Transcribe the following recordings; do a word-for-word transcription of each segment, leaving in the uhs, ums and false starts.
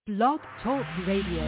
Blog Talk Radio.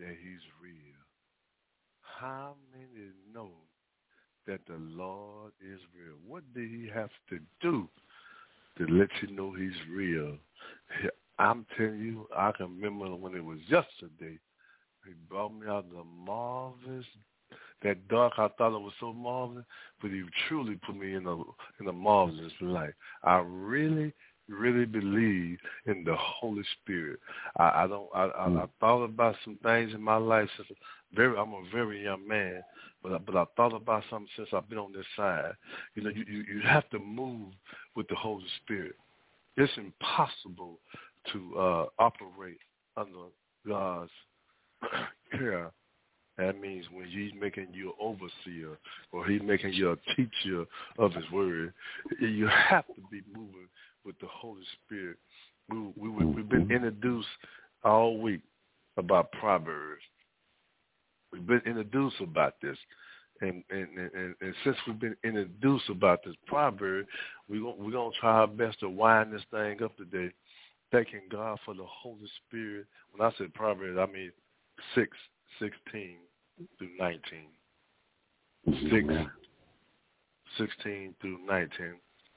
that he's real? How many know that the Lord is real? What did he have to do to let you know he's real? I'm telling you, I can remember when it was yesterday. He brought me out of the marvelous, that dark. I thought it was so marvelous, but he truly put me in a in a marvelous light. I really, really believe in the Holy Spirit. I, I don't. I, I, I thought about some things in my life since very. I'm a very young man, but I, but I thought about something since I've been on this side. You know, you, you, you have to move with the Holy Spirit. It's impossible to uh, operate under God's care. That means when he's making you an overseer or he's making you a teacher of his word, you have to be moving with the Holy Spirit. We, we, we've been introduced all week about Proverbs. We've been introduced about this. And, and, and, and since we've been introduced about this proverb, we're going we're gonna try our best to wind this thing up today, thanking God for the Holy Spirit. When I say proverb, I mean six, sixteen through nineteen. Six, sixteen through nineteen.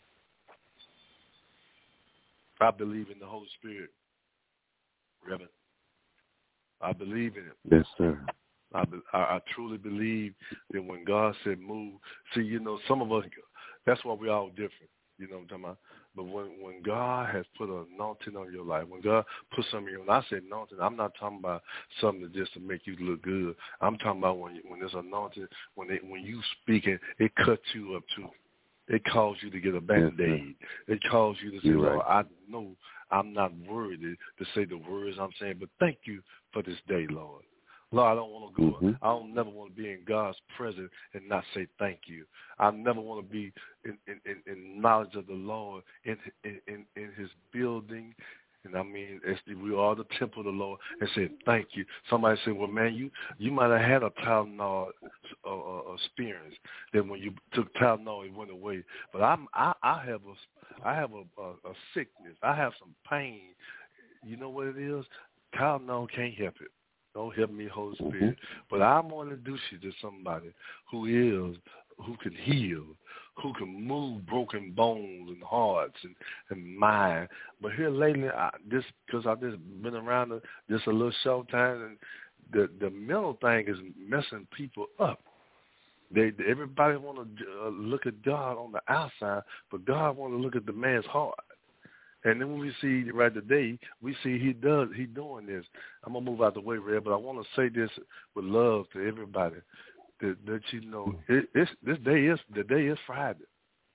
I believe in the Holy Spirit, Reverend. I believe in it. Yes, sir. I, I, I truly believe that when God said move, see, you know, some of us, that's why we're all different, you know what I'm talking about? But when, when God has put an anointing on your life, when God put something in your life, when I say anointing, I'm not talking about something just to make you look good. I'm talking about when, when there's anointing, when it, when you speaking, it cuts you up too. It calls you to get a Band-Aid. It calls you to say, You're Lord, right. I know I'm not worthy to say the words I'm saying, but thank you for this day, Lord. Lord, I don't want to go. Mm-hmm. I don't never want to be in God's presence and not say thank you. I never want to be in, in, in, in knowledge of the Lord in, in, in, in his building. And I mean, it's, we are the temple of the Lord and say thank you. Somebody said, well, man, you, you might have had a Tylenol uh, uh, experience. Then when you took Tylenol, it went away. But I'm, I, I have a, I have a, a, a sickness. I have some pain. You know what it is? Tylenol can't help it. Don't help me, Holy Spirit. Mm-hmm. But I'm going to introduce you to somebody who is, who can heal, who can move broken bones and hearts and, and mind. But here lately, I, this because I've just been around the, just a little short time, and the, the mental thing is messing people up. They Everybody want to uh, look at God on the outside, but God want to look at the man's heart. And then when we see right today, we see he does, he doing this. I'm going to move out the way, Red, but I want to say this with love to everybody, that, that you know, it, it's, this day is, the day is Friday.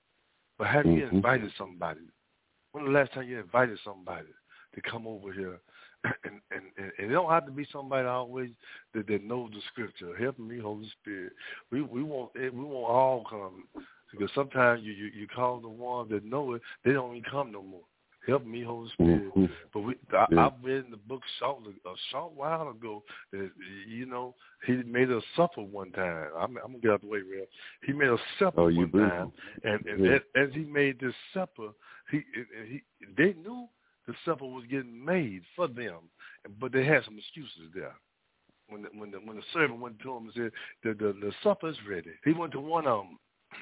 But have you mm-hmm. invited somebody? When the last time you invited somebody to come over here? And, and, and, and it don't have to be somebody always that, that knows the scripture. Help me, Holy Spirit. We we want we want all come, because sometimes you, you, you call the ones that know it, they don't even come no more. Help me, Holy Spirit. Mm-hmm. But we, I, yeah. I've read in the book short, a short while ago that, you know, he made a supper one time. I'm, I'm going to get out the way, Real. He made a supper oh, one time. And, and yeah. as, as he made this supper, he, he they knew the supper was getting made for them, but they had some excuses there. When the, when the, when the servant went to him and said, the, the, the supper's ready, he went to one of them.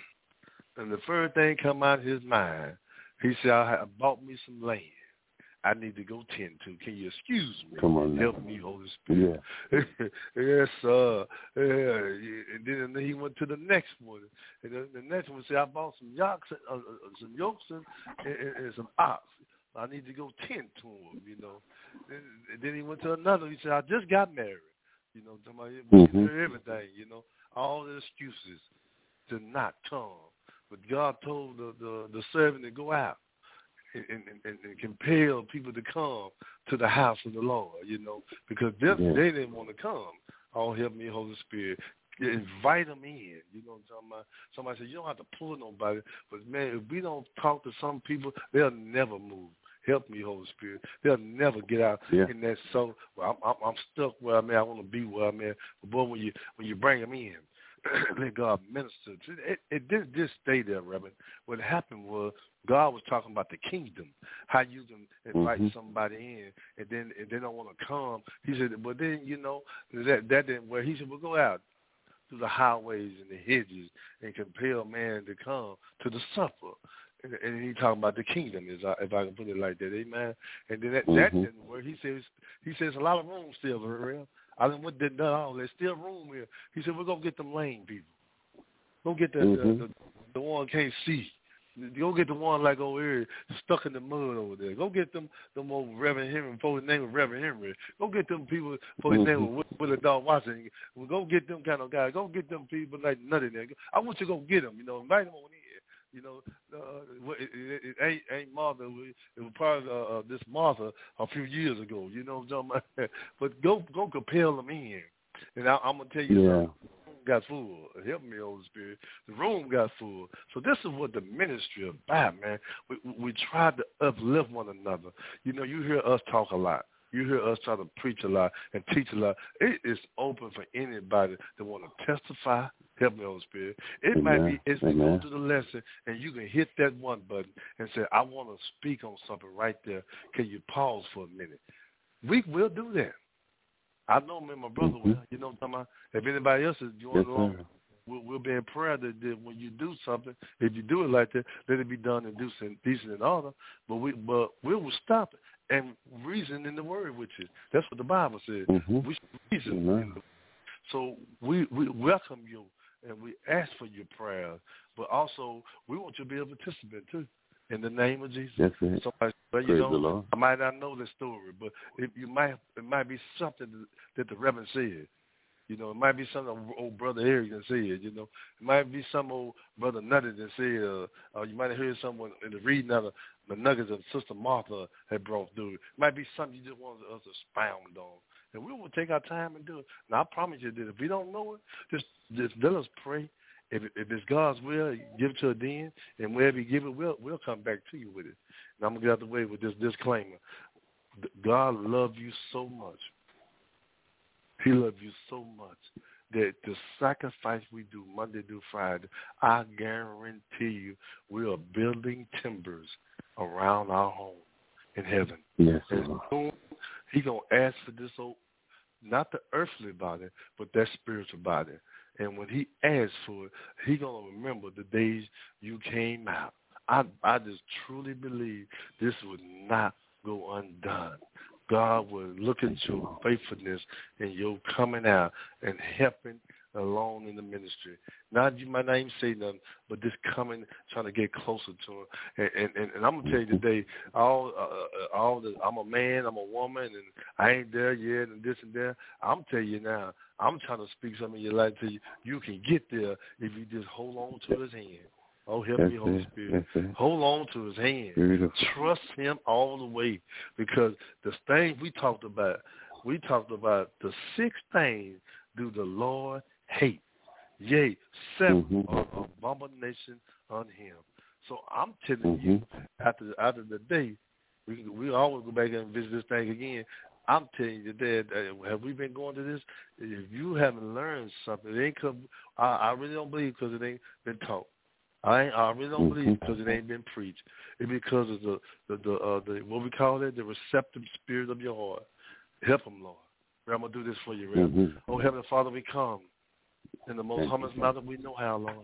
And the first thing come out of his mind, he said, I bought me some land I need to go tend to. Can you excuse me? Come on now. Help me, Holy Spirit. Yeah. Yes, sir. Yeah. And then, and then he went to the next one. And the, the next one said, I bought some yokes, uh, uh, some yokes and, and, and some ox. I need to go tend to them, you know. And, and then he went to another. He said, I just got married. You know, somebody mm-hmm. everything, you know, all the excuses to not come. But God told the, the, the servant to go out and, and, and, and compel people to come to the house of the Lord, you know, because they, yeah. they didn't want to come. Oh, help me, Holy Spirit. Invite them in. You know what I'm talking about? Somebody said, you don't have to pull nobody. But, man, if we don't talk to some people, they'll never move. Help me, Holy Spirit. They'll never get out yeah. in that soul. Well, I'm, I'm, I'm stuck where I'm at. I want to be where I'm at. But, boy, when you when you bring them in, let God minister. It, it didn't just stay there, Reverend. What happened was God was talking about the kingdom, how you can invite mm-hmm. somebody in, and then and they don't want to come. He said, but then, you know, that that didn't work. He said, well, go out through the highways and the hedges and compel man to come to the supper. And, and he talking about the kingdom, is if I can put it like that, amen. And then that, mm-hmm. that didn't work. He says, he says a lot of room still around. I didn't what did done all. There's still room here. He said, we're gonna get them lame people. Go get the mm-hmm. the, the the one can't see. Go get the one like over here stuck in the mud over there. Go get them them old Reverend Henry, for his name was Reverend Henry. Go get them people for his mm-hmm. name was Willie Dog Watson. Go get them kind of guys. Go get them people like nothing there. I want you to go get them. You know, invite them on in. You know, uh, it, it, it ain't, ain't Martha. It was probably uh, uh, this Martha a few years ago. You know what I'm talking about? But go go compel them in. And I, I'm going to tell you yeah. something. Got full. Help me, Holy Spirit. The room got full. So this is what the ministry is about, man. We, we try to uplift one another. You know, you hear us talk a lot. You hear us try to preach a lot and teach a lot. It is open for anybody that want to testify. Help me, Holy Spirit. It Amen. Might be as we go through the lesson and you can hit that one button and say, I want to speak on something right there. Can you pause for a minute? We will do that. I know me and my brother mm-hmm. will. You know what I'm talking about? If anybody else is doing yes, along, we'll, we'll be in prayer that, that when you do something, if you do it like that, let it be done in decent, decent and order. But we, but we will stop it and reason in the word with you. That's what the Bible says. Mm-hmm. We should reason. Mm-hmm. So we, we welcome you and we ask for your prayers, but also we want you to be a participant too. In the name of Jesus. That's it. Somebody, well, you know, I might not know the story, but it, you might it might be something that the Reverend said. You know, it might be something old Brother Eric said. You know, it might be some old Brother Nutty that said, uh, or you might have heard someone in the reading of the, the nuggets of Sister Martha had brought through. It might be something you just wanted us to expound on. And we will take our time and do it. Now, I promise you that if we don't know it, just, just let us pray. If, if it's God's will, give it to us then, and wherever you give it, we'll, we'll come back to you with it. And I'm going to get out the way with this disclaimer. God loves you so much. He loves you so much that the sacrifice we do Monday through Friday, I guarantee you we are building timbers around our home in heaven. Yes, and soon He's going to ask for this, old, not the earthly body, but that spiritual body. And when he asks for it, he's going to remember the days you came out. I I just truly believe this would not go undone. God will look at your faithfulness and your coming out and helping along in the ministry. Not you might not even say nothing, but just coming, trying to get closer to him. And and, and, and I'm gonna tell you today, all uh, all the I'm a man, I'm a woman, and I ain't there yet, and this and that. I'm telling you now, I'm trying to speak something in your life to you. You can get there if you just hold on to His hand. Oh, help That's me, Holy it. Spirit. It. Hold on to His hand. Beautiful. Trust Him all the way, because the things we talked about, we talked about the six things do the Lord hate. Yea, seven mm-hmm. are abomination on Him. So I'm telling mm-hmm. you, after after the day, we we always go back and visit this thing again. I'm telling you that uh, have we been going to this? If you haven't learned something, it ain't come. I, I really don't believe because it ain't been taught. I ain't, I really don't believe because it ain't been preached. It's because of the the the, uh, the what we call it, the receptive spirit of your heart. Help them, Lord. I'm gonna do this for you, Rev. Mm-hmm. Oh, Heavenly Father, we come in the most humble manner we know how, Lord.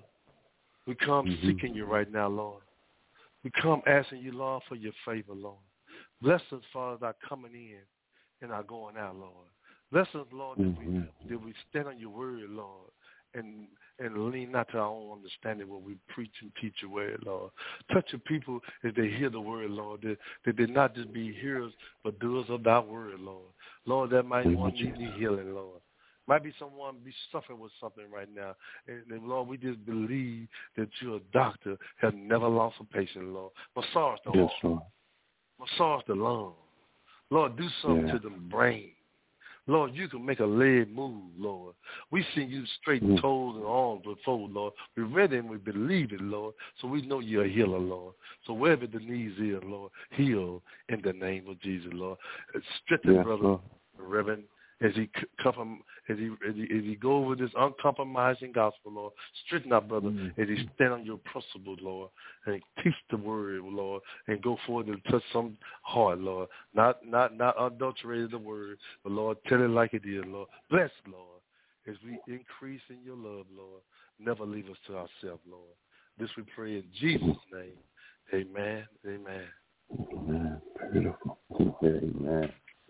We come mm-hmm. seeking you right now, Lord. We come asking you, Lord, for your favor, Lord. Bless us, Father, our coming in and our going out, Lord. Bless us, Lord, mm-hmm. that, we, that we stand on your word, Lord, and and lean not to our own understanding when we preach and teach your word, Lord. Touch your people as they hear the word, Lord, that, that they not just be hearers, but doers of thy word, Lord. Lord, that might mm-hmm. one need healing, Lord. Might be someone be suffering with something right now. And, and, Lord, we just believe that you're a doctor, have never lost a patient, Lord. Massage the yes, heart. Massage the lungs. Lord, do something yeah. to the brain. Lord, you can make a leg move, Lord. We see you straight mm. toes and arms before, Lord. We read it and we believe it, Lord. So we know you're a healer, Lord. So wherever the knees is, Lord, heal in the name of Jesus, Lord. Strengthen, yes, brother, Lord. Reverend as he comprom- as he as he, as he go over this uncompromising gospel, Lord. Strengthen our brother mm-hmm. as he stand on your principles, Lord, and teach the word, Lord, and go forward and touch some heart, Lord. Not not not adulterated the word, but Lord, tell it like it is, Lord. Bless, Lord, as we increase in your love, Lord. Never leave us to ourselves, Lord. This we pray in Jesus' name. Amen. Amen. Amen. Beautiful. Amen.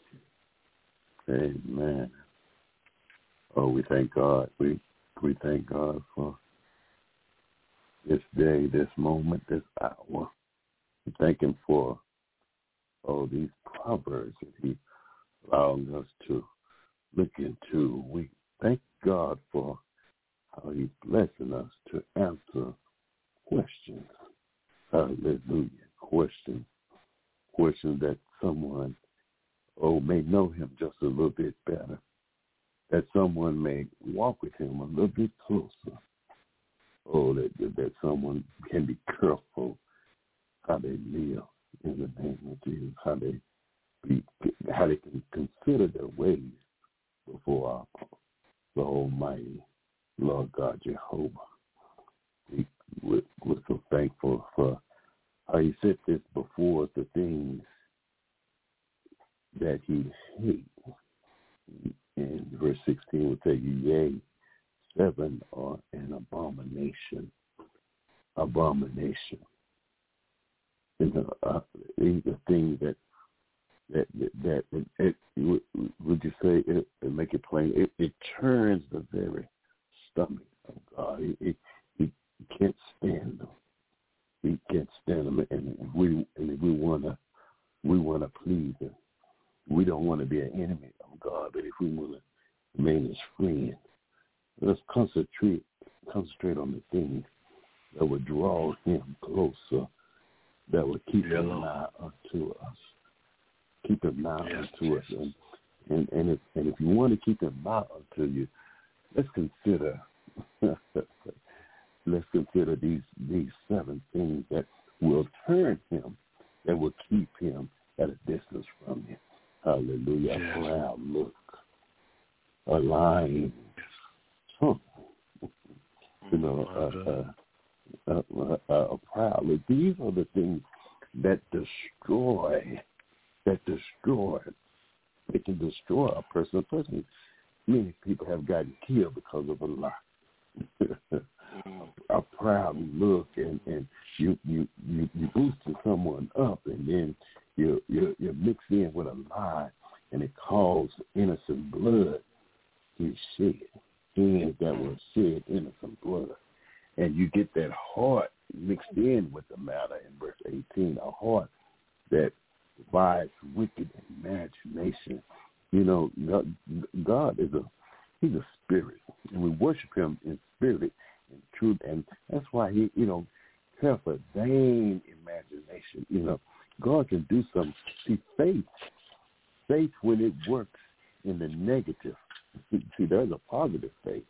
Amen. Oh, we thank God. We we thank God for this day, this moment, this hour. We thank Him for all these proverbs that He allowing us to look into. We thank God for how He's blessing us to answer questions. Hallelujah. Questions. Questions that someone, oh, may know Him just a little bit better. That someone may walk with Him a little bit closer. Oh, that, that someone can be careful how they live in the name of Jesus, how they be, how they can consider their ways before our, the Almighty Lord God Jehovah. We, we're, we're so thankful for how He set this before us, the things that He hates. In verse sixteen will tell you, yea, seven are an abomination. Abomination. You know, uh, these are things that that that, that it, it, would you say it, it make it plain? It, it turns the very stomach of God. It, it, it can't stand them. We can't stand them, and if we and if we wanna we wanna please Him. We don't want to be an enemy of God, but if we want to remain His friend, let's concentrate concentrate on the things that would draw Him closer, that would keep yeah, Him nigh unto us, keep Him nigh yes, unto us, and and and if and if you want to keep Him nigh unto you, let's consider let's consider these these seven things that will turn Him, that will keep Him at a distance from you. Hallelujah. Yes. A proud look, a lying tongue, you know, a, a, a, a, a proud look. These are the things that destroy, that destroy. They can destroy a person. A person, many people have gotten killed because of a lie. A proud look, and, and you, you, you, you boosting someone up, and then You you you mix in with a lie, and it calls innocent blood to shed. Hands that will shed innocent blood, and you get that heart mixed in with the matter in verse eighteen. A heart that provides wicked imagination. You know, God, God is a He's a spirit, and we worship Him in spirit and truth, and that's why He you know care for vain imagination. You know. God can do something. See, faith, faith when it works in the negative. See, there's a positive faith.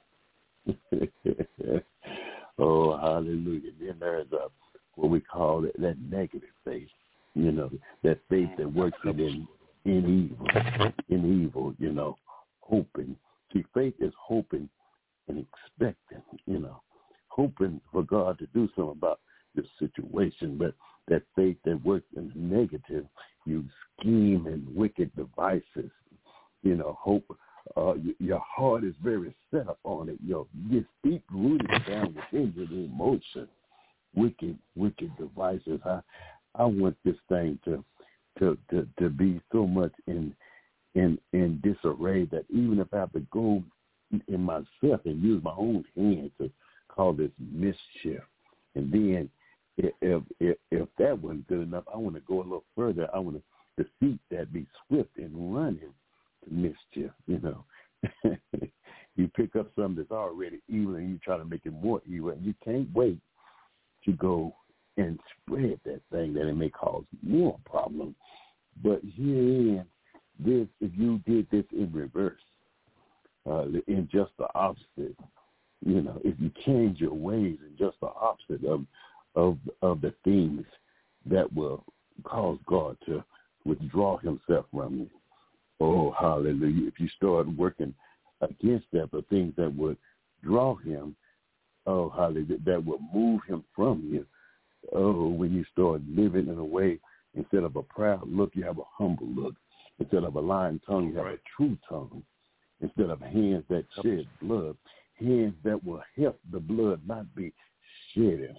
Oh, hallelujah. Then there's a, what we call it, that negative faith. You know, that faith that works in, in evil, in evil, you know, hoping. See, faith is hoping and expecting, you know, hoping for God to do something about this situation, but that faith that works in the negative, you scheme and wicked devices. You know, hope uh, your heart is very set up on it. Your it's deep rooted down within your emotion. Wicked, wicked devices. I, I want this thing to, to, to, to be so much in, in, in disarray that even if I have to go in myself and use my own hand to call this mischief, and then If, if if that wasn't good enough, I want to go a little further. I want to defeat that, be swift and running to mischief. You know, you pick up something that's already evil and you try to make it more evil, and you can't wait to go and spread that thing that it may cause more problems. But herein, this if you did this in reverse, uh, in just the opposite. You know, if you change your ways in just the opposite of of of the things that will cause God to withdraw Himself from you. oh, hallelujah, if you start working against that, the things that would draw him, oh, hallelujah, that would move him from you. Oh, when you start living in a way, instead of a proud look, you have a humble look. Instead of a lying tongue, you have right. a true tongue. Instead of hands that shed blood, hands that will help the blood not be shedded,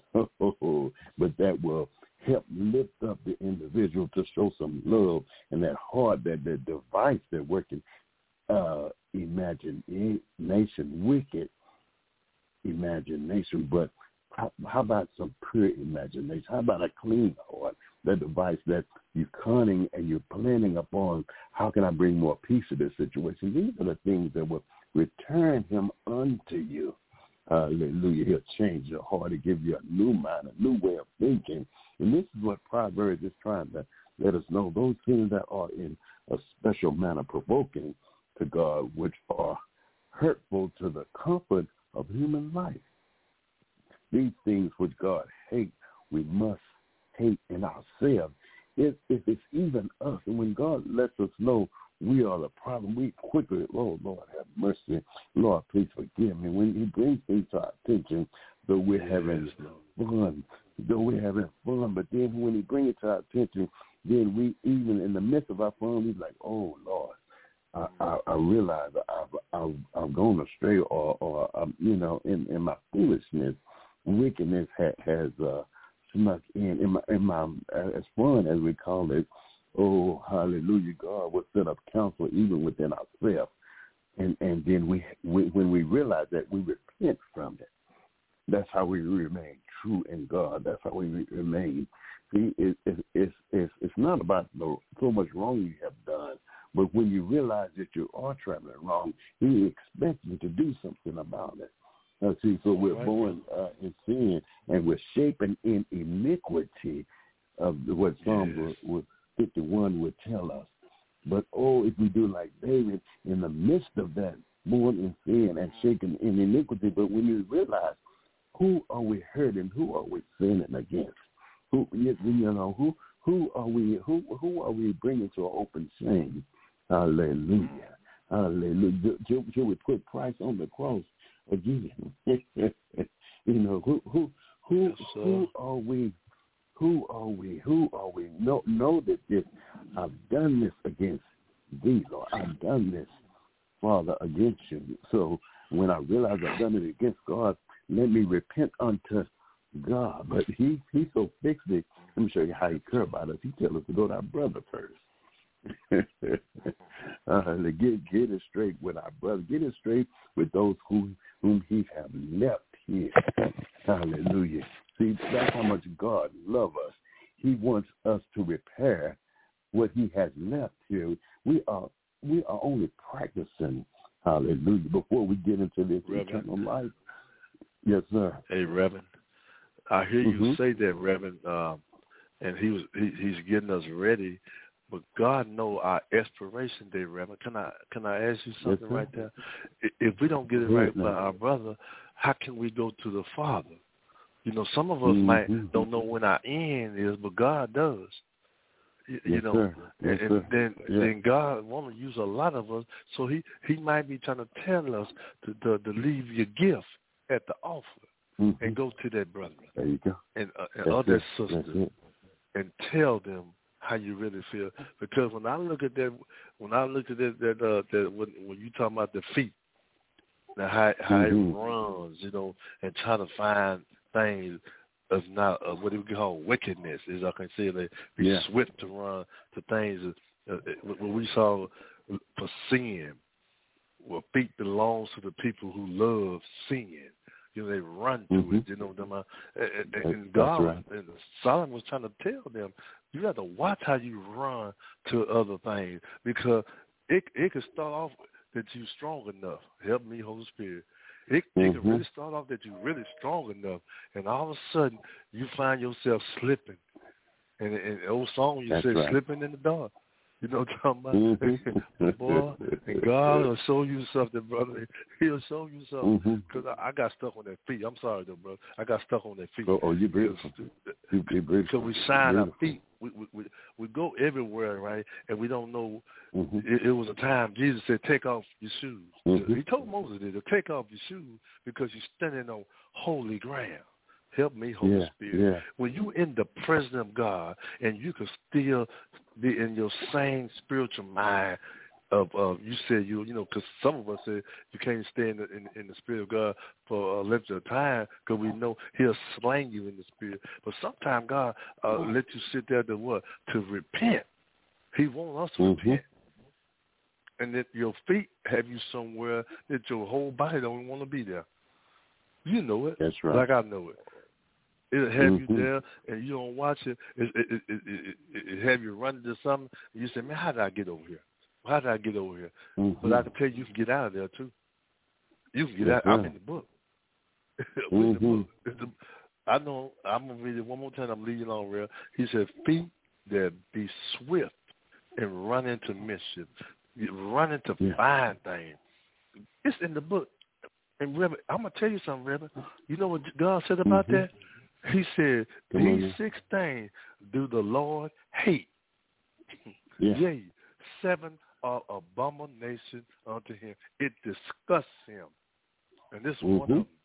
but that will help lift up the individual to show some love, and that heart, that the device that working uh, imagination, wicked imagination. But how, how about some pure imagination? How about a clean heart? That device that you're cunning and you're planning upon, how can I bring more peace to this situation? These are the things that will return him unto you. Hallelujah. He'll change your heart to give you a new mind, a new way of thinking. And this is what Proverbs is trying to let us know. Those things that are in a special manner provoking to God, which are hurtful to the comfort of human life. These things which God hates, we must hate in ourselves. If, if it's even us, and when God lets us know we are the problem, we quickly, oh, Lord, have mercy. Lord, please forgive me. When he brings things to our attention, though we're having fun, though we're having fun, but then when he brings it to our attention, then we, even in the midst of our fun, we're like, oh, Lord, I, I, I realize I've, I've, I've gone astray, or, or um, you know, in, in my foolishness, wickedness ha, has uh, snuck in. In my, in my, as fun as we call it, oh, hallelujah, God will set up counsel even within ourselves. And and then we, we when we realize that, we repent from it. That's how we remain true in God. That's how we remain. See, it, it, it's, it's, it's not about the, so much wrong you have done, but when you realize that you are traveling wrong, he expects you to do something about it. Now, see, so we're right. born uh, in sin, and we're shaping in iniquity of what Psalm yes. would, fifty-one would tell us. But, oh, if we do like David, in the midst of that, born in sin and shaken in iniquity, but when you realize, who are we hurting? Who are we sinning against? Who, you know, who who are we who who are we bringing to an open shame? Hallelujah, hallelujah. Should, should we put Christ on the cross again? you know, who who who yes, who are we? Who are we? Who are we? Know, know that this, I've done this against thee, Lord. I've done this, Father, against you. So when I realize I've done it against God, let me repent unto God. But he he's so fixed it. Let me show you how he cares about us. He tells us to go to our brother first. uh, get, get it straight with our brother. Get it straight with those who, whom he have left here. Hallelujah. See, that's how much God loves us. He wants us to repair what he has left here. We are we are only practicing, hallelujah, before we get into this Reverend. Eternal life. Yes, sir. Hey, Reverend, I hear mm-hmm. you say that, Reverend, um, and he was he, he's getting us ready. But God knows our expiration day, Reverend. Can I can I ask you something yes, right there? If we don't get it right by our brother, how can we go to the Father? You know, some of us mm-hmm. might don't know when our end is, but God does. You, yes, you know, sir. Yes, and sir. then yeah. then God want to use a lot of us, so he, he might be trying to tell us to, to, to leave your gift at the altar mm-hmm. and go to that brother there you go. and, uh, and other sisters and tell them how you really feel. Because when I look at that, when I look at that, that, uh, that when, when you talking about the feet, now how how mm-hmm. it runs, you know, and try to find things of not uh, what do we call wickedness, as I can say, they be yeah. swift to run to things. Uh, what we saw for sin, well, feet belongs to the people who love sin. You know, they run to mm-hmm. it. You know, them, uh, and, and, and That's God right. and Solomon was trying to tell them, you got to watch how you run to other things, because it it could start off that you're strong enough. Help me, Holy Spirit. It, mm-hmm. it can really start off that you're really strong enough, and all of a sudden you find yourself slipping. And in the old song you That's said right. slipping in the dark. You know what I'm talking about? Boy, and God will show you something, brother. He'll show you something. Because mm-hmm. I, I got stuck on their feet. I'm sorry, though, brother. I got stuck on their feet. Oh, oh you're beautiful. You're beautiful. So we shine our feet. We, we we we go everywhere, right? And we don't know. Mm-hmm. It, it was a time Jesus said, take off your shoes. Mm-hmm. He told Moses to take off your shoes because you're standing on holy ground. Help me, Holy yeah, Spirit. Yeah. When you're in the presence of God and you can still be in your same spiritual mind of, uh, you said you, you know, because some of us say you can't stay in the, in, in the Spirit of God for a length of time because we know He'll slang you in the Spirit. But sometimes God uh, let you sit there to what? To repent. He wants us to mm-hmm. repent. And that your feet have you somewhere that your whole body don't want to be there. You know it. That's right. Like I know it. It'll have mm-hmm. you there, and you don't watch it. It, it, it, it, it, it, it have you run into something, and you say, man, how did I get over here? How did I get over here? Mm-hmm. But I can tell you, you can get out of there, too. You can get That's out. right. I'm in the book. mm-hmm. in the book. The, I know. I'm going to read it one more time. I'm leading on real. He said, feet that be swift and run into mischief. Run into yeah. fine things. It's in the book. And Reverend, I'm going to tell you something, Reverend. You know what God said about mm-hmm. that? He said, Come these on, six things do the Lord hate. Yeah. Yea, seven are abomination unto him. It disgusts him. And this is mm-hmm. one of them.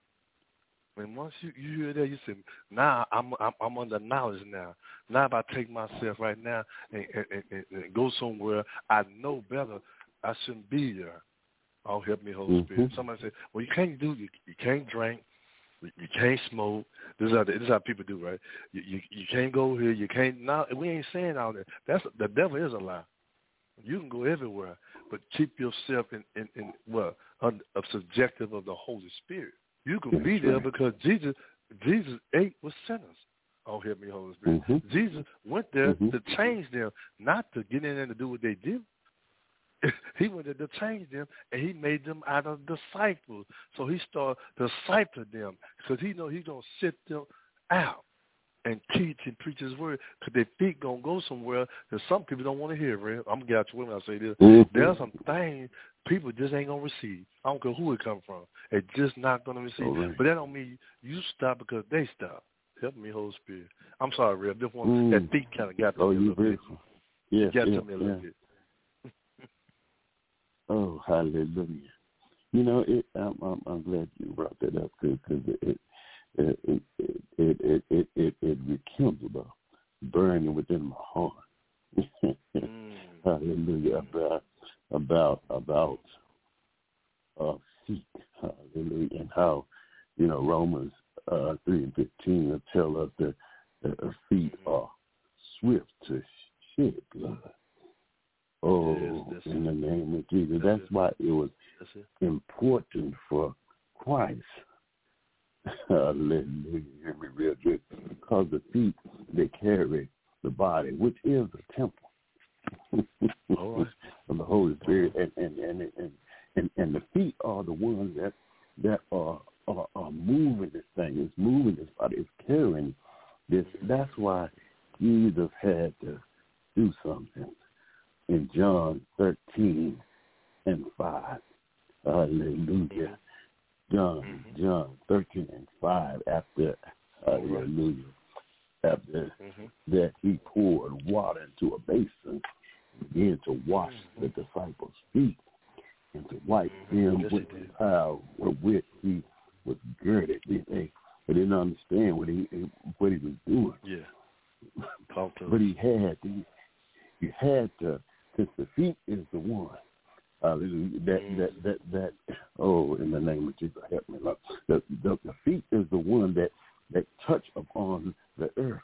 And once you, you hear that, you say, now I'm, I'm I'm under knowledge now. Now if I take myself right now and, and, and, and go somewhere I know better, I shouldn't be there. Oh, help me, Holy mm-hmm. Spirit. Somebody said, well, you can't do, you, you can't drink, you can't smoke. This is how, this is how people do, right? You, you you can't go here, you can't, now, we ain't saying all that. That's, the devil is a lie. You can go everywhere, but keep yourself in, in, in well, un, a subjective of the Holy Spirit. You can That's be there right. because Jesus Jesus ate with sinners. Oh, help me, Holy Spirit. Mm-hmm. Jesus went there mm-hmm. to change them, not to get in there to do what they did. He went there to change them, and he made them out of disciples. So he started discipling them because he know he's going to sit them out and teach and preach his word because their feet going to go somewhere that some people don't want to hear, right? I'm going to get out your way when I say this. Mm-hmm. There's some things people just ain't going to receive. I don't care who it come from. They're just not going to receive. Right. But that don't mean you stop because they stop. Help me, Holy Spirit. I'm sorry, Rev. This one, mm. that feet kind of got to oh, me a little bit. Yes, got yes, to me a little yes. bit. Oh, hallelujah. You know, it, I'm, I'm, I'm glad you brought that up because it it it, it, it, it, it, it, it rekindled a burning within my heart. mm. Hallelujah. About, about, about uh, feet. Hallelujah. And how, you know, Romans uh, three and fifteen will tell us that, that our feet are swift to shed blood. Oh, yes, in the name of Jesus. That's, that's why it was important for Christ. Hallelujah. Hear me real good. Because the feet, they carry the body, which is the temple All right. of the Holy Spirit. And and, and, and, and, and the feet are the ones that that are, are, are moving this thing. It's moving this body. It's carrying this. That's why Jesus had to do something. In John thirteen and five. Hallelujah. John, mm-hmm. John thirteen and five, after, hallelujah, after mm-hmm. that he poured water into a basin, began to wash mm-hmm. the disciples' feet and to wipe mm-hmm. them yes, with the towel wherewith he was girded. They, they didn't understand what he what he was doing. Yeah. Talk to but he had to, he had to, since the feet is the one, hallelujah, that, mm. that, that, that, oh, in the name of Jesus, help me, Lord. The, the, the feet is the one that, that touch upon the earth.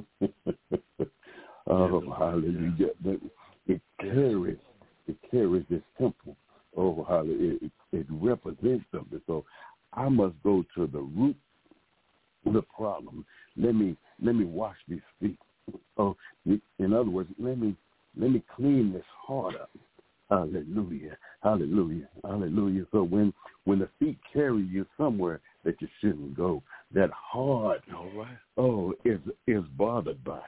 oh, yeah, hallelujah. Yeah. It carries, it carries this temple. Oh, hallelujah. It, it represents something. So I must go to the root of the problem. Let me, let me wash these feet. Oh, in other words, let me, Let me clean this heart up. Hallelujah. Hallelujah. Hallelujah. So when, when the feet carry you somewhere that you shouldn't go, that heart, all right. oh, is is bothered by.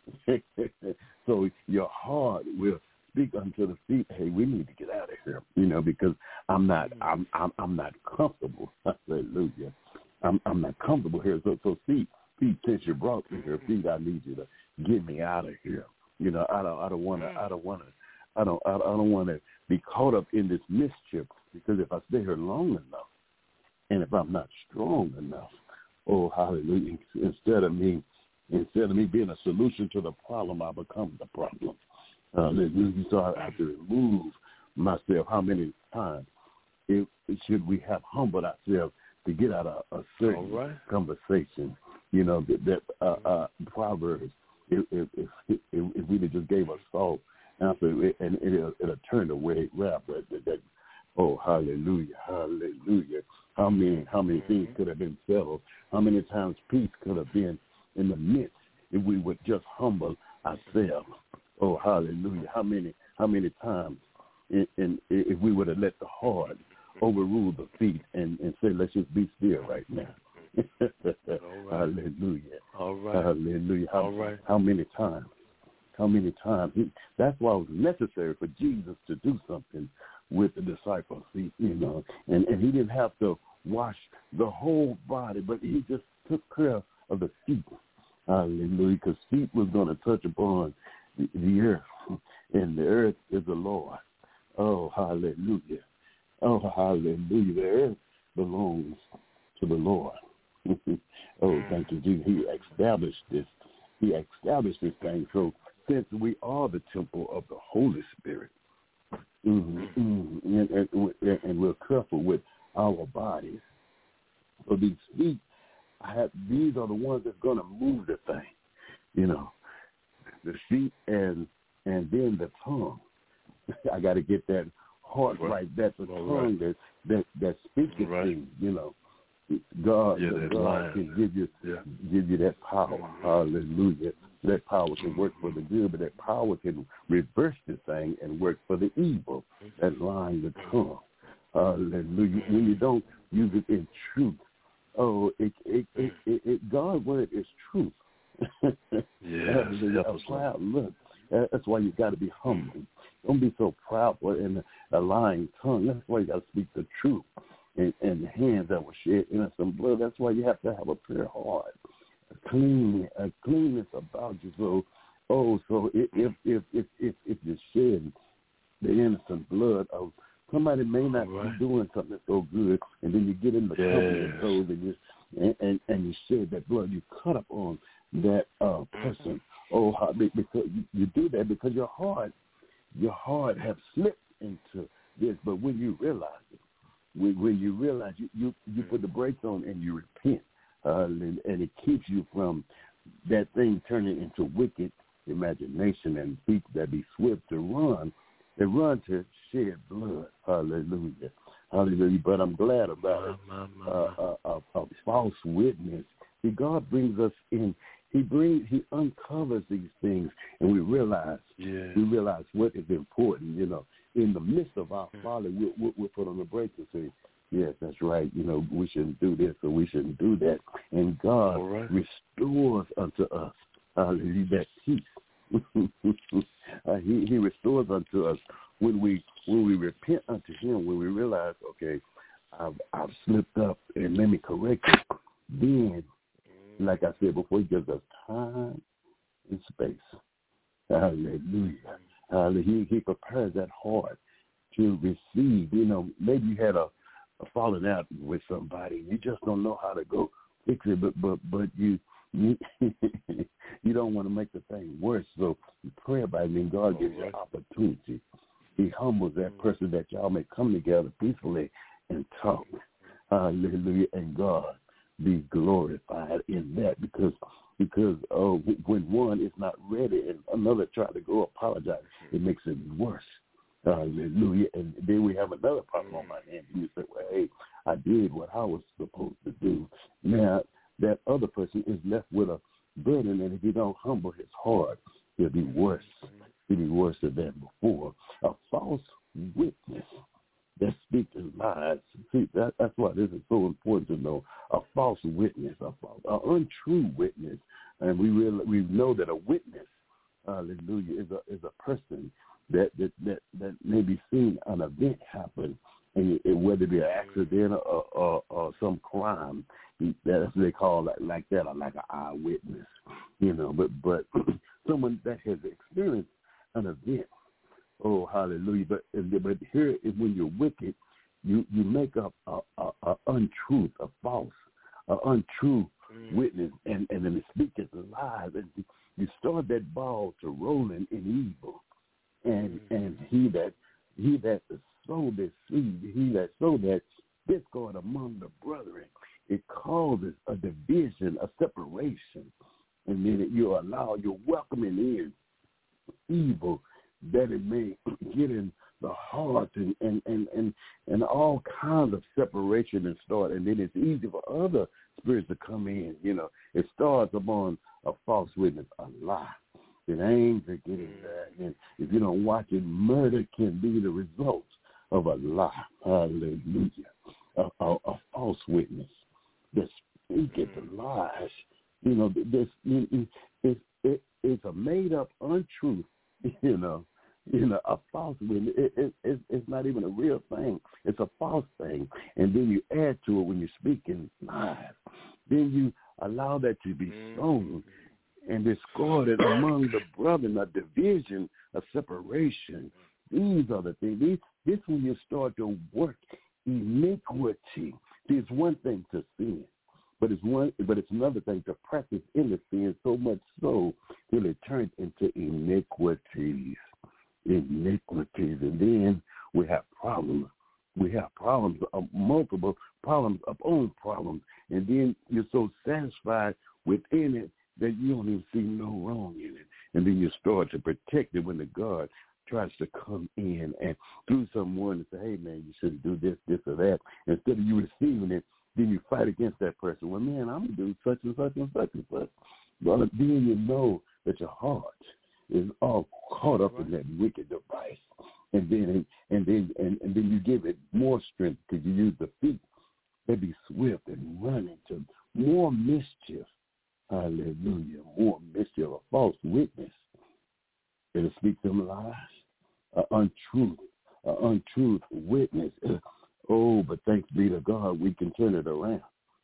So your heart will speak unto the feet, hey, we need to get out of here, you know, because I'm not, I'm, I'm, I'm not comfortable. Hallelujah. I'm, I'm not comfortable here. So, so feet, feet, since you brought me here, feet, I need you to get me out of here. You know, I don't, I don't want to, I don't want to, I don't, I don't want to be caught up in this mischief, because if I stay here long enough, and if I'm not strong enough, oh, hallelujah, instead of me, instead of me being a solution to the problem, I become the problem. Hallelujah. So I have to remove myself. How many times it, it should we have humbled ourselves to get out of a certain right. conversation? You know, that, that uh, uh, Proverbs, if, if, if, if we just gave a soft answer, and it, it'll, it'll turn away rap. That, that, oh, hallelujah, hallelujah. How many, how many things could have been settled? How many times peace could have been in the midst if we would just humble ourselves? Oh, hallelujah. How many, how many times in, in, if we would have let the heart overrule the feet and, and say, let's just be still right now. All right. Hallelujah. All right. Hallelujah. How, All right. how many times? How many times? He, that's why it was necessary for Jesus to do something with the disciples, you know, and, and he didn't have to wash the whole body, but he just took care of the feet. Hallelujah. Because feet was going to touch upon the, the earth, and the earth is the Lord. Oh, hallelujah. Oh, hallelujah. The earth belongs to the Lord. Oh, thank you, Jesus. He established this. He established this thing. So since we are the temple of the Holy Spirit, mm-hmm, mm-hmm, and, and, and we're careful with our bodies. So these feet, I have, these are the ones that's going to move the thing, you know, the feet and and then the tongue. I got to get that heart right. right. That's the All tongue right. that that that speaks right. things, you know. God, yeah, God line. can give you yeah. give you that power. Hallelujah. That power can work for the good, but that power can reverse the thing and work for the evil. That line, the tongue. Hallelujah. When you don't use it in truth, oh, it it it, it, it God's word is truth. Yeah. Look, that's why you got to be humble. Don't be so proud and a lying tongue. That's why you got to speak the truth. And, and the hands that were shed innocent blood. That's why you have to have a pure heart, a clean, a cleanness about you. So, oh, so if if if if if, if you shed the innocent blood of somebody may not right. be doing something so good, and then you get in the yes. company of those and you and, and and you shed that blood, you cut up on that uh, person. Oh, how, because you, you do that because your heart, your heart have slipped into this. But when you realize it. When, when you realize you, you, you put the brakes on and you repent, uh, and, and it keeps you from that thing turning into wicked imagination and people that be swift to run, they run to shed blood. Hallelujah. Hallelujah. But I'm glad about it. Uh, a, a, a false witness. See, God brings us in. He brings, he uncovers these things, and we realize, yeah. we realize what is important, you know. In the midst of our folly, we'll, we'll, we'll put on the brakes and say, yes, that's right. You know, we shouldn't do this or we shouldn't do that. And God right. restores unto us uh, that peace. uh, he, he restores unto us when we when we repent unto him, when we realize, okay, I've, I've slipped up and let me correct it. Then, like I said before, he gives us time and space. Hallelujah. Uh, he, he prepares that heart to receive. You know, maybe you had a, a falling out with somebody. You just don't know how to go fix it, but but but you you, you don't want to make the thing worse. So you pray about it, and God gives you opportunity. He humbles that person that y'all may come together peacefully and talk. Hallelujah. And God be glorified in that, because because uh, when one is not ready and another tries to go apologize, it makes it worse. Hallelujah. And then we have another problem on my hand. You say, well, hey, I did what I was supposed to do. Now, that other person is left with a burden, and if you don't humble his heart, it'll be worse. It'll be worse than before. A false witness that speaks lies. See, that, that's why this is so important to know. A false witness, a false, an untrue witness. And we really, we know that a witness hallelujah, is a is a person that that that, that may be seen an event happen, and it, whether it be an accident or, or, or some crime, that's what they call it like that, or like an eyewitness, you know. But but someone that has experienced an event, oh hallelujah. But but here is when you're wicked, you you make up a, a, a untruth, a false, a untrue mm. witness, and and then speak as lies, and you start that ball to rolling in evil, and mm. and he that he that sowed this seed, he that sowed that discord among the brethren, it causes a division, a separation, and then you allow, you're welcoming in evil that it may get in the heart and, and, and, and, and all kinds of separation and start, and then it's easy for other spirits to come in. You know, it starts upon a false witness, a lie. Then anger get in there, and if you don't watch it, murder can be the result of a lie. Hallelujah. A, a, a false witness that speaketh lies. You know, this it, it, it, it's a made-up untruth. You know, you know, a false witness. It, it, it, it's not even a real thing. It's a false thing, and then you add to it when you're speaking lies. Then you allow that to be sown and discarded among the brethren, a division, a separation. These are the things. These, this when you start to work iniquity. It's one thing to sin, but it's one, but it's another thing to practice in the sin so much so till it turns into iniquities, iniquities, and then we have problems. We have problems, uh, multiple problems upon problems, and then you're so satisfied within it that you don't even see no wrong in it, and then you start to protect it when the God tries to come in and through someone and say, hey, man, you shouldn't do this, this, or that. Instead of you receiving it, then you fight against that person. Well, man, I'm going to do such and such and such and such. Well, then you know that your heart is all caught up in that wicked device. And then and then, and, and then you give it more strength because you use the feet. They be swift and run into more mischief. Hallelujah. More mischief. A false witness. It'll speak them lies. An untruth, an untruth witness. Oh, but thanks be to God, we can turn it around.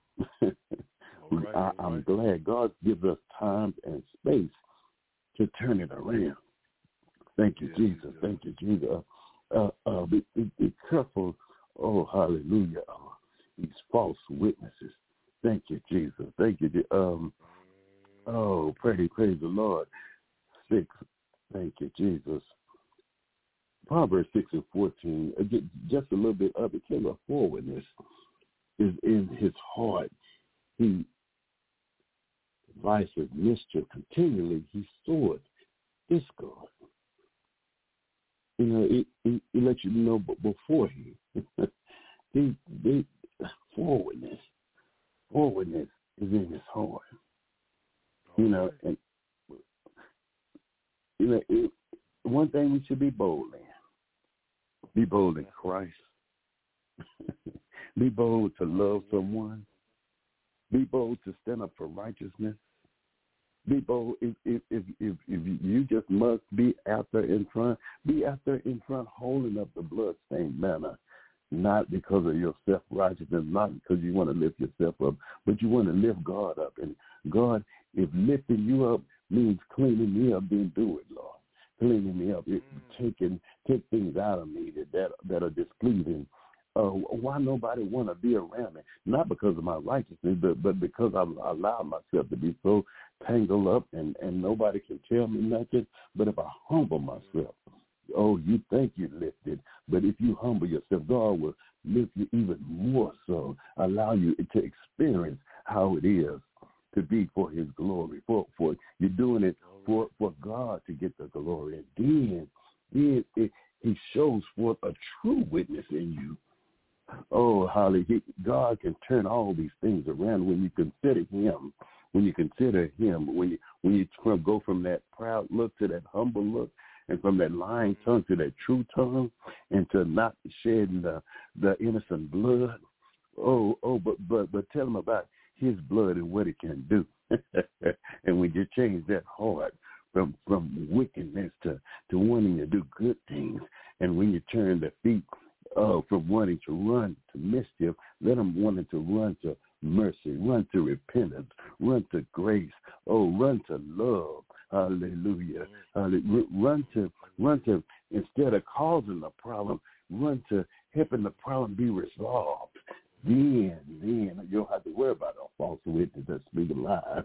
right, I, I'm right. glad God gives us time and space to turn it around. Thank you, yeah, Jesus. Yeah. Thank you, Jesus. Uh, uh, be, be, be careful. Oh, hallelujah. Uh, these false witnesses. Thank you, Jesus. Thank you. Um, oh, praise, praise the Lord. Six. Thank you, Jesus. Proverbs six and fourteen, just a little bit of it, came a forwardness is in his heart. He devises mischief continually. He soweth discord. You know, it, it, it lets you know before he, he, he, forwardness, forwardness is in his heart. You know, and you know, it, one thing we should be bold in. Be bold in Christ. Be bold to love someone. Be bold to stand up for righteousness. Be bold if if if if, if you just must be out there in front. Be out there in front, holding up the bloodstained banner, not because of your self-righteousness, not because you want to lift yourself up, but you want to lift God up. And God, if lifting you up means cleaning me up, then do it, Lord. Cleaning me up, it, taking take things out of me that that, that are displeasing. Uh, why nobody want to be around me? Not because of my righteousness, but, but because I've allowed myself to be so tangled up, and, and nobody can tell me nothing. But if I humble myself, oh, you think you're lifted, but if you humble yourself, God will lift you even more so, allow you to experience how it is to be for his glory. For, for you're doing it for, for God to get the glory. And then, then it, he shows forth a true witness in you. Oh, hallelujah. God can turn all these things around when you consider him, when you consider him, when you, when you go from that proud look to that humble look, and from that lying tongue to that true tongue, and to not shedding the, the innocent blood. Oh, oh, but, but, but tell him about his blood and what it can do. And when you change that heart from from wickedness to, to wanting to do good things. And when you turn the feet uh, from wanting to run to mischief, let them wanting to run to mercy, run to repentance, run to grace, oh, run to love. Hallelujah. Hallelujah. Run to, run to, instead of causing the problem, run to helping the problem be resolved. Then, then you don't have to worry about a false witness that speak a lie.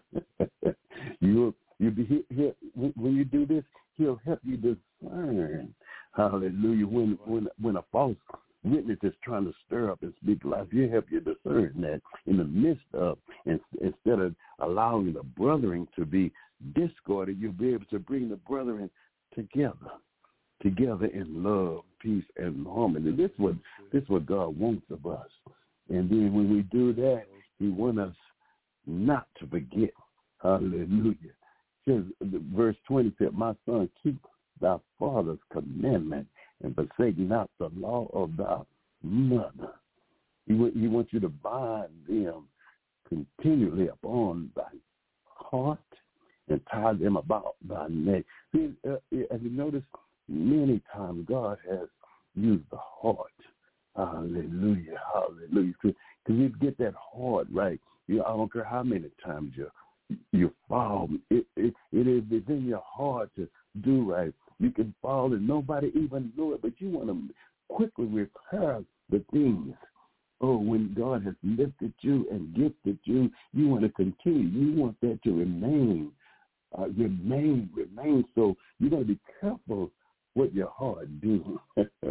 you, you be he, he, when you do this, he'll help you discern. Hallelujah. When, when, when a false witness is trying to stir up and speak life, he'll help you discern that in the midst of, and, instead of allowing the brethren to be discorded, you'll be able to bring the brethren together, together in love, peace, and harmony. This is what, this is what God wants of us. And then when we do that, he wants us not to forget. Hallelujah. Because verse twenty said, my son, keep thy father's commandment and forsake not the law of thy mother. He, he wants you to bind them continually upon thy heart and tie them about thy neck. See, uh, as you notice, many times God has used the heart. Hallelujah, hallelujah. Because you get that heart right. You, I don't care how many times you you fall. It, it, it is within your heart to do right. You can fall and nobody even know it, but you want to quickly repair the things. Oh, when God has lifted you and gifted you, you want to continue. You want that to remain, uh, remain, remain. So you got to be careful what your heart do.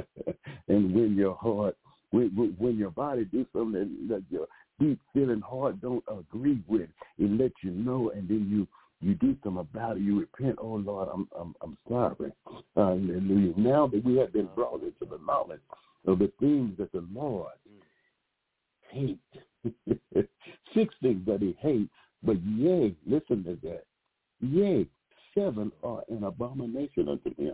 And when your heart, when, when your body do something that your deep feeling heart don't agree with, it lets you know, and then you you do something about it. You repent. Oh Lord, I'm I'm I'm sorry. Hallelujah. Now that we have been brought into the knowledge of the things that the Lord hates, six things that He hates, but yea, listen to that. Yea, seven are an abomination unto Him.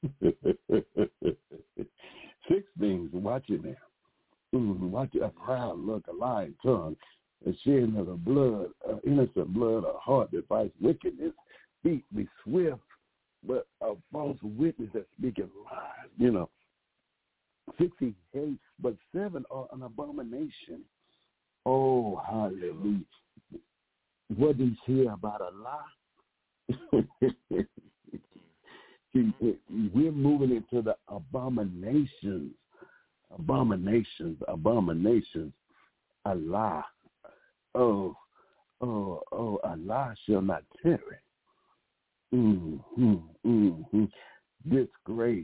Six things, watch it now. Mm, watch it, a proud look, a lying tongue, a shedding of the blood, uh, innocent blood, a heart that fights wickedness, feet be swift, but a false witness that speaking lies. You know, six he hates, but seven are an abomination. Oh, hallelujah. What did he hear about a lie? We're moving into the abominations, abominations, abominations. A lie. Oh, oh, oh, a lie shall not tarry. Mm-hmm, mm-hmm. Disgrace.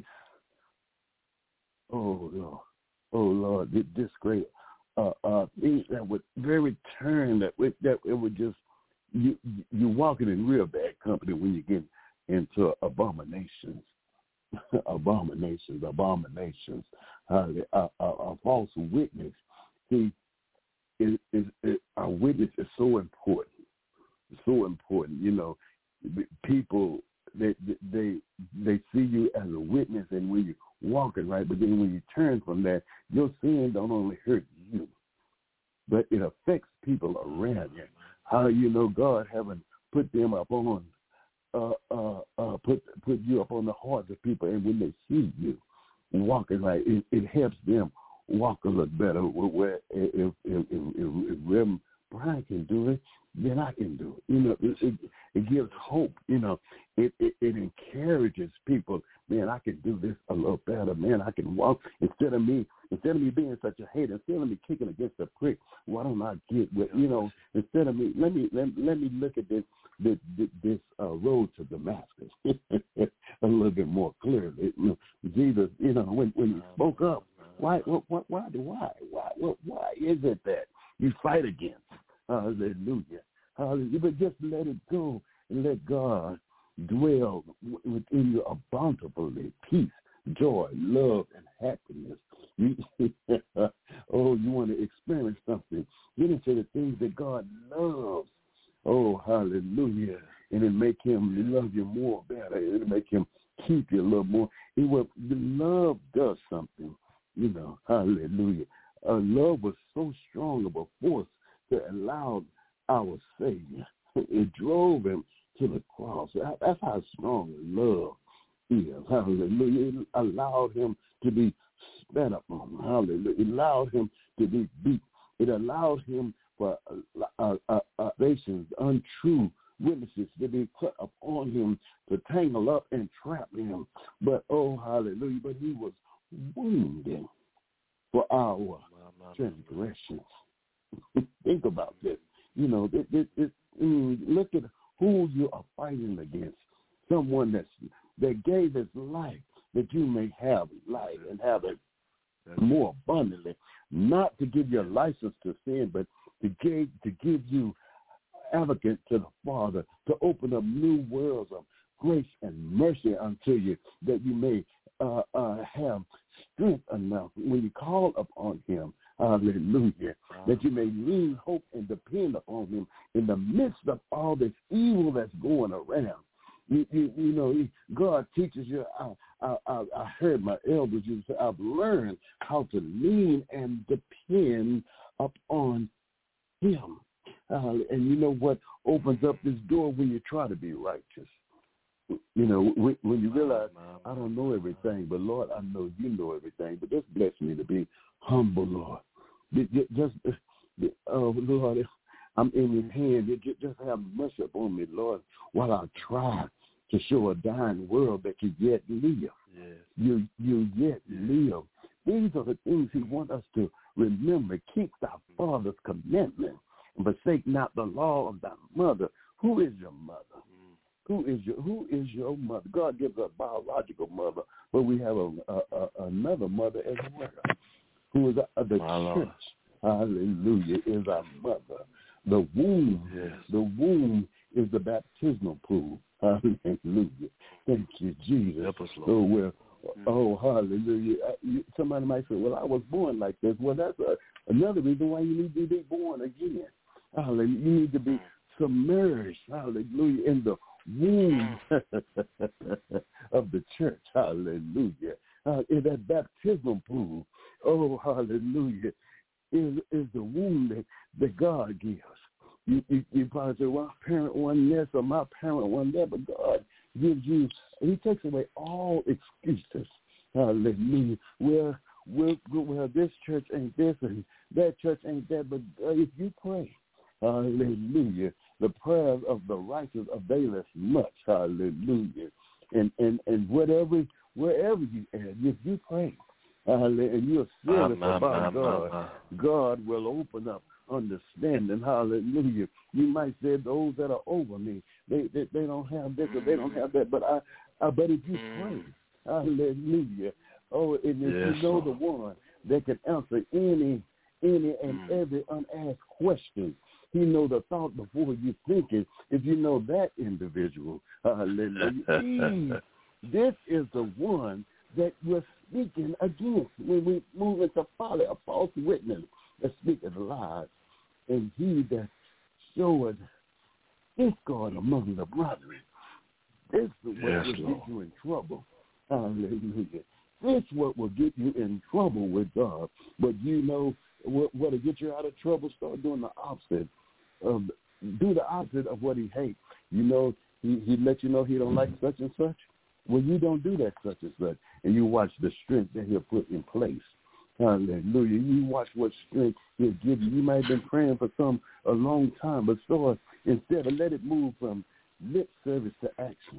Oh, Lord. Oh, Lord, disgrace. Uh, uh, things that would very turn, that, that it would just, you, you're walking in real bad company when you get into abominations, abominations, abominations. Uh, a, a, a false witness. See, it, it, it, a witness is so important. It's so important. You know, people they they they see you as a witness, and when you're walking right, but then when you turn from that, your sin don't only hurt you, but it affects people around you. How you know God haven't put them up on. Uh, uh, uh, put put you up on the hearts of people, and when they see you walking right, it, it helps them walk a little better. Where if if, if, if Reverend Brian can do it, then I can do it. You know, it, it, it gives hope. You know, it, it it encourages people. Man, I can do this a little better. Man, I can walk instead of me instead of me being such a hater. Instead of me kicking against the prick, why don't I get with you know? Instead of me, let me let, let me look at this. This, this uh, road to Damascus a little bit more clearly. You know, Jesus, you know, when when he spoke up, why, why, why, why, why, why, why is it that you fight against? Hallelujah, hallelujah. But just let it go and let God dwell within you bountifully, peace, joy, love, and happiness. You, oh, you want to experience something? Get into the things that God loves. Oh, hallelujah. And it make him love you more better. It'll make him keep you a little more. It will, the love does something, you know, hallelujah. Uh, love was so strong of a force to allow our Savior. It drove him to the cross. That's how strong love is. Hallelujah. It allowed him to be spat upon. Hallelujah. It allowed him to be beat. It allowed him for uh, uh, uh, nations, untrue witnesses to be put upon him, to tangle up and trap him. But, oh, hallelujah, but he was wounded for our transgressions. Think about this. You know, it, it, it, mm, look at who you are fighting against. Someone that's, that gave his life that you may have life and have it more abundantly. Not to give you a license to sin, but to give, to give you advocate to the Father, to open up new worlds of grace and mercy unto you, that you may uh, uh, have strength enough when you call upon him, hallelujah, that you may lean, hope, and depend upon him in the midst of all this evil that's going around. You, you, you know, God teaches you. I, I, I, I heard my elders used to say, I've learned how to lean and depend upon him. Uh, and you know what opens up this door when you try to be righteous? You know, when, when you realize, I don't know everything, but Lord, I know you know everything. But just bless me to be humble, Lord. Just, oh, Lord, I'm in your hand. Just have mercy upon me, Lord, while I try to show a dying world that you yet live. Yes. You, you yet live. These are the things he wants us to remember. Keep thy father's commandment, and forsake not the law of thy mother. Who is your mother? Mm. Who is your Who is your mother? God gives a biological mother, but we have a, a, a, another mother as well, who is a, the My church. Lord. Hallelujah, is our mother. The womb, yes. the womb is the baptismal pool. Hallelujah. Thank you, Jesus. Help us, Lord. Oh, well, oh, hallelujah. Somebody might say, well, I was born like this. Well, that's a, another reason why you need to be born again. Hallelujah. You need to be submerged, hallelujah, in the womb of the church. Hallelujah. Uh, in that baptismal pool, oh, hallelujah, is, is the womb that, that God gives. You, you, you probably say, well, my parent wasn't this or my parent wasn't that, but God gives you, he takes away all excuses. Hallelujah. Well, well, well, this church ain't this and that church ain't that, but uh, if you pray, hallelujah, the prayers of the righteous availeth much. Hallelujah. And and and whatever, wherever you are, if you pray, hallelujah, and you're serious uh, about my, God, my, my. God will open up understanding. Hallelujah. You might say those that are over me, they they, they don't have this or they don't have that, but I, I but if you pray, hallelujah. Oh, and if yes, you know Lord. the one that can answer any any and mm. every unasked question. He knows the thought before you think it. If you know that individual, hallelujah. This is the one that we're speaking against when we move into folly, a false witness that speaketh lies, and he that showeth discord among the brethren. This is what yes, will Lord. get you in trouble. Hallelujah. This is what will get you in trouble with God. But you know what will get you out of trouble? Start doing the opposite. Um, do the opposite of what he hates. You know, he, he let you know he don't like such and such. Well, you don't do that such and such, and you watch the strength that he'll put in place. Hallelujah. You watch what strength he'll give you. You might have been praying for some a long time, but so instead of let it move from lip service to action.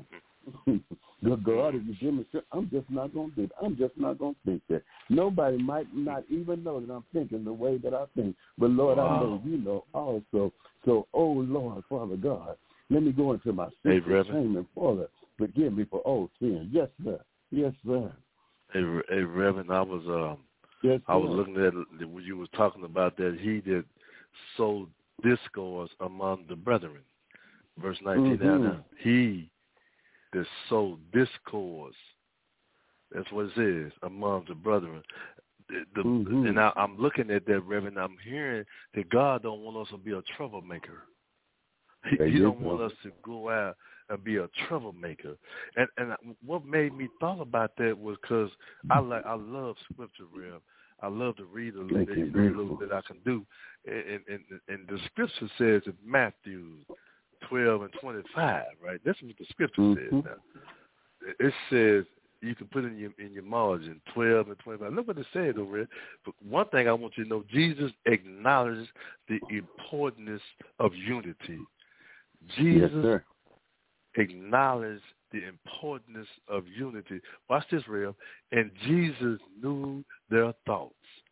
God, if you give me, I'm just not going to do it. I'm just not going to think that. Nobody might not even know that I'm thinking the way that I think. But, Lord, wow. I know you know also. So, oh, Lord, Father God, let me go into my hey, secret shame and Father, forgive me for all sin. Yes, sir. Yes, sir. Hey, hey Reverend, I was um, yes, I was looking at when you were talking about that he that sowed discourse among the brethren. Verse nineteen, mm-hmm. now, he that sowed discourse. That's what it says, among the brethren. The, the, mm-hmm. And I, I'm looking at that, Reverend. I'm hearing that God don't want us to be a troublemaker. He, he don't want us to go out and be a troublemaker. And and what made me thought about that was because I like I love scripture, Rev. I love to read a little bit, a little bit I can do. And, and, and, and the scripture says in Matthew, twelve and twenty-five, right? That's what the scripture mm-hmm. says now. It says, you can put in your in your margin, twelve and twenty-five. Look what it says over it. But one thing I want you to know, Jesus acknowledges the importance of unity. Jesus yes, acknowledged the importance of unity. Watch this, Rev. And Jesus knew their thoughts.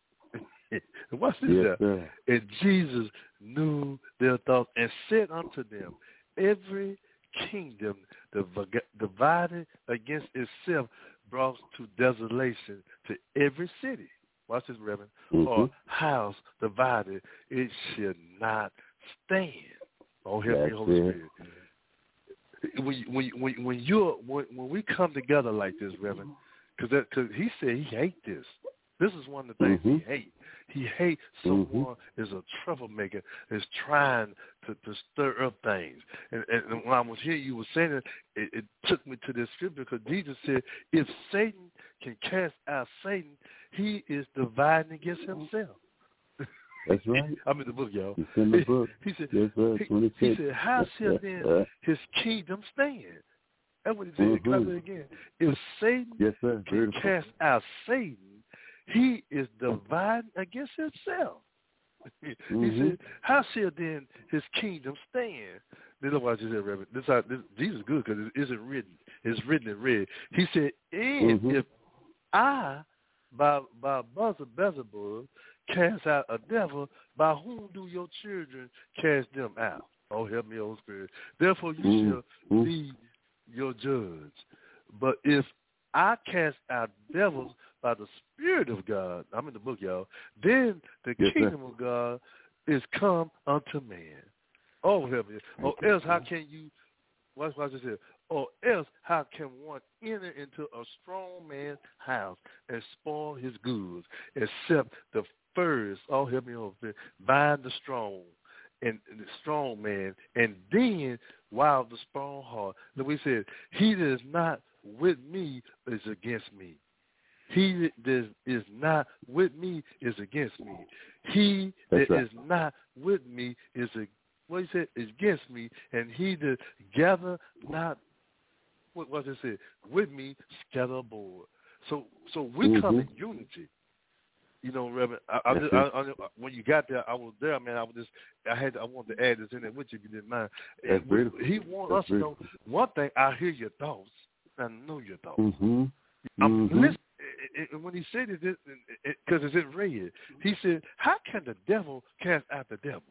Watch this, yes, there. And Jesus knew their thoughts and said unto them, every kingdom divided against itself brought to desolation to every city. Watch this, Reverend. Mm-hmm. Or house divided, it shall not stand. Oh, help me, Holy Spirit. When when when when you when, when we come together like this, Reverend, because because he said he hate this. This is one of the things mm-hmm. he hate. He hates someone mm-hmm. is a troublemaker, is trying to, to stir up things. And, and when I was here, you were saying it, it, it took me to this scripture because Jesus said, if Satan can cast out Satan, he is dividing against himself. That's right. I'm in the book, y'all. It's in the book. He, he said, yes, sir. he, he said, how shall then his kingdom stand? That's what he said. Mm-hmm. Can I say it again? If Satan yes, sir. can Beautiful. cast out Satan, he is dividing against himself. Mm-hmm. He said, how shall then his kingdom stand? This is what I just said, Reverend. This, this, Jesus is good because it isn't written. It's written in red. He said, and mm-hmm. if I, by by Beelzebub, cast out a devil, by whom do your children cast them out? Oh, help me, Holy Spirit. Therefore you mm-hmm. shall be your judge. But if I cast out devils by the Spirit of God, I'm in the book, y'all, then the yes, kingdom sir. Of God is come unto man. Oh, help me. Or else how can you, watch what I just said, or else how can one enter into a strong man's house and spoil his goods, except the first, oh, help me, Holy Spirit, bind the strong and the strong man, and then while the strong heart, look, we said, he that is not with me is against me. He that is not with me is against me. He that right. is not with me is a, what he said is against me, and he that gather not what was it said with me scatter abroad. So so we mm-hmm. come in unity. You know, Reverend. I, I, just, I, I, when you got there, I was there, man. I was just, I had, I wanted to add this in there with you if you didn't mind. We, he wants us to know one thing. I hear your thoughts. I know your thoughts. Mm-hmm. I'm mm-hmm. listening. And when he said it, because it, it's in red, he said, "How can the devil cast out the devil?"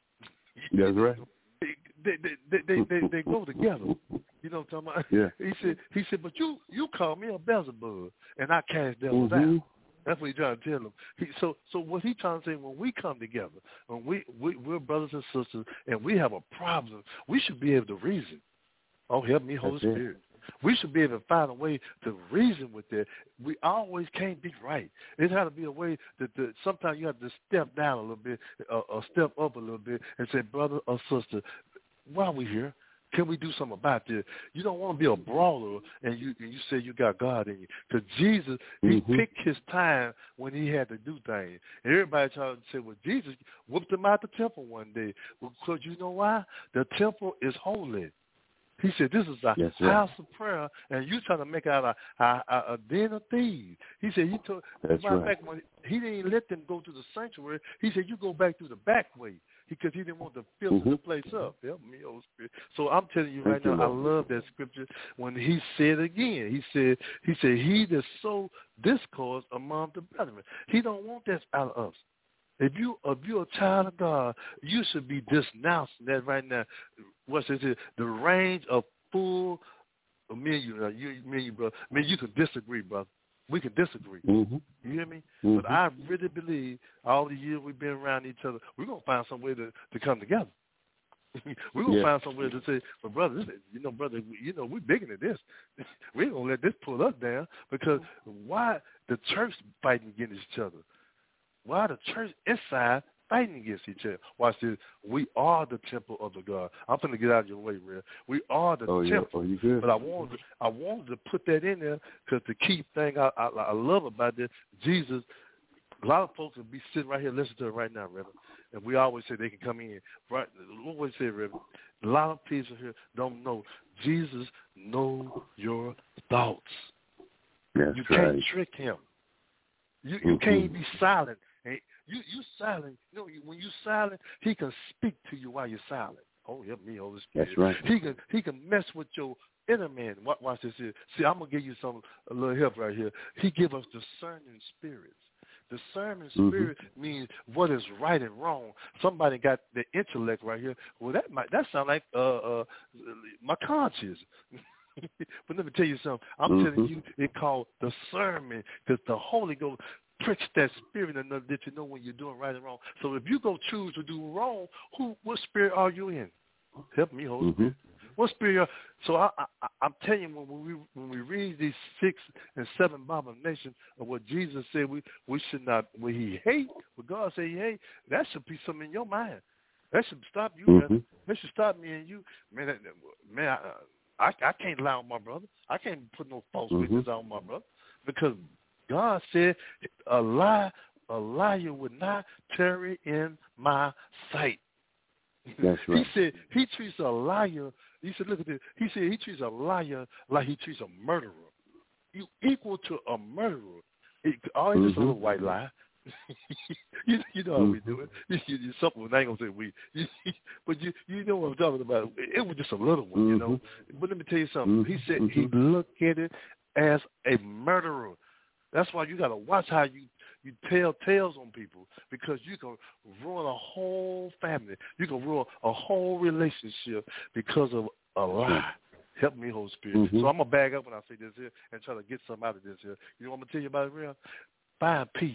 That's right. They they they they, they, they go together. You know what I'm talking about? Yeah. He said, he said, but you you call me a Beelzebub, and I cast devils mm-hmm. out. That's what he's trying to tell them. He, so, so what he's trying to say, when we come together, when we, we we're brothers and sisters, and we have a problem, we should be able to reason. Oh, help me, Holy That's Spirit. It. We should be able to find a way to reason with that. We always can't be right. It has to be a way that the, sometimes you have to step down a little bit, uh, or step up a little bit, and say, brother or sister, why are we here? Can we do something about this? You don't want to be a brawler and you and you say you got God in you. Because Jesus, he mm-hmm. picked his time when he had to do things. And everybody tried to say, well, Jesus whooped him out the temple one day. Well, because you know why? The temple is holy. He said, this is a yes, house right. of prayer, and you trying to make out a, a, a, a den of thieves. He said, he told, That's right. back when he didn't let them go to the sanctuary. He said, you go back through the back way. Because he didn't want to filter mm-hmm. the place up. Help me, Holy Spirit. So I'm telling you right Thank now, you, I love that scripture when he said again. He said, he said, he that sow discourse among the brethren. He don't want that out of us. If you if you're a child of God, you should be denouncing that right now. What's it? The range of full. Me and you, you, me and you, brother. I mean, you can disagree, brother. We can disagree. Mm-hmm. You hear me? Mm-hmm. But I really believe all the years we've been around each other, we're going to find some way to, to come together. we're going to yeah. find some way to say, well, brother, this, you know, brother, you know, we're bigger than this. We ain't going to let this pull us down because why the church fighting against each other? Why the church inside fighting against each other? Watch this. We are the temple of the God. I'm going to get out of your way, Red. We are the oh, temple. Yeah. Oh, you good? But I wanted, I wanted to put that in there because the key thing I, I, I love about this, Jesus A lot of folks will be sitting right here listening to it right now, Reverend. And we always say they can come in. Right? What we say, Reverend? A lot of people here don't know. Jesus knows your thoughts. That's you right. can't trick him. You you mm-hmm. can't be silent. You you silent. You know, when you silent, he can speak to you while you're silent. Oh, help me, Holy Spirit. That's right. He can he can mess with your inner man. Watch, watch this here. See, I'm gonna give you some a little help right here. He give us discerning spirits. Discerning spirit mm-hmm. means what is right and wrong. Somebody got the intellect right here. Well, that might that sound like uh, uh, my conscience. But let me tell you something. I'm mm-hmm. telling you, it's called discernment because the Holy Ghost pricks that spirit enough that you know when you're doing right and wrong. So if you go choose to do wrong, who what spirit are you in? Help me, Holy Spirit. Mm-hmm. What spirit? So I, I, I'm telling you, when we when we read these six and seven abominations of what Jesus said we, we should not, what he hate, what God said he hate, that should be something in your mind. That should stop you. Mm-hmm. That should stop me and you. Man, that, man, I, I I can't lie on my brother. I can't put no false mm-hmm. witness on my brother because God said a lie, a liar would not tarry in my sight. That's right. He said he treats a liar. He said, look at this. He said he treats a liar like he treats a murderer. You equal to a murderer. It, oh, it's mm-hmm. just a little white lie. you, you know how mm-hmm. we do it. You, you, something I ain't gonna say we, you, but you you know what I'm talking about. It was just a little one, mm-hmm. you know. But let me tell you something. Mm-hmm. He said he looked at it as a murderer. That's why you gotta watch how you. You tell tales on people because you can ruin a whole family. You can ruin a whole relationship because of a lie. Help me, Holy Spirit. Mm-hmm. So I'm going to bag up when I say this here and try to get something out of this here. You know what I'm going to tell you about it, real? Find peace.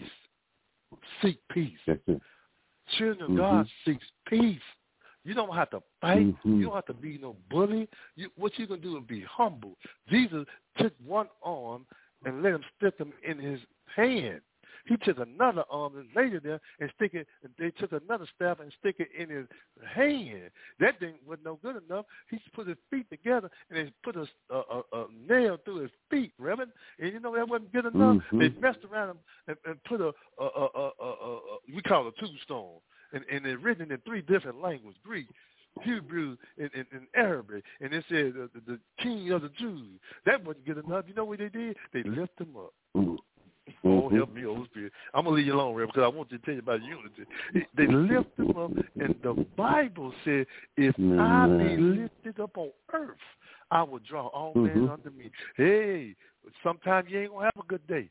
Seek peace. Children of mm-hmm. God seeks peace. You don't have to fight. Mm-hmm. You don't have to be no bully. You, what you can do is be humble. Jesus took one arm and let him stick him in his hand. He took another arm and laid it there and stick it. And they took another staff and stick it in his hand. That thing wasn't no good enough. He put his feet together and they put a, a, a, a nail through his feet, Reverend. And you know that wasn't good enough. Mm-hmm. They messed around him and, and put a, a, a, a, a, a we call it a tombstone, and, and it's written in three different languages: Greek, Hebrew, and, and, and Arabic. And it said the, the, the king of the Jews. That wasn't good enough. You know what they did? They lifted him up. Mm-hmm. Oh, help me, Holy Spirit. I'm going to leave you alone, Reverend, because I want you to tell you about unity. They lift him up, and the Bible said, if mm-hmm. I be lifted up on earth, I will draw all mm-hmm. men unto me. Hey, sometimes you ain't going to have a good day.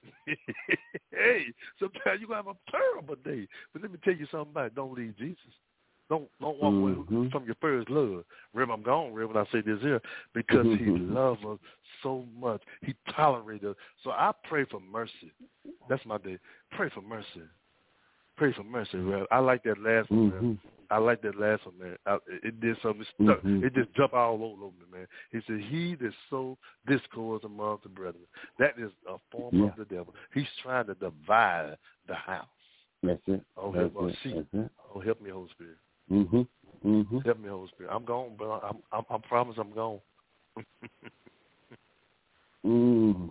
Hey, sometimes you're going to have a terrible day. But let me tell you something about it. Don't leave Jesus. Don't don't walk away mm-hmm. from your first love. Reverend, I'm gone, Reverend, I say this here, because mm-hmm. he loves us so much. He tolerates us. So I pray for mercy. That's my day. Pray for mercy. Pray for mercy, Reverend. I like that last one, mm-hmm. man. I like that last one, man. I, it did something. It, stuck. Mm-hmm. It just jumped all over me, man. He said, he that sow discord among the brethren. That is a form yeah. of the devil. He's trying to divide the house. That's it. Oh, That's help, it. see. That's it. Oh, help me, Holy Spirit. Mm-hmm. Mm-hmm. Help me, Holy Spirit. I'm gone, but I'm, I'm, I promise I'm gone. mm.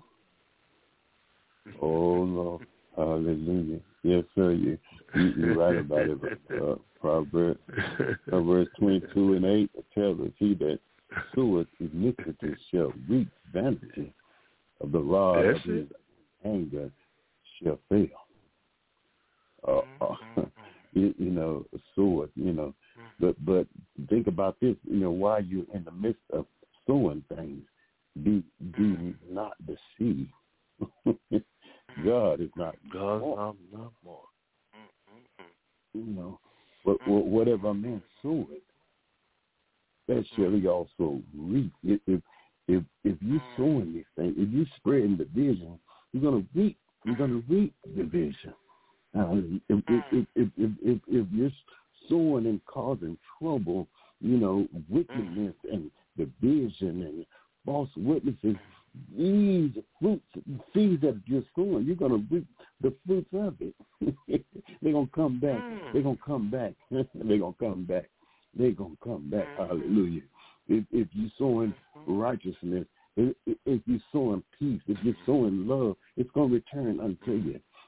Oh, no. Hallelujah. Yes, sir. You, you, you're right about it. Uh, Proverbs, Proverbs twenty-two and eight tells us, he that soweth iniquity shall reap vanity, of the rod That's of his it. anger shall fail. Uh, uh, you, you know, a sword, you know. But but think about this, you know, while you're in the midst of sowing things, be do not deceive. God is not God more. is not more. You know, but whatever a man soweth, that shall he also reap. If if if, if you sowing these things, if you spreading division, you're gonna reap. You're gonna reap division. Uh, if, if, if, if, if, if, if you're sowing and causing trouble, you know, wickedness and division and false witnesses, these fruits, seeds that you're sowing, you're going to reap the fruits of it. They're going to come back. They're going to come back. They're going to come back. They're going to come back. Hallelujah. If, if you're sowing righteousness, if, if you're sowing peace, if you're sowing love, it's going to return unto you.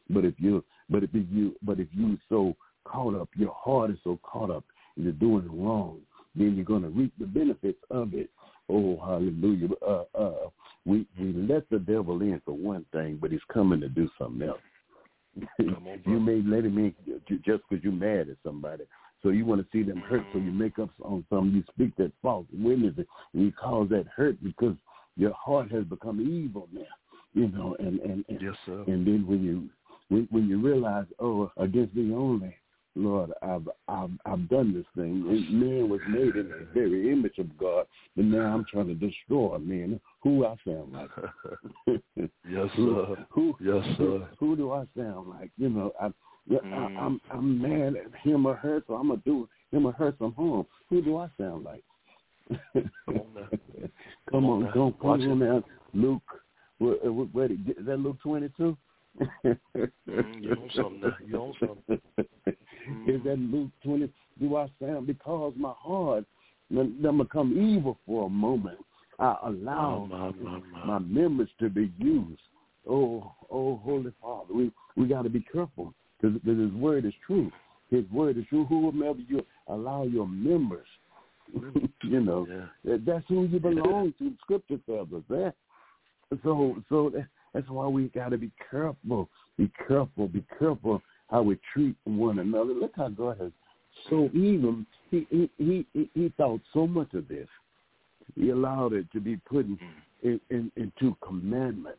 But if you, but if you, but if you so caught up, your heart is so caught up, and you're doing wrong, then you're going to reap the benefits of it. Oh, hallelujah! Uh, uh, we we let the devil in for one thing, but he's coming to do something else. On, you may let him in just because you're mad at somebody. So you want to see them hurt, so you make up on something. You speak that false witness, and you cause that hurt because your heart has become evil now. You know, and and and, yes, sir. and then when you when, when you realize, oh, against me only, Lord, I've I've I've done this thing. And man was made in the very image of God, but now I'm trying to destroy man. Who I sound like? Yes, who, sir. Who, yes, sir. Who, who do I sound like? You know, I, mm. I I'm I'm mad at him or her, so I'm gonna do him or her some harm. Who do I sound like? Come on now. Come, come on, on, come, come Watch on it. now, Luke. What, what, what, is that Luke twenty-two? mm, you know something now. You know something. Mm. Is that Luke twenty? Do I sound, because my heart them become evil for a moment, I allow my, my, my. my members to be used. Oh, oh, Holy Father, we we got to be careful because His word is true. His word is true. Whoever you allow your members, you know, yeah. that's who you belong to. Scripture tells us that. So, so that, that's why we got to be careful, be careful, be careful how we treat one another. Look how God has so even he he he he, he thought so much of this. He allowed it to be put in, in, in, into commandments.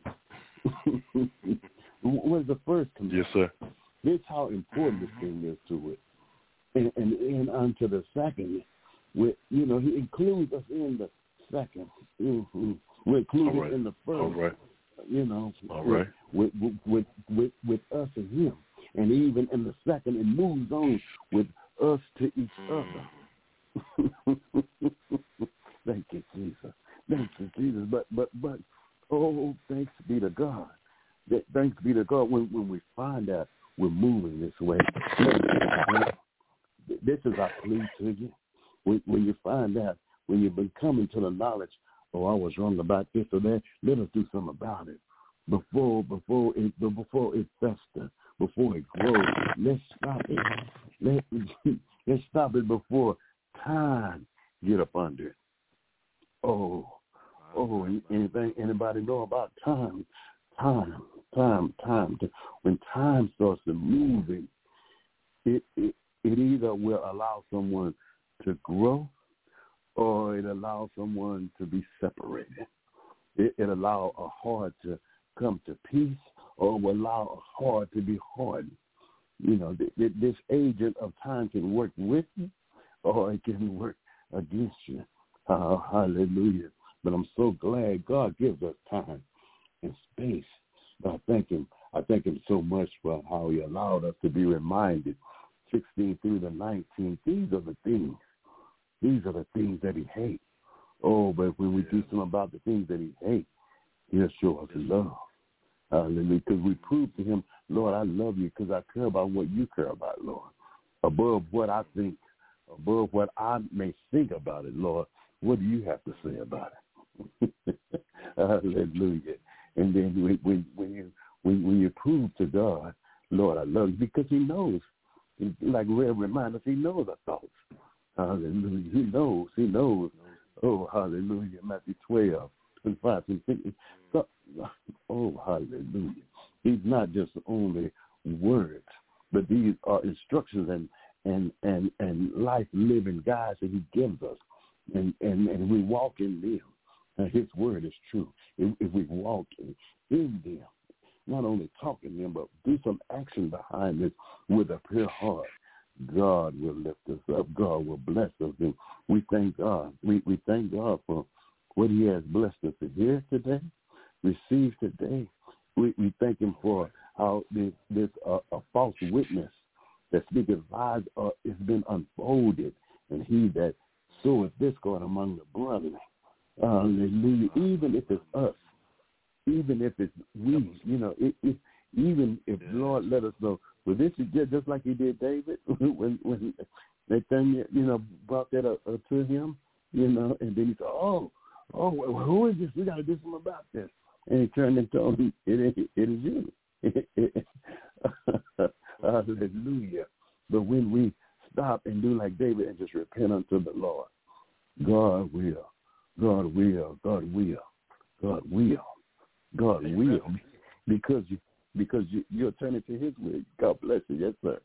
What is the first commandment? Yes, sir. This is how important this thing is to it, and and, and onto the second. With, you know, he includes us in the second. Mm-hmm. We include right. us in the first. All right. You know, All with, right. with, with, with, with, with us and him. And even in the second, it moves on with us to each other. Thank you, Jesus. Thank you, Jesus. But, but, but, oh, thanks be to God. Thanks be to God when, when we find out we're moving this way. This is our plea to you. When, when you find out, when you've been coming to the knowledge, oh, I was wrong about this or that, let us do something about it. Before before it before it festers, before it grows, let's stop it. Let, let's stop it before time get up under it. Oh, oh, anything anybody know about time? Time, time, time. When time starts to moving, it, it it either will allow someone to grow, or it allows someone to be separated. It, it allows a heart to come to peace, or will allow a heart to be hardened. You know, th- th- this agent of time can work with you, or it can work against you. Uh, hallelujah. But I'm so glad God gives us time and space. But I thank him. I thank him so much for how he allowed us to be reminded, sixteen through the nineteen. These are the things. These are the things that he hates. Oh, but when we do something about the things that he hates, he'll show us love. Hallelujah. Because we prove to him, Lord, I love you because I care about what you care about, Lord. Above what I think, above what I may think about it, Lord, what do you have to say about it? Hallelujah. And then when, when, when you when, when you prove to God, Lord, I love you, because he knows, like Rev reminded us, he knows our thoughts. Hallelujah. He knows. He knows. Oh, hallelujah. Matthew twelve, twenty-five, twenty-six. So, oh, hallelujah. He's not just only words, but these are instructions and and and, and life-living guides that he gives us. And, and, and we walk in them. And his word is true. If, if we walk in, in them, not only talk in them, but do some action behind this with a pure heart, God will lift us up. God will bless us. And we thank God. We, we thank God for what he has blessed us to hear today, receive today. We, we thank him for how this, this uh, a false witness that speaketh lies uh, has been unfolded. And he that soweth discord among the brethren. Hallelujah. Even if it's us, even if it's we, you know, it, it, even if the Lord let us know, well, this is just, just like he did David when when they thing, you know, brought that up, uh, to him, you know, and then he said, oh, oh, well, who is this? We got to do something about this. And he turned and told him, it, it, it is you. Hallelujah. But when we stop and do like David and just repent unto the Lord, God will, God will, God will, God will, God will, because you because you, you're turning to His will. God bless you, yes, sir.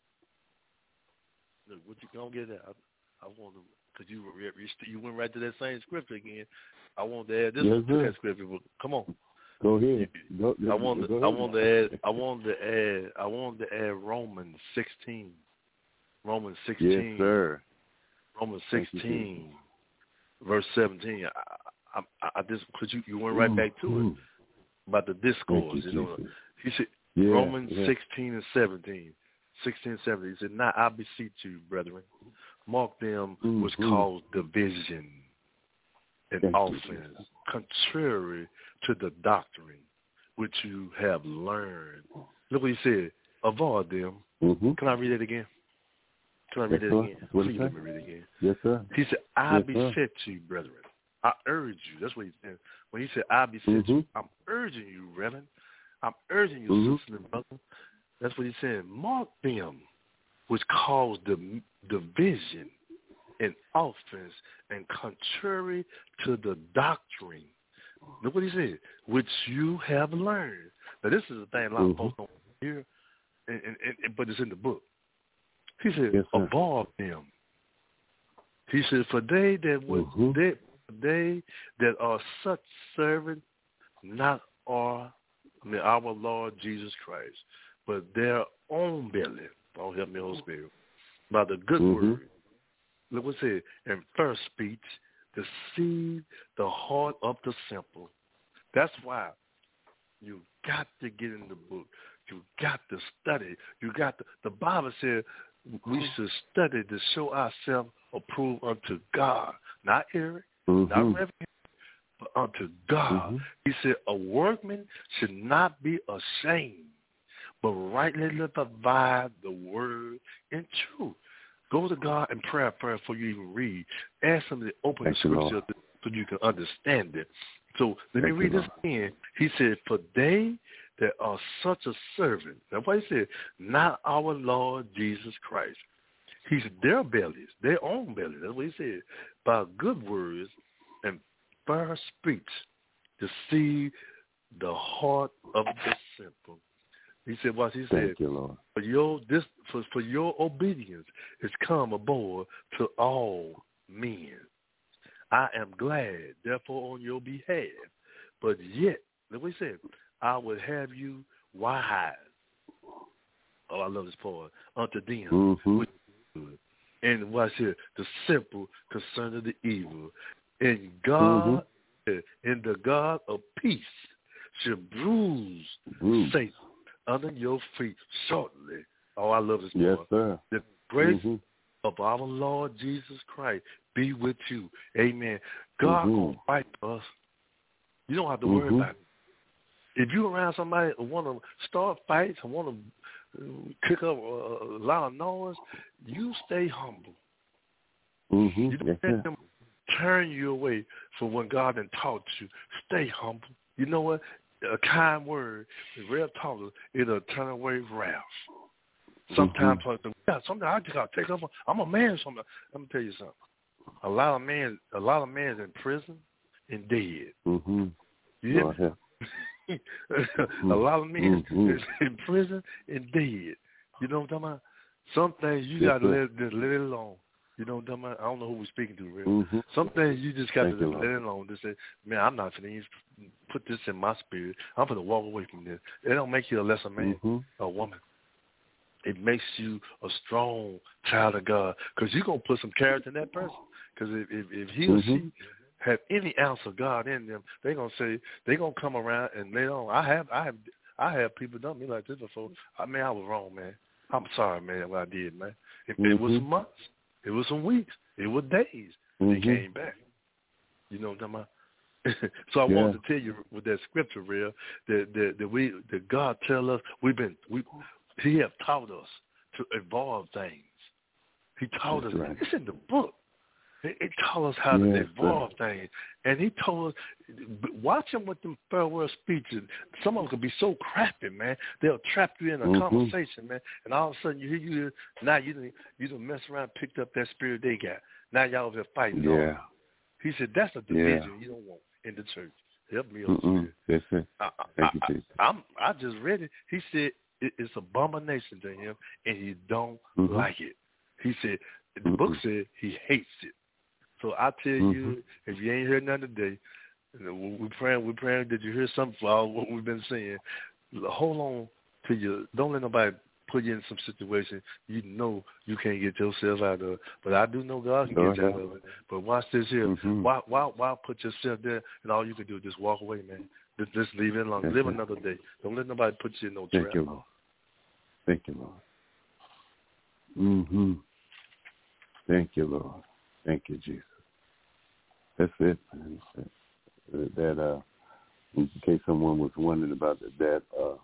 Look, what you gonna get at? I, I want to, because you you went right to that same scripture again. I want to add this yes, one to that scripture. But come on, go ahead. Go, I want go I ahead. want to add I want to add I want to add Romans sixteen. Romans sixteen. Yes, sir. Romans sixteen, verse seventeen. I, I, I just because you, you went right mm, back to mm. it about the discourse. You, you know, Jesus. he said yeah, Romans yeah. sixteen and seventeen. Sixteen and seventeen. He said, "Now I beseech you, brethren, mark them mm, which mm. cause division and Thank offense, you, contrary to the doctrine which you have learned." Look what he said. Avoid them. Mm-hmm. Can I read it again? Can I read yes, it again? What Please let me read it again. Yes, sir. He said, I yes, beseech you, brethren. I urge you. That's what he said. When he said, I beseech mm-hmm. you, I'm urging you, brethren. I'm urging you, mm-hmm. sisters and brothers. That's what he said. Mark them which cause the division and offense and contrary to the doctrine. Look what he said, which you have learned. Now, this is the thing a lot mm-hmm. of folks don't hear, and, and, and, but it's in the book. He said, yes, avoid them. He said, for they that would, mm-hmm. they, they that are such servants, not are our Lord Jesus Christ, but their own belly. Oh, help me, Holy Spirit. By the good mm-hmm. word. Look what it said. In first speech, deceive the heart of the simple. That's why you got to get in the book. You got to study. You got to, the Bible said we should study to show ourselves approved unto God. Not Eric, mm-hmm. not Reverend, but unto God. Mm-hmm. He said a workman should not be ashamed, but rightly divide the word in truth. Go to God in prayer, prayer before you even read. Ask him to open Thank the scripture so you can understand it. So let Thank me read you, this again. He said, for they that are such a servant. That's why he said, not our Lord Jesus Christ. He's their bellies, their own bellies. That's what he said. By good words and fair speech, deceive the heart of the simple. He said, what he said, Thank you, Lord. For your this for, for your obedience is come aboard to all men. I am glad, therefore, on your behalf. But yet, look what he said, I would have you wise. Oh, I love this part. Unto them. Mm-hmm. And what's here? The simple concerning the evil. And God, mm-hmm. and the God of peace shall bruise Bruise. Satan under your feet shortly. Oh, I love this part. Yes, sir. The grace mm-hmm. of our Lord Jesus Christ be with you. Amen. God mm-hmm. gonna fight for us. You don't have to mm-hmm. worry about it. If you're around somebody who want to start fights and want to kick up a lot of noise, you stay humble. Mm-hmm. You don't yes, let them turn you away from what God has taught you. Stay humble. You know what? A kind word, a real talker, it'll turn away wrath. Sometimes, mm-hmm. yeah, sometimes I just gotta take up. I'm a man. Sometimes. Let me tell you something. A lot of men, a lot of men is in prison and dead. Mm-hmm. You hear me? A lot of men mm-hmm. is in prison and dead. You know what I'm talking about? Some things you yes, gotta sir. let just let it alone. You know what I'm talking about? I don't know who we're speaking to, really. Mm-hmm. Some things you just got Thank to you, let it alone. Just say, man, I'm not going to put this in my spirit. I'm going to walk away from this. It don't make you a lesser man mm-hmm. or woman. It makes you a strong child of God because you're going to put some character in that person. Because if, if, if he or mm-hmm. she have any ounce of God in them, they're going to say, they're going to come around and they don't. I have, I have, I have people done me like this before. I mean, I was wrong, man. I'm sorry, man, what I did, man. It, mm-hmm. it was some months. It was some weeks. It was days. Mm-hmm. They came back. You know what I'm talking about? So I yeah. wanted to tell you with that scripture, real, that that, that we that God tell us we've been we He have taught us to evolve things. He taught That's us. right. It's in the book. He, he taught us how yes, to evolve sir. things. And he told us, watch him with them farewell speeches. Some of them could be so crappy, man. They'll trap you in a mm-hmm. conversation, man. And all of a sudden you hear you, now you done, you done mess around and picked up that spirit they got. Now y'all over there fighting. Yeah. He said, that's a division yeah. you don't want in the church. Help me on Yes, sir. I, Thank I, you, I, I'm, I just read it. He said it, it's abomination to him, and he don't mm-hmm. like it. He said, the mm-hmm. book said he hates it. So I tell mm-hmm. you, if you ain't heard nothing today, we're praying, we're praying that you hear something for all what we've been saying. Hold on to your, don't let nobody put you in some situation you know you can't get yourself out of. But I do know God can get you out of it. But watch this here. Mm-hmm. Why, why, why put yourself there and all you can do is just walk away, man. Just, just leave it alone. Yes, live sir. Another day. Don't let nobody put you in no trap. Thank you, Lord. Thank you, Lord. Mm-hmm. Thank you, Lord. Thank you, Jesus. That's it, man. That, uh, in case someone was wondering about that, that uh,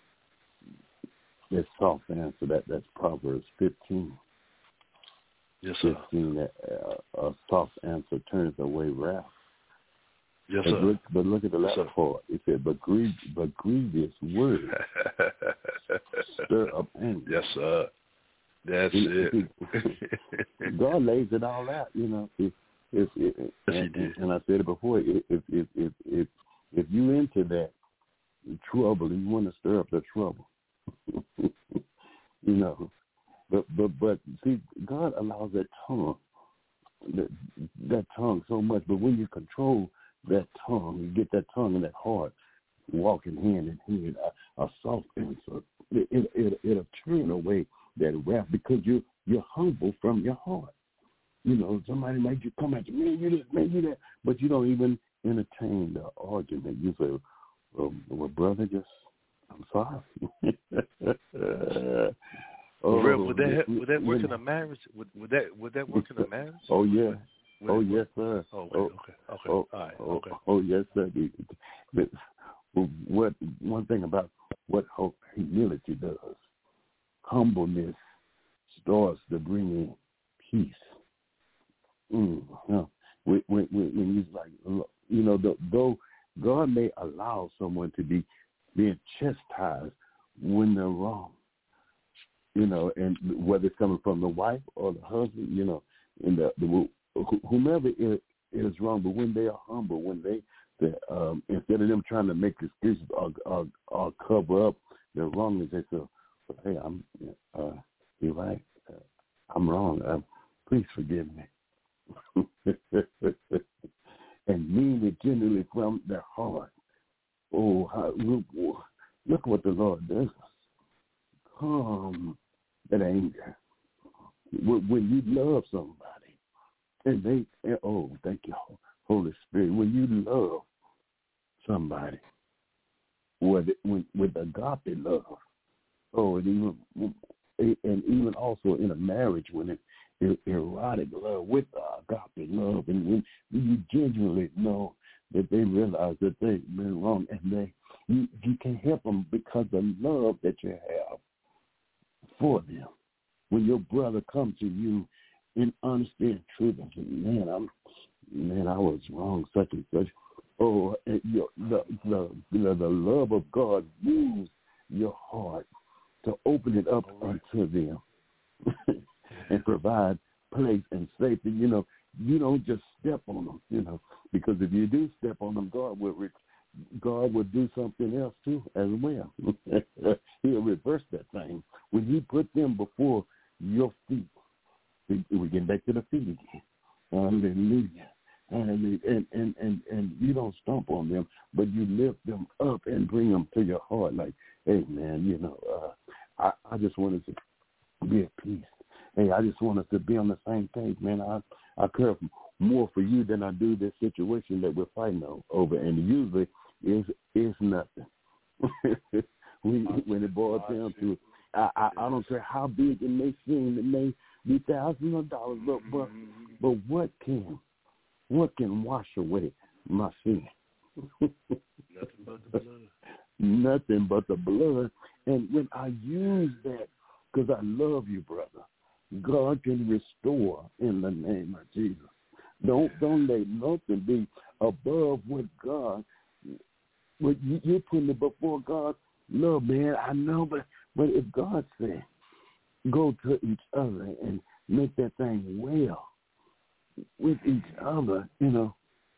that soft answer, that that's Proverbs fifteen. Yes, sir. fifteen, that uh, a soft answer turns away wrath. Yes, but sir. Look, but look at the last yes, part. It said, but, grieve, but grievous words stir up anger. Yes, sir. That's it. it. God lays it all out, you know. If, if, if, yes, and, he did. And I said it before. If if if if if, if you into that trouble, you want to stir up the trouble. you know, but but but see, God allows that tongue, that that tongue so much. But when you control that tongue, you get that tongue and that heart walking hand in hand, a, a soft answer. It, it, it, it'll turn away that wrath because you you're humble from your heart. You know, somebody might you come at you, man, you this, man, you that, but you don't even entertain the argument. You say, well, well brother, just I'm sorry. oh, Real, would that would that work in a marriage? Would, would that would that work in a marriage? Oh yeah. Would oh yes, sir. Oh, okay, oh, okay, okay. Oh, all right, oh, okay. Oh yes, sir. But what one thing about what humility does, humbleness starts to bring in peace. Mm, yeah. When, when, when you like, you know, though God may allow someone to be being chastised when they're wrong, you know, and whether it's coming from the wife or the husband, you know, and the, the whomever is, is wrong, but when they are humble, when they, they um, instead of them trying to make excuses or, or, or cover up their wrongness, they say, "Hey, I'm, uh, you're right, uh, I'm wrong. Uh, please forgive me." And mean it genuinely from their heart. Oh, how, look what the Lord does. Calm that anger. When you love somebody, and they, oh, thank you, Holy Spirit. When you love somebody with with, with agape love, oh, and even and even also in a marriage when it erotic love with agape love, and when you genuinely know that they realize that they've been wrong, and they you, you can help them because of the love that you have for them. When your brother comes to you in honesty and truth and say, "Man, I'm man, I was wrong, such and such." Oh, and your, the, the the the love of God moves your heart to open it up right. unto them. And provide place and safety. You know, you don't just step on them, you know, because if you do step on them, God will re- God will do something else too as well. He'll reverse that thing. When He put them before your feet, we get back to the feet again. Hallelujah. Hallelujah. And, and, and, and you don't stomp on them, but you lift them up and bring them to your heart like, hey, man, you know, uh, I, I just wanted to be at peace. Hey, I just want us to be on the same page, man. I I care more for you than I do this situation that we're fighting over, and usually is is nothing. when, when it boils down to, I, I I don't care how big it may seem, it may be thousands of dollars, but but but what can what can wash away my sin? Nothing but the blood. Nothing but the blood. And when I use that, because I love you, brother, God can restore in the name of Jesus. Don't don't let nothing be above what God. What you, you're putting it before God. Love, man. I know, but but if God said, go to each other and make that thing well with each other, you know.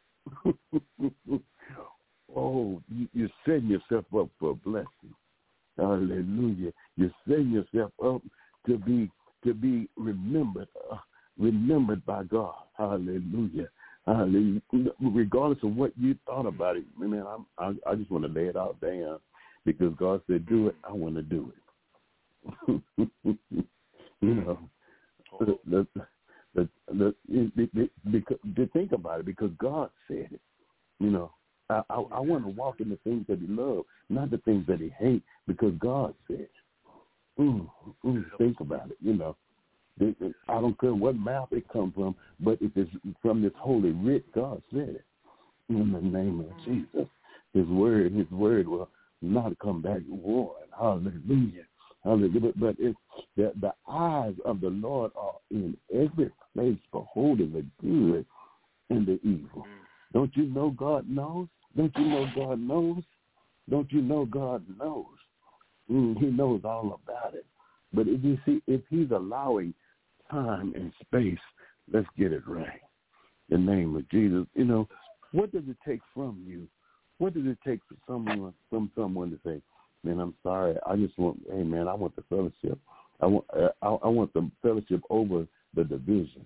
Oh, you, you're setting yourself up for a blessing. Hallelujah. You're setting yourself up to be to be remembered, uh, remembered by God. Hallelujah. Hallelujah. Regardless of what you thought about it, man, I'm, I, I just want to lay it out down because God said, do it. I want to do it. You know, the, the, the, the, the, the, because, to think about it, because God said it. You know, I, I, I want to walk in the things that he loves, not the things that he hates, because God said it. Mm, mm, think about it, you know. I don't care what mouth it comes from, but if it's from this holy writ, God said it. In the name of Jesus, his word, his word will not come back void. Hallelujah. Hallelujah. But it's the, the eyes of the Lord are in every place, beholding the good and the evil. Don't you know God knows? Don't you know God knows? Don't you know God knows? Mm, he knows all about it. But if you see, if he's allowing time and space, let's get it right. In the name of Jesus. You know, what does it take from you? What does it take for someone, from someone to say, man, I'm sorry. I just want, hey, man, I want the fellowship. I want, uh, I, I want the fellowship over the division.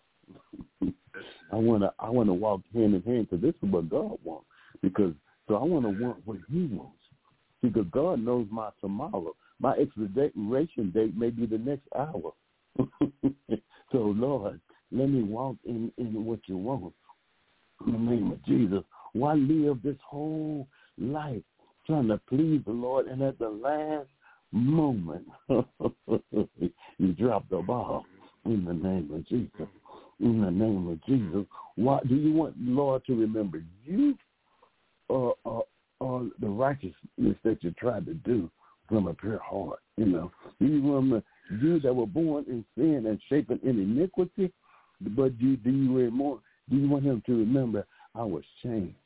I want to, I want to walk hand in hand because this is what God wants. Because so I want to want what He wants. Because God knows my tomorrow. My expiration date may be the next hour. So Lord, let me walk in, in what you want. In the name of Jesus. Why live this whole life trying to please the Lord, and at the last moment you drop the ball? In the name of Jesus. In the name of Jesus. Why do you want Lord to remember you, or, or, or the righteousness that you tried to do from a pure heart? You know, do you remember you that were born in sin and shapen in iniquity? But do, do you remember, do you want Him to remember I was changed?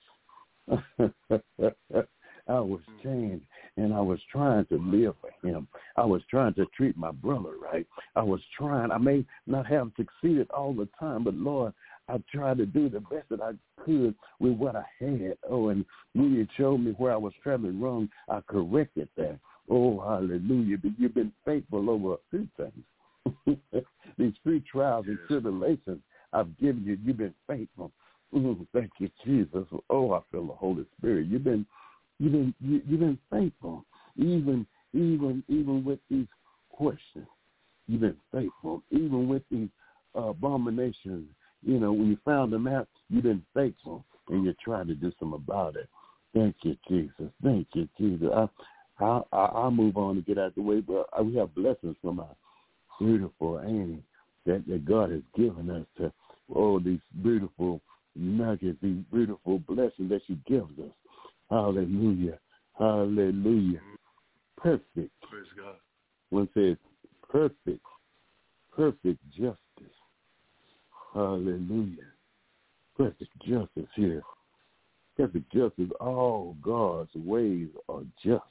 I was changed, and I was trying to live for Him. I was trying to treat my brother right. I was trying. I may not have succeeded all the time, but Lord, I tried to do the best that I could with what I had. Oh, and when you showed me where I was traveling wrong, I corrected that. Oh, hallelujah. But you've been faithful over a few things. These three trials and tribulations I've given you, you've been faithful. Mm, thank you, Jesus. Oh, I feel the Holy Spirit. You've been, you've been, you, you've been faithful, even, even, even with these questions. You've been faithful, even with these uh, abominations. You know, when you found them out, you've been faithful, and you tried to do something about it. Thank you, Jesus. Thank you, Jesus. I, I, I, I'll move on to get out of the way, but we have blessings from our beautiful Annie that, that God has given us to, oh, these beautiful nuggets, these beautiful blessings that she gives us. Hallelujah. Hallelujah. Perfect. Praise God. One says perfect, perfect justice. Hallelujah. Perfect justice here. Perfect justice. All God's ways are just.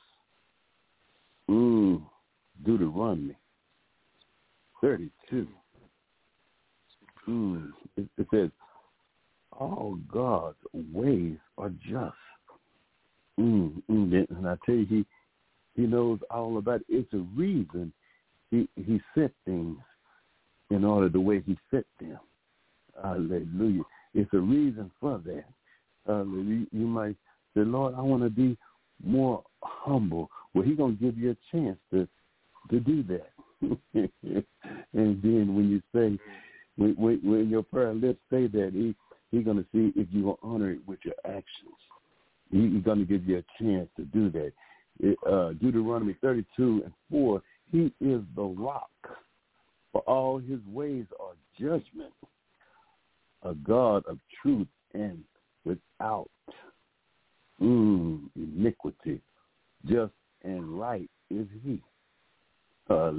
Mm. Deuteronomy thirty-two. Mm. It, it says, all God's ways are just. Mm. Mm. And I tell you, he, he knows all about it. It's a reason he, he set things in order the way he set them. Hallelujah. It's a reason for that. Hallelujah. You might say, Lord, I want to be more humble. Well, he's going to give you a chance to, to do that. And then when you say, when, when, when your prayer lips say that, he he's going to see if you will honor it with your actions. He, he's going to give you a chance to do that. It, uh, Deuteronomy thirty-two and four, he is the rock, for all his ways are judgment, a God of truth and without mm, iniquity. Just and right is he.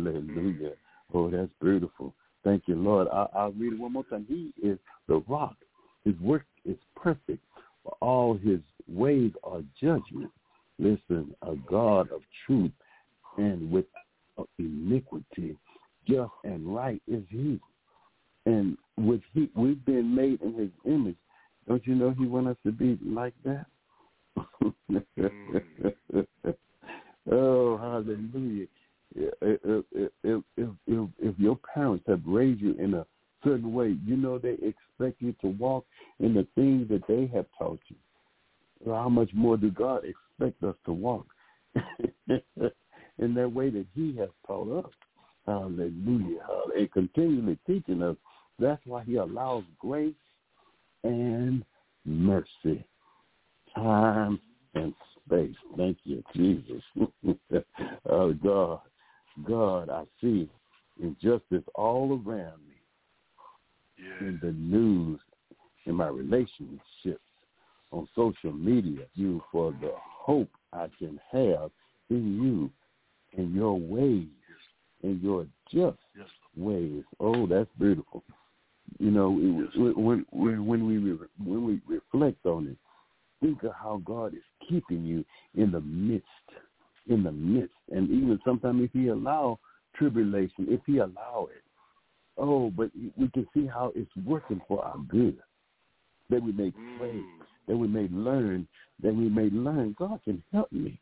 Hallelujah. Oh, that's beautiful. Thank you, Lord. I, I'll read it one more time. He is the rock, His work is perfect, for all his ways are judgment. Listen, a God of truth and with iniquity, just and right is he. And with he, we've been made in his image. Don't you know he wants us to be like that? Oh, hallelujah. If, if, if, if, if your parents have raised you in a certain way, you know they expect you to walk in the things that they have taught you. So how much more do God expect us to walk in that way that he has taught us? Hallelujah. And continually teaching us. That's why he allows grace and mercy, time and space. Thank you, Jesus. Oh, God. God, I see injustice all around me. Yeah. In the news, in my relationships, on social media, you for the hope I can have in you, in your ways, in your just yes. ways. Oh, that's beautiful. You know, yes. when when when we when we reflect on it, think of how God is keeping you in the midst, in the midst, and even sometimes if He allow tribulation, if He allow it, oh, but we can see how it's working for our good. That we may pray, mm. that we may learn, that we may learn. God can help me.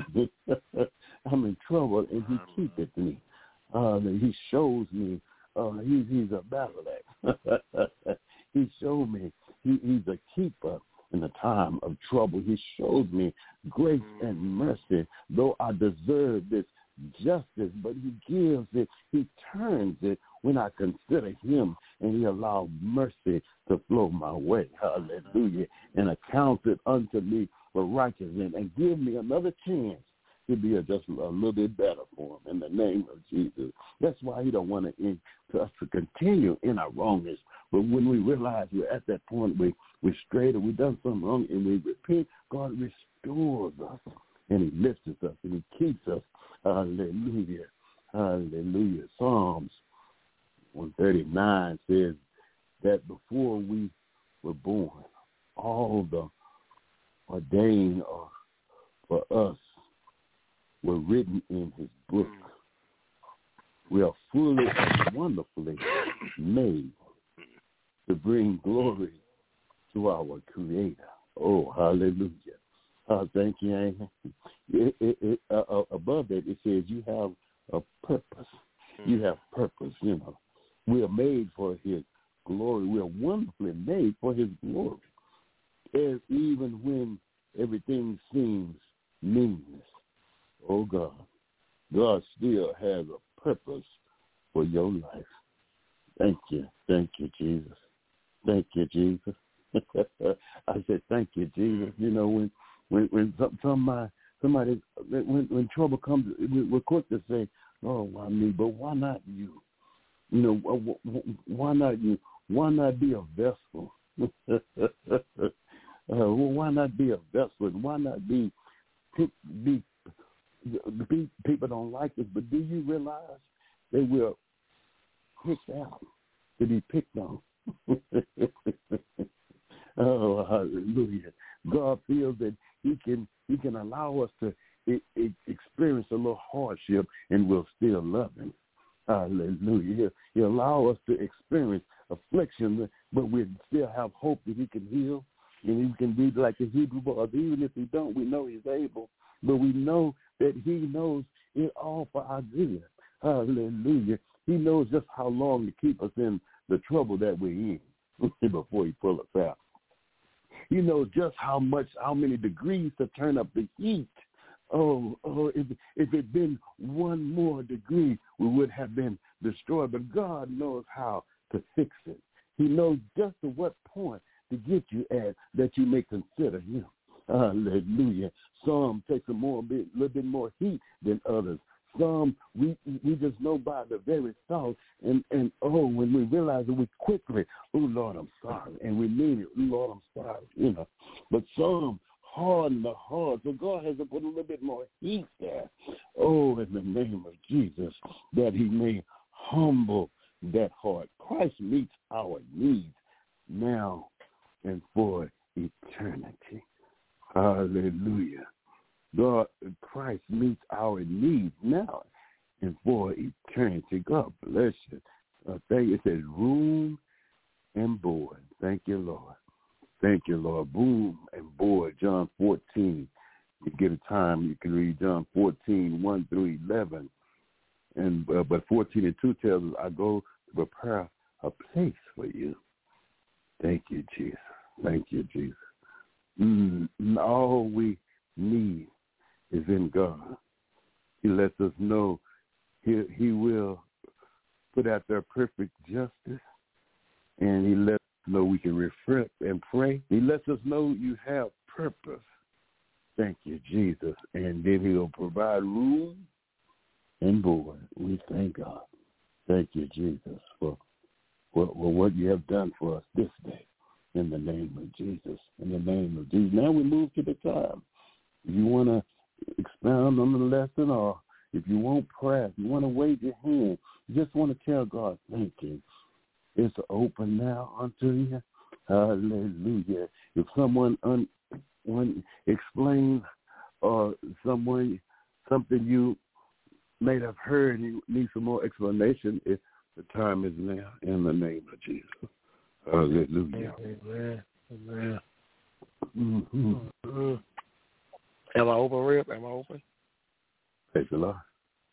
I'm in trouble, and He keepeth me. Uh, he shows me. Uh, he, he's a battle axe. He showed me he, he's a keeper in the time of trouble. He showed me grace and mercy, though I deserve this justice, but he gives it, he turns it when I consider him, and he allows mercy to flow my way. Hallelujah. And accounts it unto me for righteousness and give me another chance to be a, just a little bit better for him in the name of Jesus. That's why he don't want to, in, to us to continue in our wrongness. But when we realize we're at that point, we, we're straight or we've done something wrong and we repent, God restores us and he lifts us up and he keeps us. Hallelujah. Hallelujah. Psalms one thirty-nine says that before we were born, all the ordained for us were written in his book. We are fully and wonderfully made to bring glory to our Creator. Oh, hallelujah. Uh, thank you, Angel. It, it, it, uh, above that, it says you have a purpose. You have purpose, you know. We are made for his glory. We are wonderfully made for his glory. As even when everything seems meaningless, oh God, God still has a purpose for your life. Thank you. Thank you, Jesus. Thank you, Jesus. I said, thank you, Jesus. You know, when when when somebody, somebody when, when trouble comes, we're quick to say, oh, why me? But why not you? You know, why not you? Why not be a vessel? uh, why not be a vessel? Why not be, be, be, people don't like us, but do you realize they will picked out to be picked on? Oh, hallelujah. God feels that he can he can allow us to it, it experience a little hardship and we'll still love him. Hallelujah. He'll, he'll allow us to experience affliction, but we still have hope that he can heal and he can be like the Hebrew boys. Even if he don't, we know he's able, but we know that he knows it all for our good. Hallelujah. He knows just how long to keep us in the trouble that we're in before he pull us out. He knows just how much, how many degrees to turn up the heat. Oh, oh! If, if it had been one more degree, we would have been destroyed. But God knows how to fix it. He knows just at what point to get you at that you may consider him. Hallelujah. Some takes a more bit, little bit more heat than others. Some we we just know by the very thought, and and oh, when we realize it, we quickly, oh Lord, I'm sorry, and we mean it, oh, Lord, I'm sorry, you know. But some harden the heart, so God has to put a little bit more heat there. Oh, in the name of Jesus, that he may humble that heart. Christ meets our needs now and for eternity. Hallelujah. God, Christ meets our needs now and for eternity. God bless you. Uh, thank you. It says room and board. Thank you, Lord. Thank you, Lord. Room and board, John fourteen. You get a time, you can read John fourteen, one through eleven. And uh, but fourteen and two tells us, I go to prepare a place for you. Thank you, Jesus. Thank you, Jesus. Mm, all we need is in God. He lets us know he, he will put out their perfect justice, and he lets us know we can reflect and pray. He lets us know you have purpose. Thank you, Jesus. And then he'll provide room and board. We thank God. Thank you, Jesus, for, for, for what you have done for us this day. In the name of Jesus. In the name of Jesus. Now we move to the time. If you want to expound on the lesson, or if you want prayer, if you want to wave your hand, you just want to tell God, thank you. It's open now unto you. Hallelujah. If someone un, one explains or someone, something you may have heard, you need some more explanation, if the time is now in the name of Jesus. Hallelujah. Amen. Amen. Mm-hmm. Mm-hmm. Am I open, Rip? Am I open? Praise the Lord.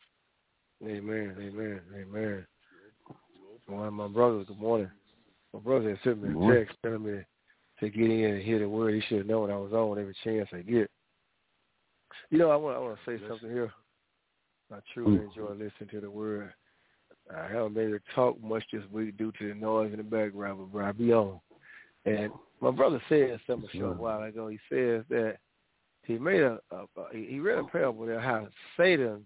Amen. Amen. Amen. One of my brothers, good morning. My brother had sent me a text telling me to get in and hear the word. He should have known I was on every chance I get. You know, I want, I want to say something here. I truly enjoy listening to the word. I haven't been able to talk much this week due to the noise in the background, but I'll be on. And my brother said something a short while ago. He says that he made a, a, a he read a parable there how Satan,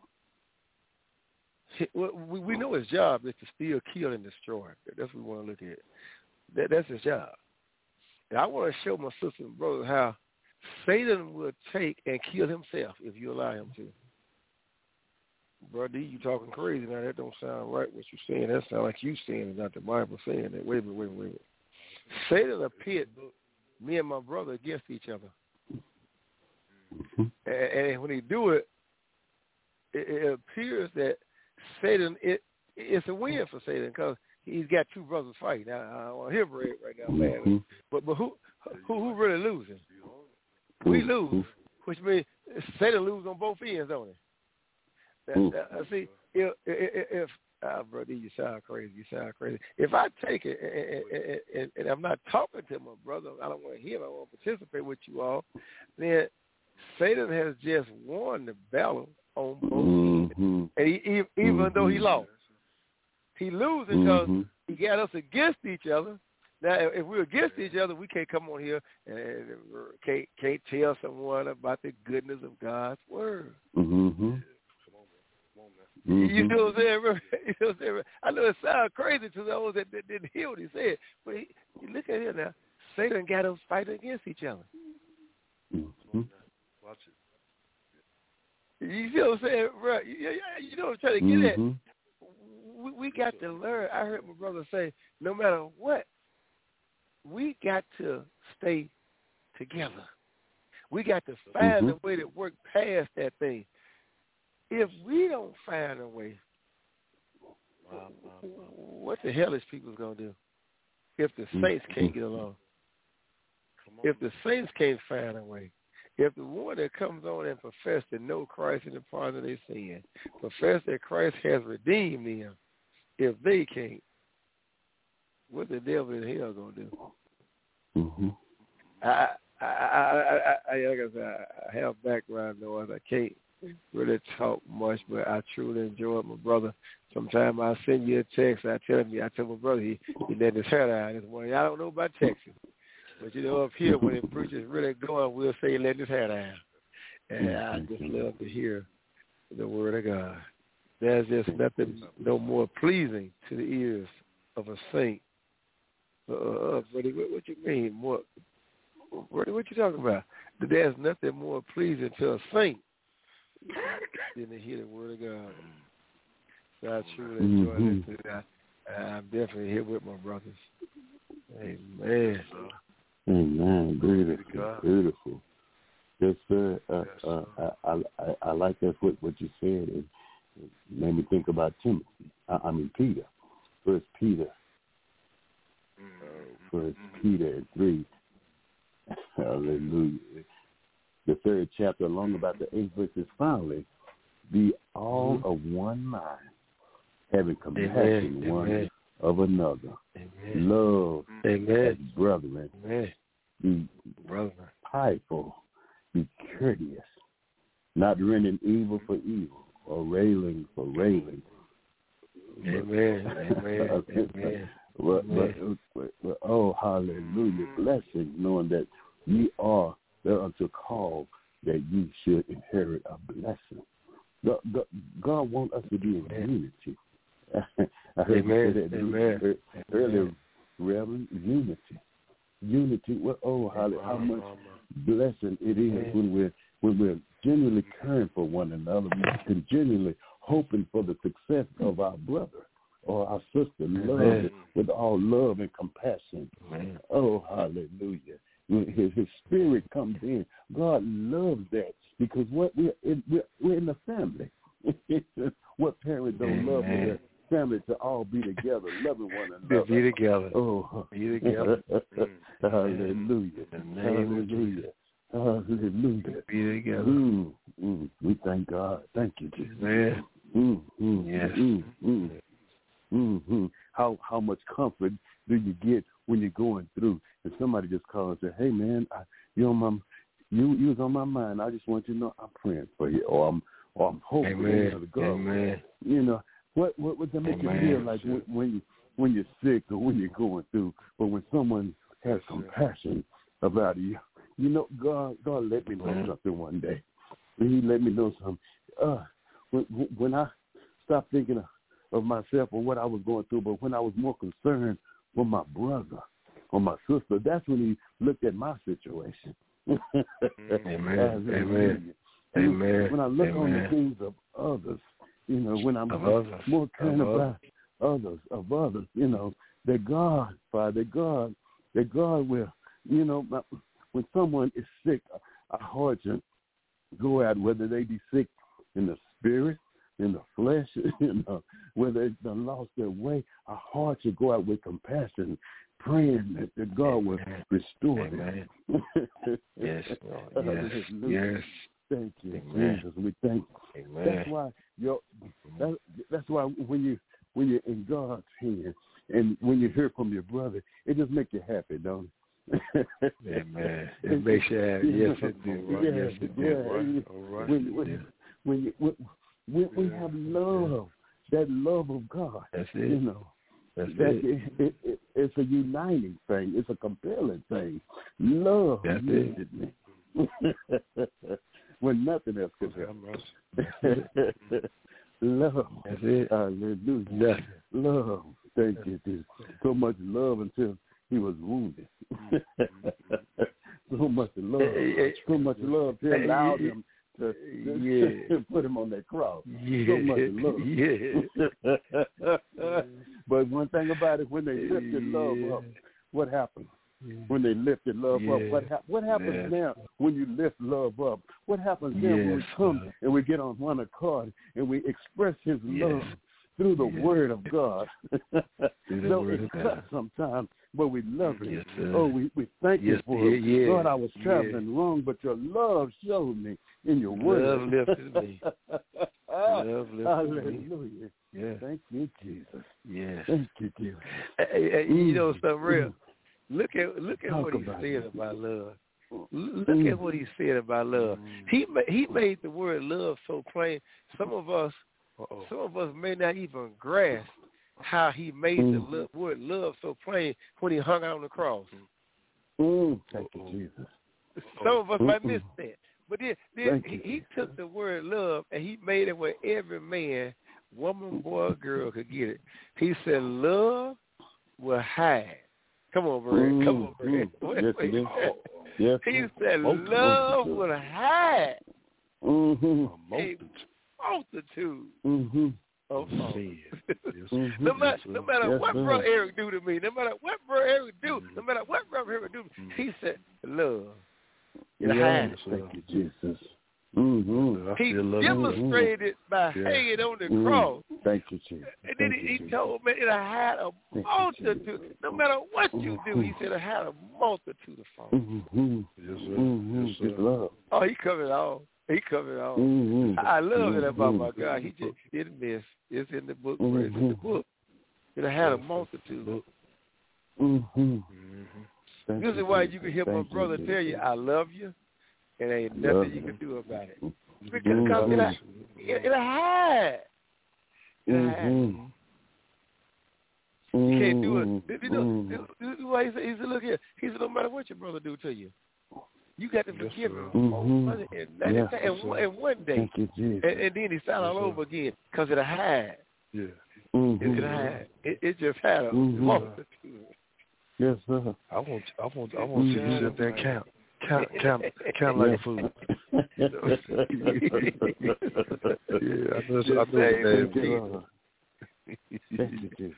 he, we, we know his job is to steal, kill, and destroy. That's what we want to look at. That, that's his job. And I want to show my sister and brother how Satan will take and kill himself if you allow him to. Brother, you talking crazy now. That don't sound right what you're saying. That sounds like you saying it, not the Bible saying that. Wait a minute, wait a minute, wait a minute. Satan will pit me and my brother against each other. Mm-hmm. And, and when he do it, it, it appears that Satan, it it's a win for Satan because he's got two brothers fighting. I, I don't want to hear Red right now, man. Mm-hmm. But but who who who really losing? Mm-hmm. We lose, which means Satan lose on both ends, don't he? That, that, uh, see, if, if, if ah, brother, you sound crazy. You sound crazy. If I take it and, and, and, and I'm not talking to my brother, I don't want to hear him. I want to participate with you all. Then Satan has just won the battle on both ends, mm-hmm. and he, he, even mm-hmm. though he lost, he losing because mm-hmm. he got us against each other. Now, if we're against each other, we can't come on here and can't can't tell someone about the goodness of God's word. Mm-hmm. Mm-hmm. You know what I'm saying? You know what I'm saying? I know it sounds crazy to those that, that didn't hear what he said, but he, you look at here now. Satan got us fighting against each other. Mm-hmm. Watch it. You see what I'm saying, bro? You, you know what I'm trying to get mm-hmm. at? We, we got to learn. I heard my brother say, no matter what, we got to stay together. We got to find mm-hmm. a way to work past that thing. If we don't find a way, what the hell is people going to do if the saints can't get along? If the saints can't find a way, if the one that comes on and profess to know Christ in the pardon of their sin, profess that Christ has redeemed them, if they can't, what the devil in hell going to do? Mm-hmm. I, I, I, I, I, like I said, I have background noise. I can't really talk much, but I truly enjoy it, my brother. Sometimes I send you a text. I tell me, I tell my brother he, he let his hair down this morning. I don't know about texting, but you know up here when the preacher's really going, we'll say he let his hair down, and I just love to hear the word of God. There's just nothing no more pleasing to the ears of a saint. Uh, uh buddy, what, what you mean? More, buddy, what you talking about? There's nothing more pleasing to a saint than to hear the word of God. So I truly enjoy mm-hmm. listening. I, I'm definitely here with my brothers. Amen. Amen. Beautiful. Beautiful. Yes, sir. Uh, yes, uh, sir. I, I, I like that what, what you said. It, it made me think about Timothy. I, I mean Peter. First Peter. Uh, First mm-hmm. Peter three. Hallelujah. The third chapter, along about the eighth verse, is finally, be all mm-hmm. of one mind, having compassion Amen. one Amen. of another. Amen. Love Amen. as brethren. Amen. Be brother. Prideful. Be courteous. Not rendering evil for evil or railing for railing. Amen. Amen. Amen. But, but, but, but, oh, hallelujah. Blessing, knowing that ye are thereunto called that you should inherit a blessing. God, God, God wants us to be in unity. I heard Amen. you say that Amen. earlier, Reverend, unity. Unity. Well, oh, how, how much blessing it is when we're, when we're genuinely caring for one another and genuinely hoping for the success of our brother or our sister, love with all love and compassion. Amen. Oh, hallelujah. His, his spirit comes in. God loves that because what we're in, we're, we're in the family. What parent don't Amen. love their family to all be together, loving one another. Be together. Oh, be together. Hallelujah. Hallelujah. Hallelujah. Be together. Mm, mm, we thank God. Thank you, Jesus. Amen. Mm, mm, yes. Mm, mm, mm-hmm. How how much comfort do you get when you're going through? And somebody just calls and say, "Hey, man, I, you on my you you was on my mind. I just want you to know I'm praying for you, or I'm or I'm hoping Amen. for God." Amen. You know what what what that make Amen. you feel like when, when you when you're sick or when you're going through, but when someone has compassion about you, you know, God God let me know Amen. something one day. He let me know something. Uh, when when I stopped thinking of, of myself or what I was going through, but when I was more concerned for my brother or my sister, that's when he looked at my situation. Amen. Amen. Amen. When I look Amen. on the things of others, you know, when I'm of more kind of about others, of others, you know, that God, Father, God, that God will, you know, when someone is sick, our hearts go out, whether they be sick in the spirit, in the flesh, you know, whether they lost their way, our hearts should go out with compassion, praying that, that God will restore Amen. them. Yes, Lord. Yes, yes. Thank you, Amen. Jesus. We thank you. Amen. That's why your that, that's why when you when you're in God's hands and when you hear from your brother, it just makes you happy, don't it? Amen. It makes you happy. Yes, it do. Right? Yeah, yes, it yeah. do. Right. All right. When when yeah. when, you, when when we have love, that love of God, that's it. You know, that's that it. It, it, it. It's a uniting thing. It's a compelling thing. Love. That's it. Me. When nothing else could help. Love. That's it. Hallelujah. Yes. Love. Thank you, Jesus. So much love until he was wounded. So much love. So much love to allow him to, yeah. put him on that cross. Yeah. So much love. Yeah. But one thing about it, when they lifted yeah. love up, what happened? Yeah. When they lifted love yeah. up, what, ha- what happens yes. now when you lift love up? What happens now yes. when we come and we get on one accord and we express his yes. love through the yes. word of God? Though it's tough sometimes, but we love it. Yes, oh, we, we thank yes, you for it. yeah, Lord, I was traveling yeah. wrong, but your love showed me in your word. Love lifted me. Love lifted Hallelujah. me. Yeah. Thank you, Jesus. Yes. Thank you, Jesus. Hey, hey, Mm. you know something real? Mm. Look at look at Talk what he about said it. about love. Look Mm. at what he said about love. Mm. He ma- he made the word love so plain. Some of us, Uh-oh. some of us may not even grasp how he made Mm. the lo- word love so plain when he hung out on the cross. Mm. Thank you, Jesus. Some of us Mm-mm. might miss that. But then, then he, you, he took the word love and he made it where every man, woman, boy, or girl could get it. He said, love will hide. Come on, Brad. Mm, Come on, Brad. mm, yes, it is. Yes, he said, multitude. love will hide Mm-hmm. a multitude Mm-hmm. of fault. Yes. no matter, yes, no matter yes, what sir. Brother Eric do to me, no matter what Brother Eric do, Mm-hmm. no matter what Brother Eric do, Mm-hmm. he said, love. You Yes, hide. thank you, Jesus. Mm-hmm. I He still love demonstrated it by Yeah. hanging on the Mm-hmm. cross. Thank you, Jesus. And then Thank he, you, he Jesus. told me it'll hide a Thank you, multitude. Jesus. No matter what you do, he said it'll hide a multitude of faults. Mm-hmm. Yes, sir. Mm-hmm. Yes, His sir. love. Oh, he covered it all. He covered it all. Mm-hmm. I love it about my Mhm. God. He just didn't miss. It's in the book. Mhm. It's in the book. It'll have a multitude. Mm-hmm. Mm-hmm. This is why you can hear my brother tell you, I love you, and ain't Love nothing you you. can do about it. Because Mhm. it'll, it, it'll hide. It'll hide. Mm-hmm. You can't do Mhm. it. You know, Mhm. this is why he said, he said, look here. He said, no matter what your brother do to you, you got to Yes, forgive sir. him. Mhm. Oh, brother, and, that Yes, is- and, sir. one- and one day, Thank you, Jesus. and, and then he started all Yes, sir. over again because it'll hide. Yeah. Mhm. It, it'll hide. It, it just had a Mhm. multitude. Yes, sir. I want, I want, I want to see you Mhm. sit there and count, count, count, count like a fool. Yes. Yeah, I know. Just I know. say What Thank that you, is. Lord. Thank you, Jesus.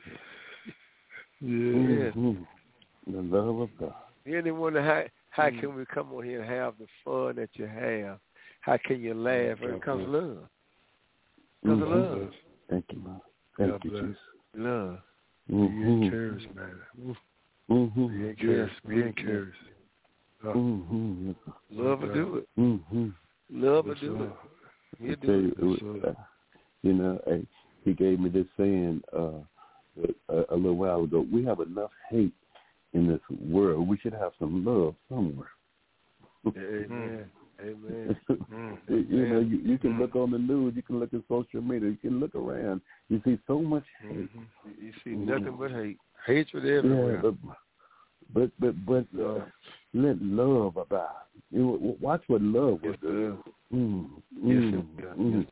Yeah. Mhm. The love of God. You wonder how how Mm. can we come on here and have the fun that you have? How can you laugh? God Because of bless. love. Because of Mhm. love. Thank you, Lord. Thank God you, bless. Jesus. Love. Be Mhm. encouraged, man. Be Mhm. encouraged. Be encouraged. Uh, Mhm. Love will do it. Mhm. Love will yes, do sir. it. He'll I do tell it. you, Yes, it was, sir. uh, you know, hey, he gave me this saying uh, a, a little while ago. We have enough hate in this world. We should have some love somewhere. Amen. Amen. Mm. You know, you, you can Mm. look on the news, you can look at social media, you can look around. You see so much hate. You see nothing but hate. Hatred everywhere. Yeah, but but but, but uh, let love abide. You know, watch what love will Yes, do. sir. Mm, Yes, mm, sir. mm.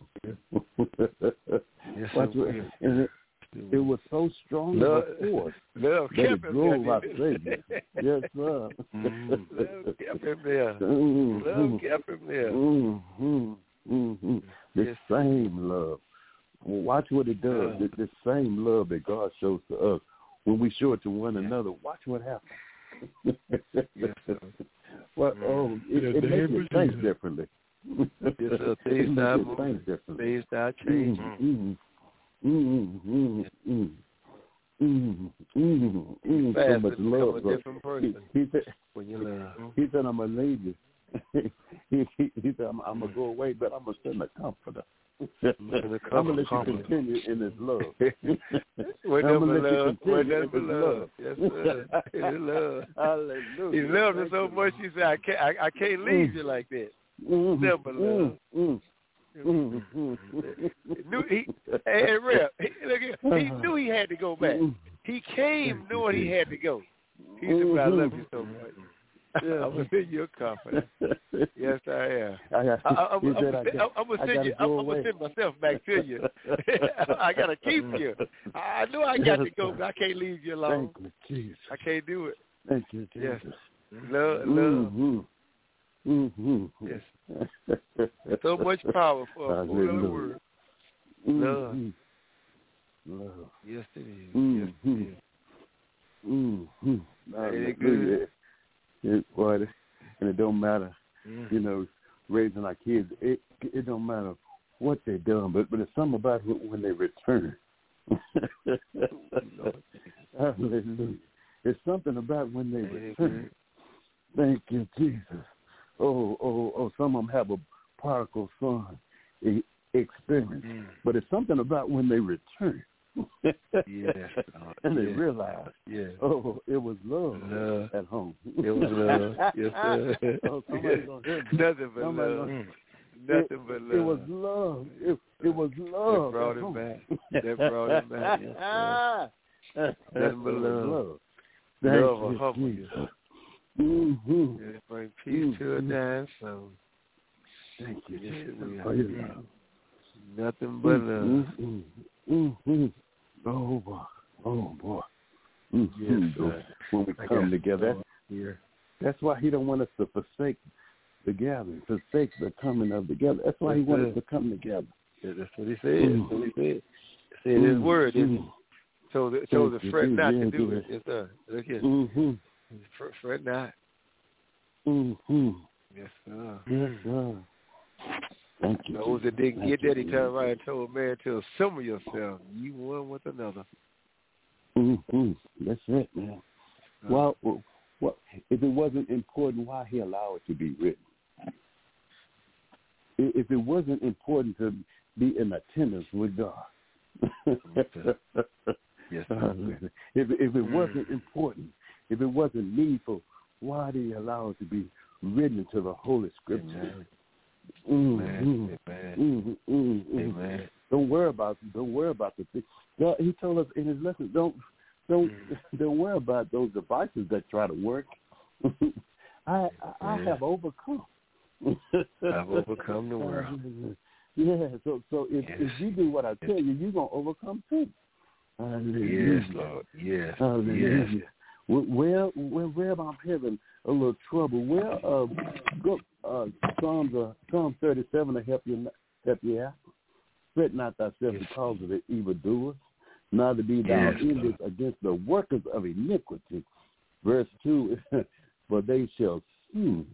Yes, Watch sir. what, and it, it was so strong Love, of a force love that it kept him drove there. our didn't Savior. it? Yes, sir. Mm. Love kept him there. Mm, Love mm, kept him there. mm, mm, mm, mm. The Yes. same love. Watch what it does. Love. The, the same love that God shows to us when we show it to one Yeah. another. Watch what happens. Yes, sir. Well, oh, it, In the it makes name you of think Jesus. differently. Yes, sir. It Things makes start you moving. think differently. Things start changing. Mm, mm, mm, mm, mm, mm, mm, Fast so much to become love. a bro. different He, person he said, when you love. he said, I'm a lady. he, he, he said, I'm, I'm going to go away, but I'm going to send a comforter. I'm going to let you comforter. continue in his love. When I'm number gonna let you love, continue when in number his love. love. Yes, sir. In his love. Hallelujah. He loved us Thank so you, much. He said, "I can't, I, I can't leave you like that." Mm, Number love. mm, mm, mm, Knew he, hey, hey, Rep, he, look here, he knew he had to go back. He came knowing he had to go. He said, "But I love you so much. Yeah. I'm gonna send you a comforter." Yes, I am. I got, I, I, I'm, he I'm, said, gonna I send, got- I'm gonna I send gotta you. go I'm, I'm gonna away. send myself back to you. I gotta keep you. I know I got to go, but I can't leave you alone. Thank you, Jesus. I can't do it. Thank you, Yes. Jesus. Love, love. Mm-hmm. Mm-hmm. Yes. So much power for a four-letter Hallelujah. word. Mm-hmm. Love. Yes, it is. Mm-hmm. Yes, it is. Mm-hmm. Ain't it good? Hallelujah. It, boy, it- and it don't matter, Mm-hmm. you know, raising our kids. It it don't matter what they done, but but it's something about wh- when they return. Hallelujah. It's something about when they Ain't it return. Thank you, Jesus. Oh, oh, oh, some of them have a prodigal son e- experience, Mm. but it's something about when they return. Yes. And they Yes. realize, Yes. oh, it was love Love. at home. It was love. Yes, sir. Oh, somebody's gonna hear me. Nothing but Somebody love. gonna- Nothing but love. It was love. It, it was love. That brought at him home. back. That brought him back. Yes, sir. Nothing but It was love. love. Thank Love will you, humble you. Jesus. Mm-hmm. It bring peace to a Mhm. dying soul. Thank you, Yes, it Jesus, will. for your love. Nothing but love. Mm-hmm. Mm-hmm. Oh, boy. Oh, boy. Mm-hmm. Yes, sir. When we I come got together, Lord here. that's why he don't want us to forsake the gathering, forsake the coming of together. That's why he Yes, wants sir. us to come together. Yeah, that's what he said. That's what he said. in His Word, isn't He? So the, so the fret not to do it. Yes, sir. Look here. Mm-hmm. Fret not. Mm-hmm. Yes, sir. Yes, sir. Thank you. Those that didn't get that, He turned around and told man to assemble yourself. You one with another. Mm-hmm. That's it, man. Uh, well, well, well, if it wasn't important, why He allowed it to be written? If it wasn't important to be in attendance with God. Yes. If if it wasn't important, if it wasn't needful, why did He allow it to be written into the Holy Scripture? Amen. Mm-hmm. Amen. Mm-hmm. Mm-hmm. Amen. Don't worry about don't worry about the thing. God, He told us in His lesson, don't don't mm-hmm. don't worry about those devices that try to work. I I have overcome. I've overcome the world. Yeah, so so if, yes. if you do what I tell you, you're gonna overcome too. Hallelujah. Yes, Lord. Yes. Hallelujah. Yes. Well, well, where I'm having a little trouble. Well, uh, go uh, Psalms uh, Psalm thirty-seven to help you help you out. Fret not thyself yes. because of the evildoers, neither be thou yes, envious against the workers of iniquity. Verse two, for they shall soon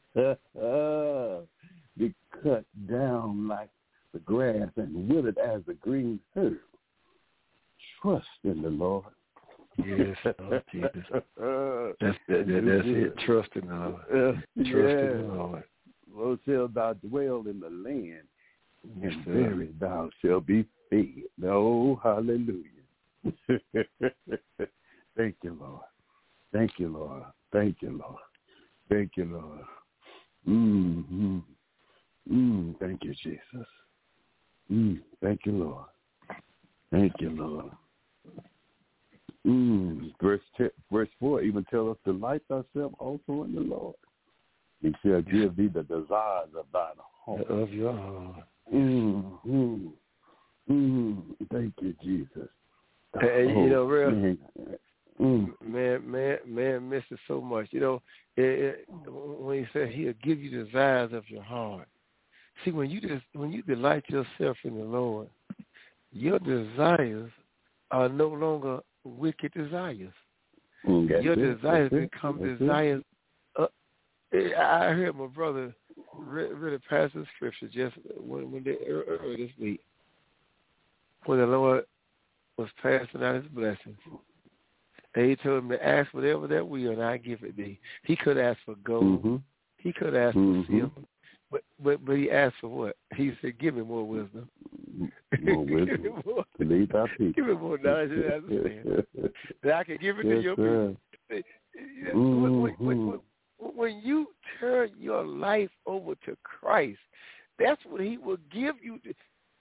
be cut down like the grass and withered as the green herb. Trust in the Lord. Yes, Lord Jesus. That's, that, that, that's it. Trust in the Lord. Uh, Trust yeah. in the Lord. Well, shalt thou dwell in the land, yes, and very thou shalt be fed. Oh, hallelujah. Thank you, Lord. Thank you, Lord. Thank you, Lord. Thank you, Lord. Mm-hmm. Mm, thank you, Jesus. Mm, thank you, Lord. Thank you, Lord. Mm, verse ten, verse four even tells us, delight thyself also in the Lord. He shall give thee the desires of thine heart. Of your heart. Mm-hmm. Mm, thank you, Jesus. Hey, oh, you know, real man, mm. man, man, man, misses so much. You know, it, it, when he said He'll give you the desires of your heart. See, when you just when you delight yourself in the Lord, your desires are no longer wicked desires. Mm, your it. desires that's become it. desires. Uh, I heard my brother read, read a passage of scripture just when, when they, earlier this week, when the Lord was passing out His blessings. And He told him to ask whatever that will, and I give it thee. He could ask for gold. Mm-hmm. He could ask mm-hmm. for silver. But, but but He asked for what? He said, give me more wisdom. More wisdom. give me more, Lead thy people. Give me more knowledge and understanding. That I can give it yes, to your sir. people. Mm-hmm. When, when, when, when you turn your life over to Christ, that's what He will give you. To,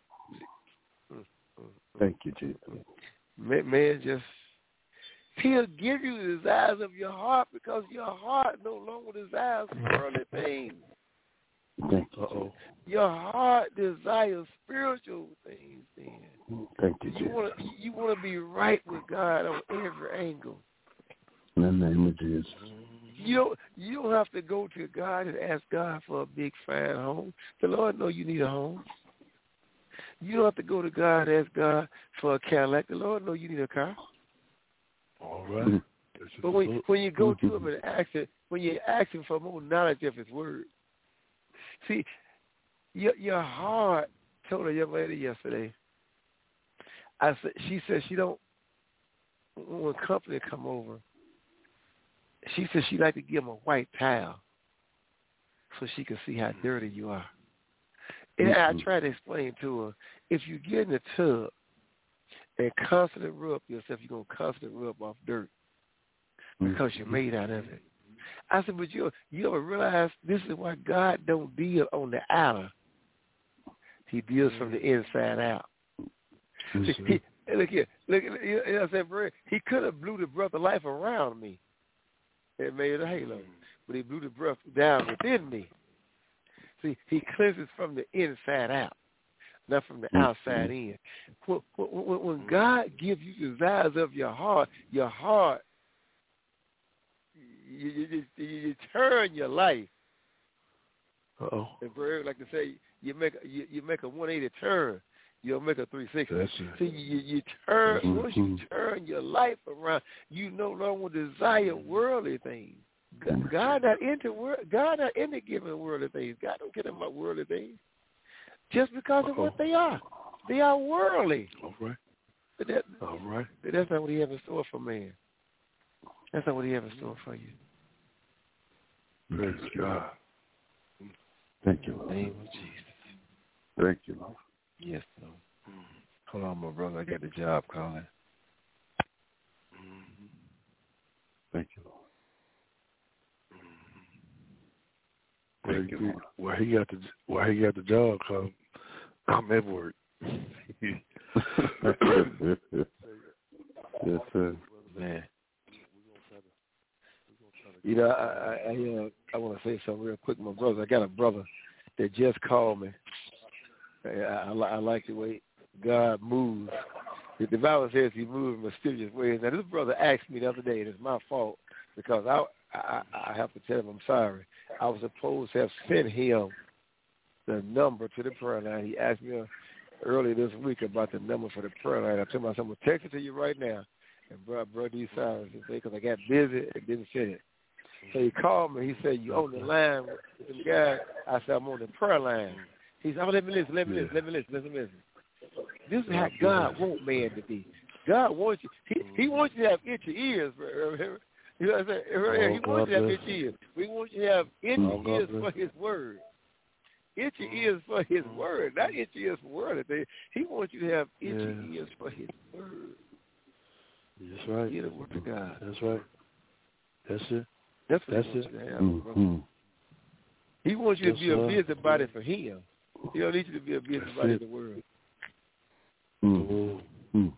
Thank you, Jesus. Man, man, just He'll give you the desires of your heart because your heart no longer desires worldly things. Thank you. Uh-oh. Your heart desires spiritual things. Then thank you. You want to you want to be right with God on every angle. In the name of Jesus. You don't you don't have to go to God and ask God for a big fine home. The Lord knows you need a home. You don't have to go to God and ask God for a Cadillac. The Lord knows you need a car. All right. Mm-hmm. But when when you go to Him and ask it, when you're asking for more knowledge of His Word. See, your your heart told a young lady yesterday. I said she said she don't when company come over. She said she like to give them a white towel so she can see how dirty you are. And mm-hmm. I tried to explain to her, if you get in the tub and constantly rub yourself, you're gonna constantly rub off dirt because mm-hmm. you're made out of it. I said, but you you ever realize this is why God don't deal on the outer. He deals from the inside out. Mm-hmm. He, look here, look, you know I said, bro, He could have blew the breath of life around me and made a halo, but He blew the breath down within me. See, He cleanses from the inside out, not from the outside mm-hmm. in. When, when, when God gives you the desires of your heart, your heart, You, you, you, you turn your life. Uh-oh. And for like to say, you make you, you make a one eighty turn. you'll make a three sixty. That's it. See, you, you turn, Mm-hmm. once you turn your life around, you no longer desire worldly things. God, God not into wor- God not into giving worldly things. God don't care about worldly things. Just because of Uh-oh. what they are. They are worldly. All right. But that, All right. but that's not what he has in store for man. That's not what he has in store for you. Praise God. Thank you, In the Lord. name of Jesus. Thank you, Lord. Yes, Lord. Hold on, my brother. I got the job calling. Thank you, Lord. Where Thank he, you, Lord. where he got the where he got the job come, I'm at work. Yes, sir. Man. You know, I I, I, uh, I want to say something real quick, my brother. I got a brother that just called me. I, I, I like the way God moves. The Bible says he moves in mysterious ways. Now, this brother asked me the other day, and it's my fault, because I, I, I have to tell him I'm sorry. I was supposed to have sent him the number to the prayer line. He asked me uh, earlier this week about the number for the prayer line. I told him, I said, I'm going to text it to you right now. And bro, bro, these sorry, because I got busy and didn't send it. So he called me. He said, you on the line with the guy? I said, I'm on the prayer line. He said, oh, let me listen, let me listen, let me listen, let me listen. This is how God wants man to be. God wants you. He, he wants you to have itchy ears. You know what I'm saying? He wants you to have itchy ears. We want you to have itchy ears for his word. Itchy ears for his word. Not itchy ears for word. He wants you to have itchy yeah. ears for his word. That's right. Hear the word of God. That's right. That's it. That's what That's he wants it. you to have, Mm-hmm. He wants you yes, to be a sir. busybody for him. He don't need you to be a busybody in the world. Mm-hmm. And,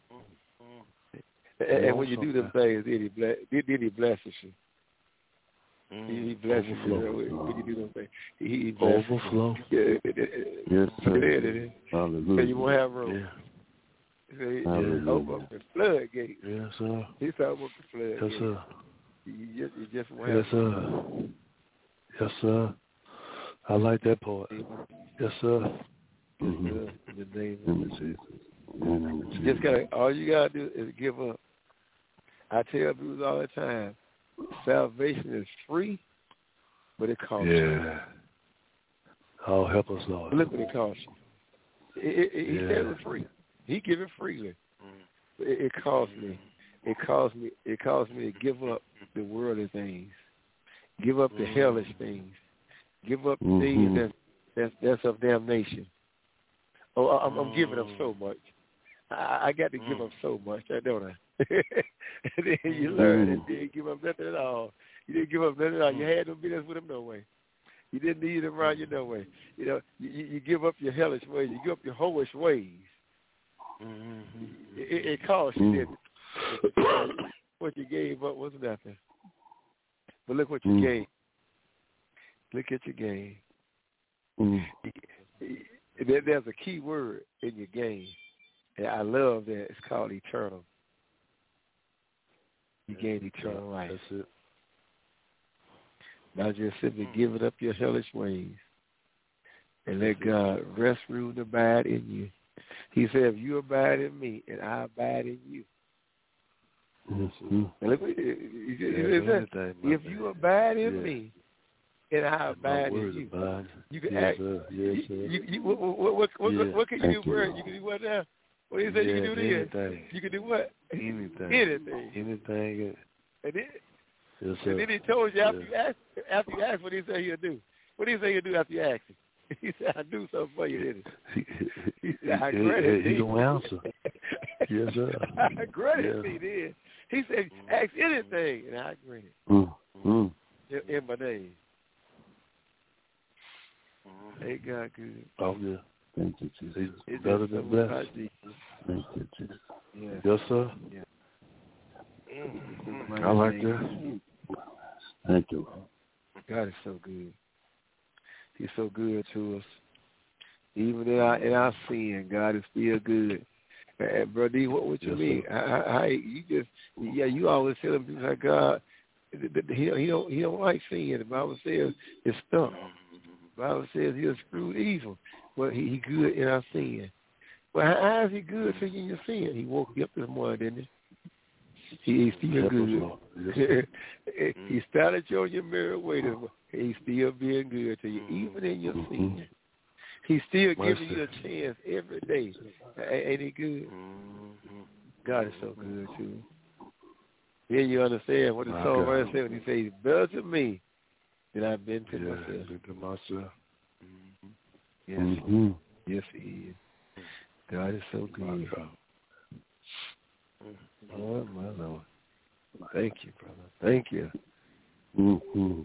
and when you do them things, then he, bless, then he blesses you. Mm. He, he blesses Overflow. you when you do them things. He, he blesses Overflow. You. Yes, sir. Yeah, Hallelujah. so you won't have room. Yeah. So he, Hallelujah. open up the floodgate. Yes, sir. He said open up the floodgate. Yes, sir. You just, you just won't Yes, have sir. Yes, sir. I like that part. Yes, sir. Mm-hmm. In the name of Jesus. Mm-hmm. You just gotta, all you gotta do is give up. I tell people all the time, salvation is free, but it costs you. Yeah. Oh, help us, Lord. Look what it costs you. It, it, it, he yeah. said it's free. He give it freely. It, it cost me. It cost me. It cost me to give up the worldly things, give up the mm-hmm. hellish things, give up the mm-hmm. things that that's, that's of damnation. Oh, I'm, I'm giving up so much. I, I got to give up so much, don't I? And then you learn and then give up nothing at all. You didn't give up nothing at all. You had no business with him no way. You didn't need him around you no way. You know, you, you give up your hellish ways. You give up your hoish ways. Mm-hmm. It, it cost you, didn't it? What you gave up was nothing. But look what you mm. gave. Look at your gain. Mm. There's a key word in your gain. And I love that. It's called eternal. You gain eternal life. That's it. Now just simply mm. give it up your hellish ways and let God rest, rule, and abide in you. He said, if you abide in me and I abide in you. Mm-hmm. And look, he, he, he said, if you abide in yeah. me and I abide in you, abide. you can yes, act. Sir. Yes, sir. You, you, what, what, what, what, yeah. what can you Thank do, bro? You can do what now? What do you say yeah, you can do anything. this? You can do what? Anything. Anything. Anything. And then, yes, sir. and then he told you after yes. you asked, after you asked what he said he'll do. What do you say he'll do after you ask him? He said, I do something for you, didn't he? He said, I grant He, he don't answer. Yes, sir. I grant it, he did. He said, ask anything, and I grant it. Mm-hmm. In, in my name. Ain't God good? Oh, yeah. Thank you, Jesus. It's better than blessed. Thank you, Jesus. Yeah. Yes, sir. Yeah. Mm-hmm. I like that. Thank you. God is so good. He's so good to us. Even in our, in our sin, God is still good. And brother, what would you yes, mean? I, I, you just, yeah, you always tell him things like God. He, he don't, he don't like sin. The Bible says it's stuff. The Bible says he'll screw evil. Well, he, he good in our sin. Well, how is he good to you in your sin? He woke you up this morning, didn't he? He's still good. He started you on your mirror way this morning. He's still being good to you, even in your sin. He's still giving you a chance every day. Ain't he good? God is so good, too. Then you understand what the songwriter said when he says, he's better to me than I've been to yeah, myself. Been to myself. Mm-hmm. Yes, mm-hmm. yes, he is. God is so good. Oh, my Lord. Thank you, brother. Thank you. Mm-hmm.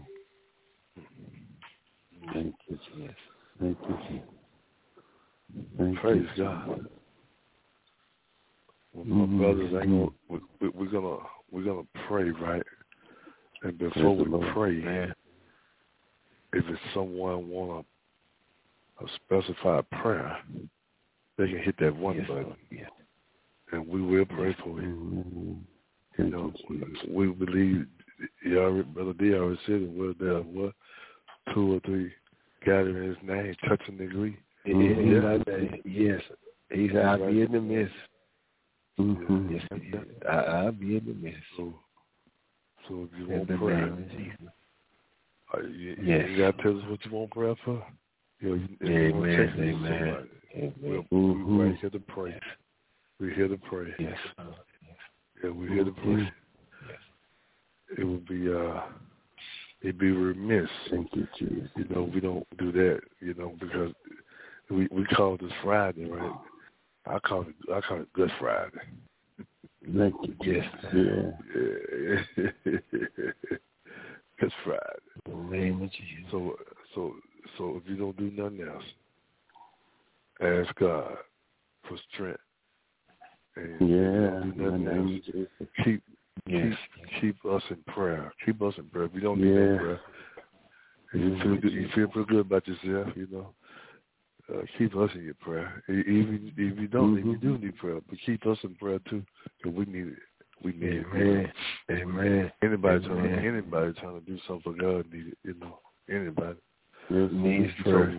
Thank you, yes. Thank you, Jesus. Thank Praise you. God. Well, Mm-hmm. my brothers, ain't gonna, we, we're gonna we're gonna pray, right? And before we Lord. pray, man, if it's someone want a, a specified prayer, they can hit that one yes, button, yes. and we will pray for you. Mm-hmm. You know, we, we believe. You already, Brother D already said it. Well, there what two or three gather in His name, touch and agree. Mm-hmm. Yes, yes. He's I'll right. be in the midst. Mm-hmm. Yes, I, I'll be in the midst. So, so if you in want the prayer, name of Jesus. Uh, you, yes. you got to tell us what you want prayer for. You know, you, amen. You want to text amen. amen. We're, mm-hmm. we're right here to pray. Yes. We're here to pray. Yes. Yeah, we're here to pray. Yes. It would be uh, it'd be remiss. Thank you, Jesus. You know, we don't do that. You know, because we we call this Friday, right? I call it I call it Good Friday. Thank you. Yes. Yeah. yeah. Good Friday. In the name of Jesus. So so so if you don't do nothing else, ask God for strength. And yeah. do nothing else. Keep yes. keep keep us in prayer. Keep us in prayer. If you don't need yeah. no prayer, and you feel good, you feel pretty good about yourself, you know. Uh, keep us in your prayer. Even if you don't, mm-hmm. if you do need prayer, but keep us in prayer too, because we need it. We need Amen. it. Amen. Anybody Amen. trying to anybody trying to do something for God need it. You know, anybody yes, needs so, prayer.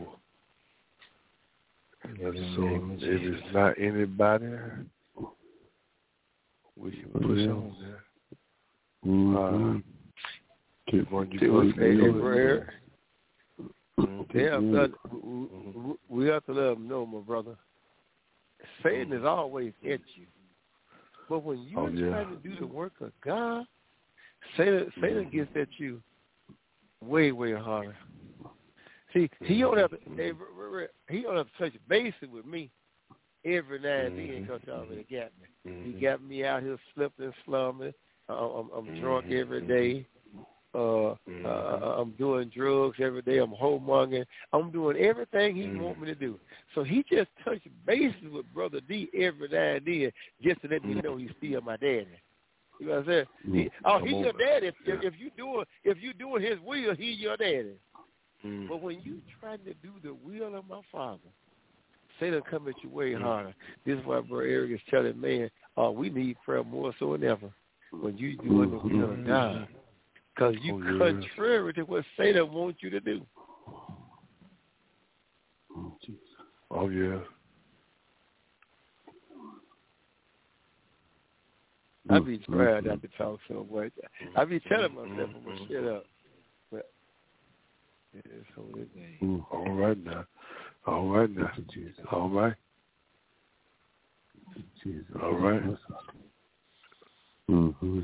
So if it's not anybody, we can push yes. on there. Mm-hmm. Uh, keep on you first. In prayer. Mm-hmm. Yeah, but we have to let them know, my brother. Satan is always at you. But when you're oh, yeah. trying to do the work of God, Satan, Satan gets at you way, way harder. See, he don't have to, he don't have to touch bases with me every now and then because he already got me. Mm-hmm. He got me out here slipping and slumming. I'm, I'm, I'm drunk every day. Uh, mm-hmm. uh, I'm doing drugs every day. I'm homongering. I'm doing everything he mm-hmm. wants me to do. So he just touched bases with Brother D every now and then just to let me know he's still my daddy. You know what I'm saying? Mm-hmm. He, oh, he's your daddy. If, yeah. if you doing if you doing his will, he's your daddy. Mm-hmm. But when you trying to do the will of my Father, Satan come at you way mm-hmm. harder. This is why Brother Eric is telling man, oh, we need prayer more so than ever when you doing mm-hmm. the will of God. Because you oh, yeah. contrary to what Satan wants you to do. Oh, yeah. I be trying not to talk so much. I be telling myself I'm going to shut up. But it's holy name. All right now. All right now. All right. All right. Mm-hmm.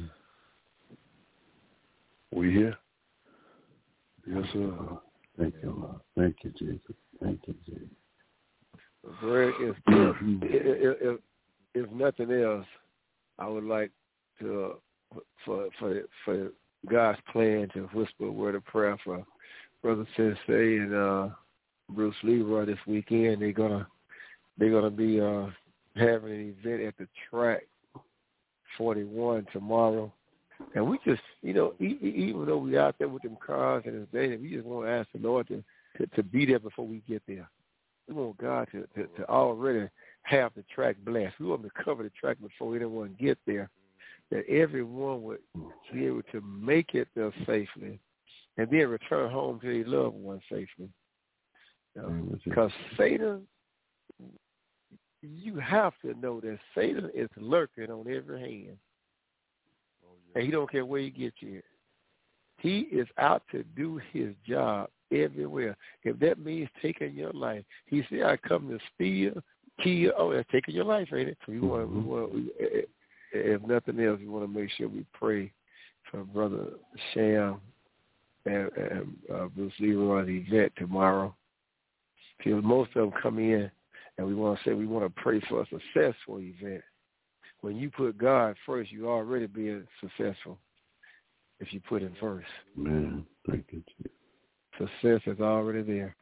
We here? Yes, sir. Thank you, Lord. Thank you, Jesus. Thank you, Jesus. Greg, if, if, if, if nothing else, I would like to uh, for for for God's plan to whisper a word of prayer for Brother Sensei and uh, Bruce Leroy this weekend. They're gonna they're gonna be uh, having an event at the track forty-one tomorrow. And we just, you know, even though we're out there with them cars and everything, we just want to ask the Lord to, to, to be there before we get there. We want God to, to, to already have the track blessed. We want to cover the track before anyone get there, that everyone would be able to make it there safely and then return home to their loved ones safely. You know, because Satan, you have to know that Satan is lurking on every hand. Oh, yeah. And he don't care where he gets you. He is out to do his job everywhere. If that means taking your life, he said, I come to steal, kill. Oh, that's taking your life, ain't it? So we want, we want, we, if nothing else, we want to make sure we pray for Brother Sham and, and uh, Bruce Leroy and Yvette tomorrow. Because most of them come in, and we want to say we want to pray for a successful event. When you put God first, you already being successful. If you put him first. Man, thank you. Success is already there.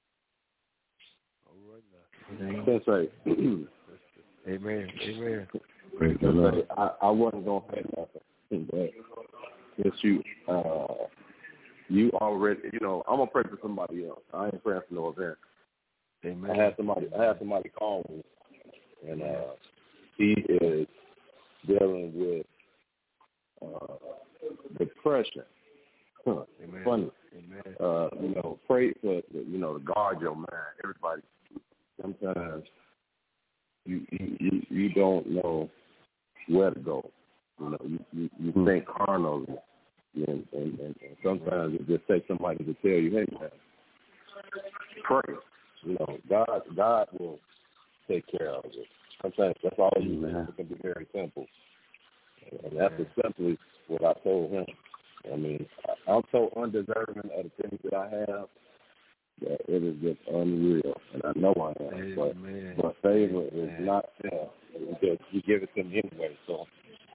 All right now. That's right. Amen. Amen. Praise the Lord. I, I wasn't going to say nothing, but yes, you, uh, you already, you know, I'm going to pray for somebody else. I ain't praying for no event. Amen. I had somebody, I had somebody call me, and uh, he is dealing with uh, depression. Huh. Amen. Funny. Amen. Uh, you know, pray for, you know, to guard your mind. Everybody, sometimes you you, you don't know where to go. You know, you, you, you mm-hmm. think carnally, and, and, and, and sometimes it just takes somebody to tell you, hey, man, pray. You know, God God will take care of it. Sometimes that's all you need. It can be very simple. And that's simply what I told him. I mean, I'm so undeserving of the things that I have that it is just unreal. And I know I am. But, but favor is not there. Because you give it to me anyway. So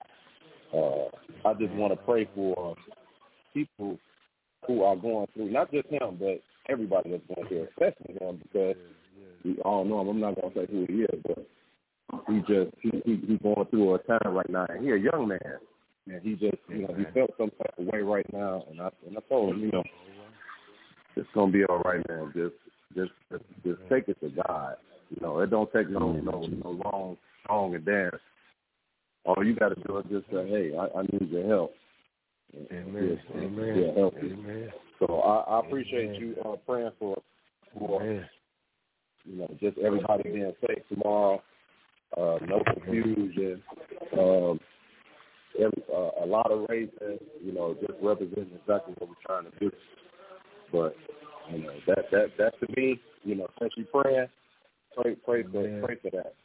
uh, I just want to pray for people who are going through, not just him, but everybody that's going through, especially him, because we all know him. I'm not going to say who he is, but he just, he, he, he's going through a time right now. And he's a young man. And he just, you know, he felt some type of way right now. And I, and I told him, you know, it's going to be all right, man. Just, just, just, just take it to God. You know, it don't take no, no, no long song and dance. All you got to do is just say, hey, I, I need your help. Amen. Just, Amen. Yeah, help Amen. So I, I appreciate Amen. you uh, praying for, for Amen. you know, just everybody being safe tomorrow. Uh, no confusion. Um, every, uh, a lot of races, you know, just representing exactly what we're trying to do. But you know, that that that to me, you know, since you praying, pray pray for Amen. pray for that.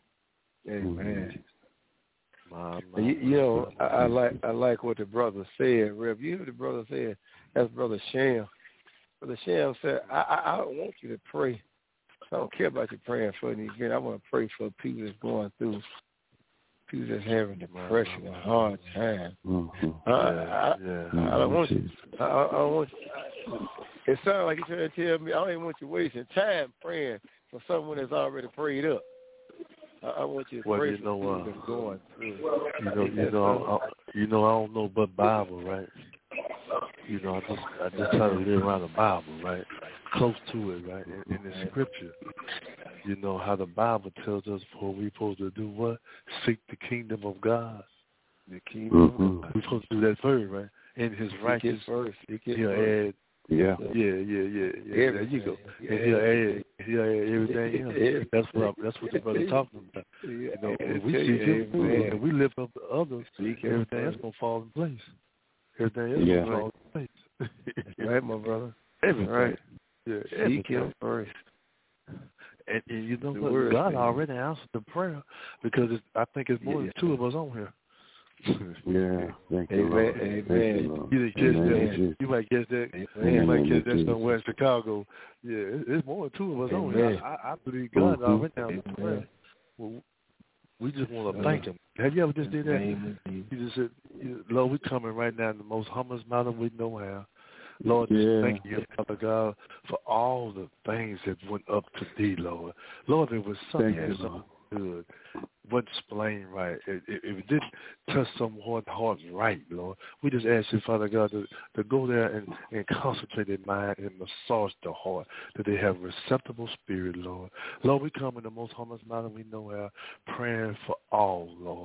Amen. My, my, you, you know, I, I like I like what the brother said, Rev. You hear what the brother said? That's Brother Sham. Brother Sham said, I, I I don't want you to pray. I don't care about you praying for an event. I want to pray for people that's going through, people that's having depression, a hard time. Mm-hmm. I, I, yeah. I, I don't want you. I, I don't want you. It sounds like you're trying to tell me I don't even want you wasting time praying for someone that's already prayed up. I, I want you to well, pray you for know, people uh, that's going through. You know, you know, I, you know, I don't know but Bible, right? You know, I just I just try to live around the Bible, right? Close to it, right? In, in the Scripture, you know how the Bible tells us what we supposed to do. What? Seek the kingdom of God. The kingdom. Mm-hmm. We're supposed to do that first, right? In His righteousness, first. He'll add. Yeah. Yeah, yeah, yeah, yeah. There you go. And he'll add, he'll add everything else. That's what I'm, that's what the brother talking about. You know, if we seek Him, and we lift up the others, everything else gonna fall in place. Everything else yeah. gonna fall in place. Right, my brother. Everything. Right. Yeah. Seek Him first. And, and you know what? God thing. already answered the prayer because it's, I think it's more yeah. than two of us on here. Yeah, thank you, Amen. Lord. Amen. Thank you, Lord. You didn't catch that. You might catch that. Amen. You might catch that Amen. somewhere in Chicago. Yeah, it's more than two of us Amen. on here. I, I believe God mm-hmm. already answered the prayer. Well, we just want to thank Him. Have you ever just did that? Amen. You just said, Lord, we're coming right now in the most humblest manner we know how. Lord, just yeah. thank you, Father God, for all the things that went up to Thee, Lord. Lord, it was something that's so good. Wasn't explained right. If it, it, it didn't touch someone's heart right, Lord, we just ask you, Father God, to, to go there and, and concentrate their mind and massage the heart, that they have a receptible spirit, Lord. Lord, we come in the most humblest manner we know how, praying for all, Lord.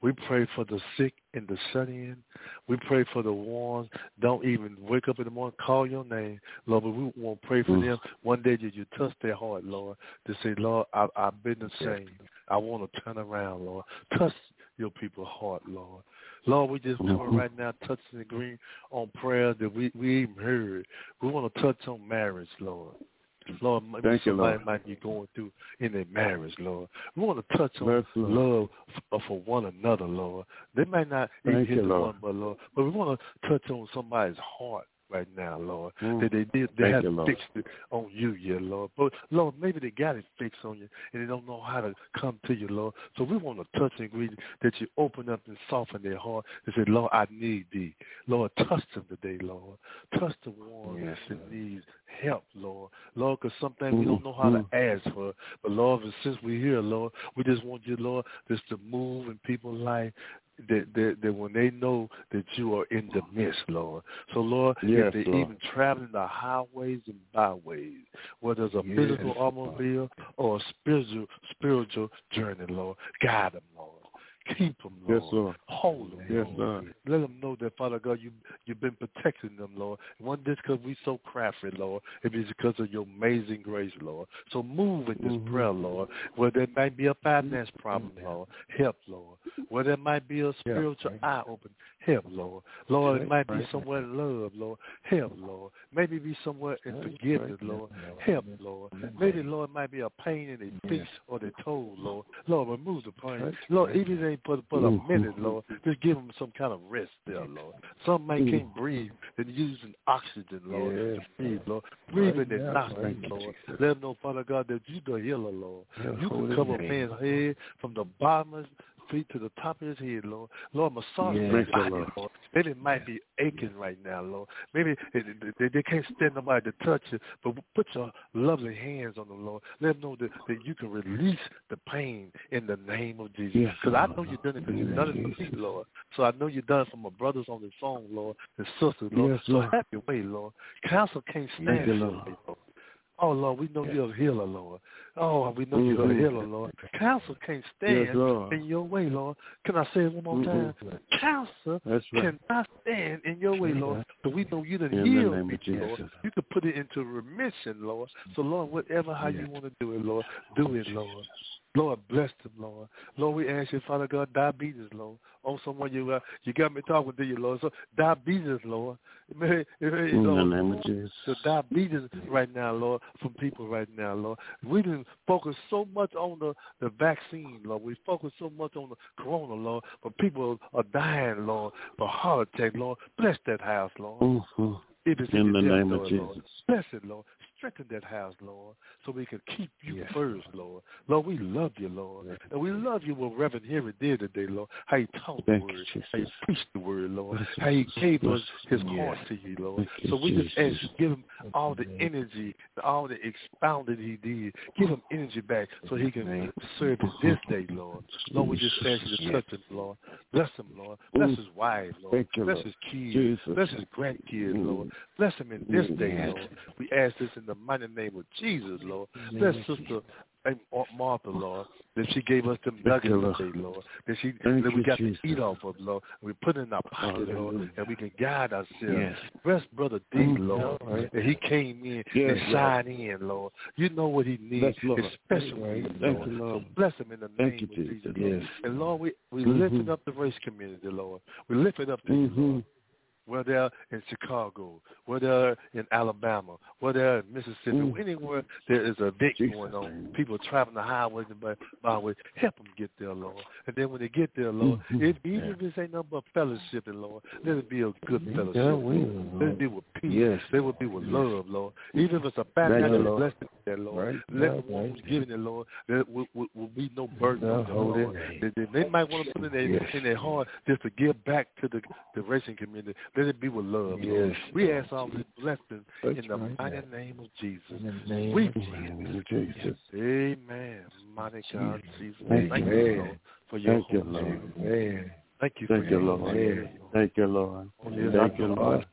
We pray for the sick and the shut-in. We pray for the ones don't even wake up in the morning, call your name, Lord, but we want to pray for mm. them. One day that you touch their heart, Lord, to say, Lord, I, I've been the same. I want to turn around, Lord. Touch your people's heart, Lord. Lord, we just want mm-hmm. right now touch and agree on prayers that we, we even heard. We want to touch on marriage, Lord. Lord, maybe Thank somebody you, Lord. might be going through in their marriage, Lord. We want to touch on Bless love for, for one another, Lord. They might not even hit the Lord. one, but Lord, but we want to touch on somebody's heart right now, Lord. Mm. That they did, they haven't you, fixed it on you yet, Lord. But Lord, maybe they got it fixed on you and they don't know how to come to you, Lord. So we want to touch and agree that you open up and soften their heart and say, Lord, I need thee. Lord, touch them today, Lord. Touch the one yes, that Lord. needs help, Lord. Lord, because sometimes mm-hmm. we don't know how to ask for it. But Lord, since we're here, Lord, we just want you, Lord, just to move in people's life. That, that that when they know that you are in the midst, Lord. So, Lord, yes, if they're Lord. even traveling the highways and byways, whether it's a yes, physical automobile or a spiritual spiritual journey, Lord, guide them, Lord. Keep them, Lord. Yes, Lord. Hold them, yes, Lord. Lord. Let them know that, Father God, you, you've been protecting them, Lord. It wasn't just because we're so crafty, Lord. It is because of your amazing grace, Lord. So move in this mm-hmm. prayer, Lord, where there might be a finance problem, Lord. Help, Lord. Where there might be a spiritual yeah, right. eye open, help, Lord. Lord, it might be somewhere in love, Lord. Help, Lord. Maybe be somewhere in forgiveness, Lord. Help, Lord. Maybe, Lord, it might be a pain in their feet or their toes, Lord. Lord, remove the pain. Lord, even if they Put, put a minute, Lord. Just give them some kind of rest there, Lord. Some may can't breathe. They're using oxygen, Lord, yeah. to breathe, Lord. Breathe in their nostrils, Lord. Let them know, Father God, that you the healer, Lord. You can cover a man's head from the bottom of his feet to the top of his head, Lord. Lord, massage yeah, their body, Lord. Lord. Maybe it might be aching right now, Lord. Maybe it, they, they can't stand nobody to touch it, but put your lovely hands on them, Lord. Let them know that, that you can release the pain in the name of Jesus. Because yes, I know you've done it because you've done it for me, Lord. So I know you've done it for my brothers on the phone, Lord, and sisters, Lord. Yes, Lord. So have your way, Lord. Counsel can't stand you, Lord. Lord. Oh, Lord, we know you're a healer, Lord. Oh, we know mm-hmm. you're a healer, Lord. Counsel can't stand yes, in your way, Lord. Can I say it one more mm-hmm. time? Counsel right. cannot stand in your way, Lord. So we know you done healed me, Lord. You can put it into remission, Lord. So, Lord, whatever, how yes. you want to do it, Lord, do it, Lord. Lord, bless them, Lord. Lord, we ask you, Father God, diabetes, Lord. Oh, someone you uh, you got me talking to you, Lord. So diabetes, Lord. May, may, In Lord, the name of Jesus. The diabetes right now, Lord, from people right now, Lord. We didn't focus so much on the, the vaccine, Lord. We focus so much on the corona, Lord. But people are dying, Lord, for heart attack, Lord. Bless that house, Lord. Mm-hmm. It is in, in the name of Jesus. Lord. Bless it, Lord. Strengthen that house, Lord, so we can keep you yes. first, Lord. Lord, we love you, Lord. Yes. And we love you what Reverend Henry did today, Lord. How he taught Thank the word, you, how he preached the word, Lord. Yes. How he gave us his yes. heart to you, Lord. Thank so we Jesus. just ask you to give him all the energy, all the expounding he did. Give him energy back so he can serve in this day, Lord. Lord, we just ask you to touch him, Lord. Bless him, Lord. Bless his wife, Lord. You, Bless Lord. his kids. Jesus. Bless his grandkids, mm. Lord. Bless him in this mm. day, Lord. We ask this in the mighty name of Jesus, Lord. Bless Sister Martha, Lord, that she gave us them nuggets today, Lord. That she that we got Jesus. to eat off of, Lord. We put it in our pocket, oh, Lord, and we can guide ourselves. Yes. Bless Brother D, Lord, right. that he came in yes, and shined in, Lord. You know what he needs, especially right. Lord. You, Lord. So bless him in the name Thank of you, Jesus, Jesus. Yes. And Lord, we we mm-hmm. lifting up the race community, Lord. We lifting up the mm-hmm. you, Lord. Whether they're in Chicago, whether they're in Alabama, whether they're in Mississippi, mm. anywhere there is a event going on, people traveling the highways and byways, help them get there, Lord. And then when they get there, Lord, mm-hmm. it, even yeah. if this ain't nothing but fellowship, Lord, let it be a good fellowship. Yeah, will, let it be with peace. Yes. Let it be with love, Lord. Even if it's a financial blessing there, Lord, right. let right. the one who's giving it, Lord, there will, will, will be no burden on them, Lord. They, they, they might want to put it in their, yes. in their heart just to give back to the, the racing community. Let it be with love, yes. Lord. We ask all these blessings That's in the right. mighty name of Jesus. In the name we of Jesus. Amen. Mighty God, Jesus. Thank, Thank you, you Lord, for your Thank you, Lord. Amen. Thank you, Thank you, Lord. Amen. Thank you, Lord. Thank you, Lord.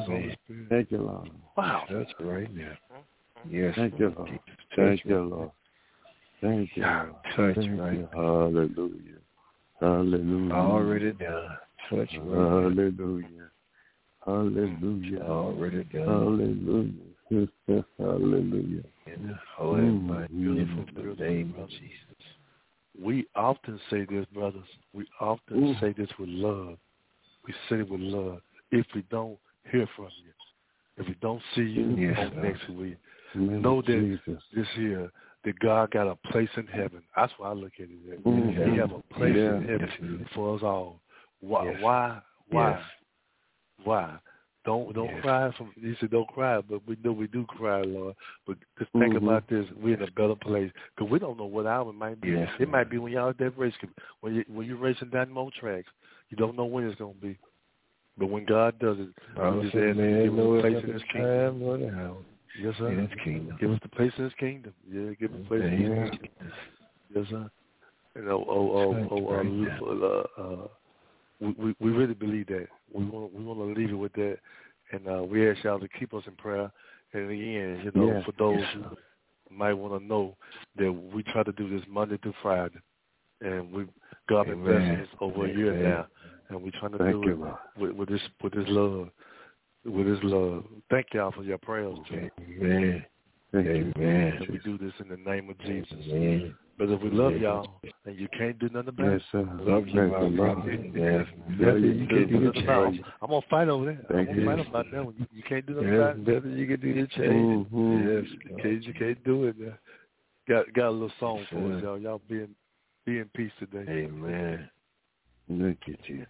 Thank you, Lord. Wow. That's right now. Yes. Thank you, Lord. Thank you, Lord. Thank you, Lord. Touch right. Hallelujah. Hallelujah. Already done. Touch me. Hallelujah. Hallelujah. Already done. Hallelujah. Hallelujah. In the holy, my beautiful name of Jesus. We often say this, brothers. We often Ooh. say this with love. We say it with love. If we don't hear from you, if we don't see you yes, on next week, know that Jesus. This here, that God got a place in heaven. That's why I look at it. Mm-hmm. He have a place yeah. in heaven yes. for us all. Why? Yes. Why? Why? Yes. Why? Don't don't yes. cry. From he said, don't cry, but we know we do cry, Lord. But just think mm-hmm. about this: we're in a better place because we don't know what hour it might be. Yes. It might be when y'all at that race, when you when you're racing down more tracks. You don't know when it's gonna be. But when God does it, we just ask Him to give us a place in His kingdom. Yes, sir. In His kingdom. Give us the place in His kingdom. Yeah, give us a place in His kingdom. Yes, sir. And oh, oh, oh, oh, uh, uh, we we really believe that. We want we want to leave it with that, and uh, we ask y'all to keep us in prayer. And again, you know, yeah. for those yes. who might want to know that we try to do this Monday through Friday, and we God been blessing us over a year now. And we're trying to Thank do you, it with, with this with this love, with this love. Thank y'all for your prayers, too. Amen. Amen. And we do this in the name of Jesus. Amen. Brother, we love y'all, and you can't do nothing about it. Yes, sir. Love you, my brother. Yes. Brother, you can't do nothing about it. I'm going to fight over that. Thank I'm going to fight about that one. You, you can't do nothing yes, about it. Brother, you can do your change. Mm-hmm. Yes, you can't, you can't do it. Now. Got got a little song for us, y'all. Y'all be in, be in peace today. Amen. Thank you, Jesus.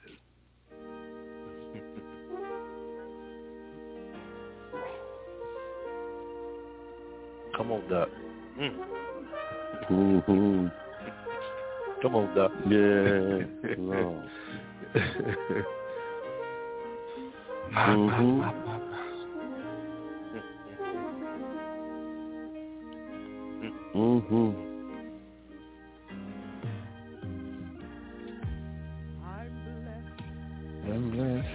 Come on, Doc. Mm. Mm-hmm. Come on, Doc. Yeah. Lord. mm-hmm. Mm-hmm. I'm blessed.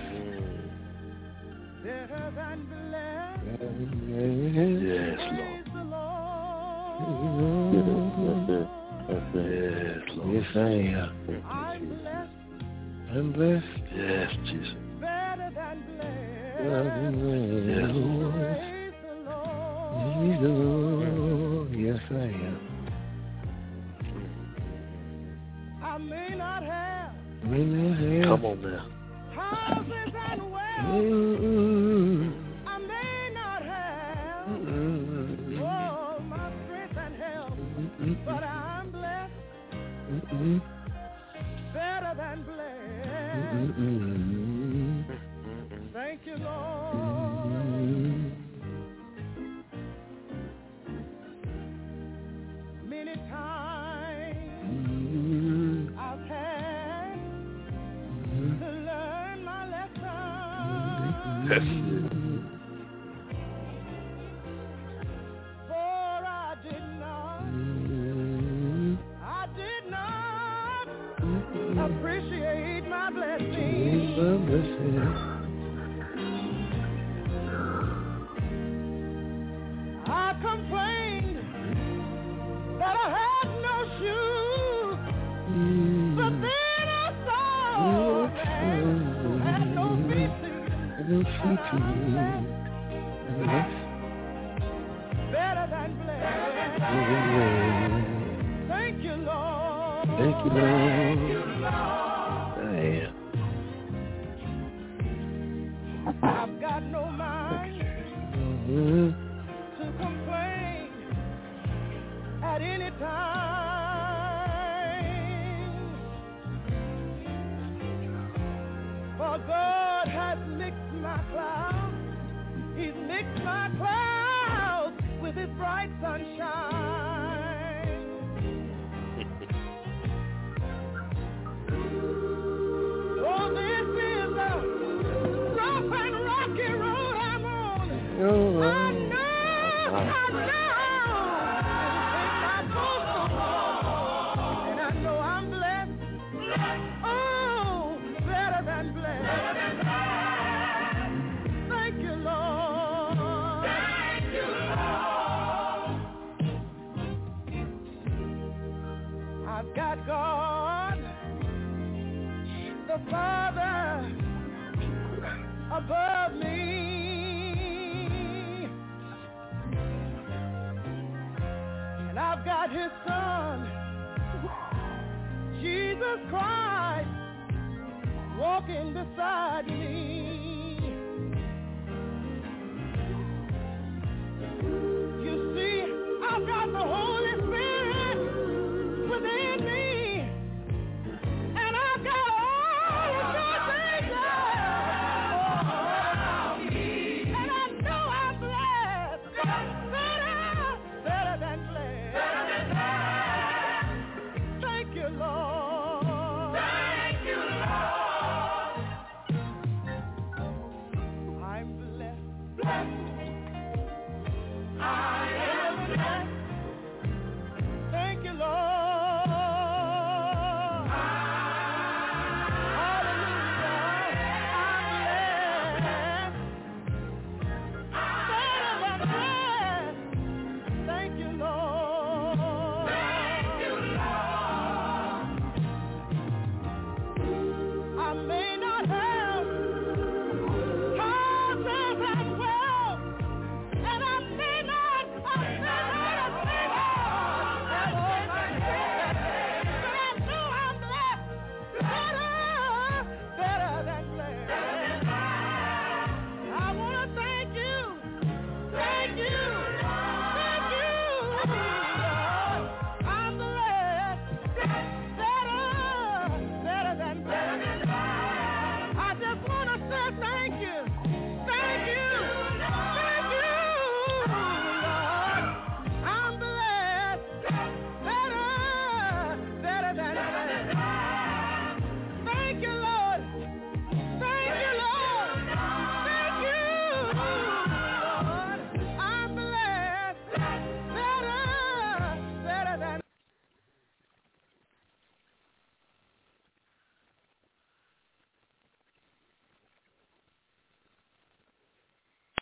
Better than blessed. Yes, Lord. That's it. Yes, Lord. Yes, I am. I'm blessed. I'm blessed. Yes, Jesus. Better than blessed. Yes, Lord. Praise the Lord. Praise the Lord. Yes, I am. I may not have. May not have. Come on now. Houses and wealth. Mm-hmm. I may not have. Mm-hmm. Oh, my strength and health. Mm-hmm. But I'm blessed. Mm-hmm. Better than blessed. Mm-hmm. Thank you, Lord. Mm-hmm. Many times Mm-hmm. I've had Mm-hmm. to learn my lesson. Yes. For I did not, Mm-hmm. I did not Mm-hmm. appreciate my blessing. My blessing. I complained that I had no shoes, Mm-hmm. but then I saw that who had no feet to No feet to I'm you. blessed. Better than blessed. Mm-hmm. Thank you, Lord. Thank you, Lord. Thank you, Lord. I am. I've got no mind Mm-hmm. to complain at any time. For God has mixed my clouds. He's mixed my clouds with his bright sunshine. Oh, this is a rough and rocky road I'm on. Oh, I know, I know. And I know I'm blessed. Oh, better than blessed. Thank you, Lord. Thank you, Lord. the Father above me. And I've got his Son, Jesus Christ, walking beside me.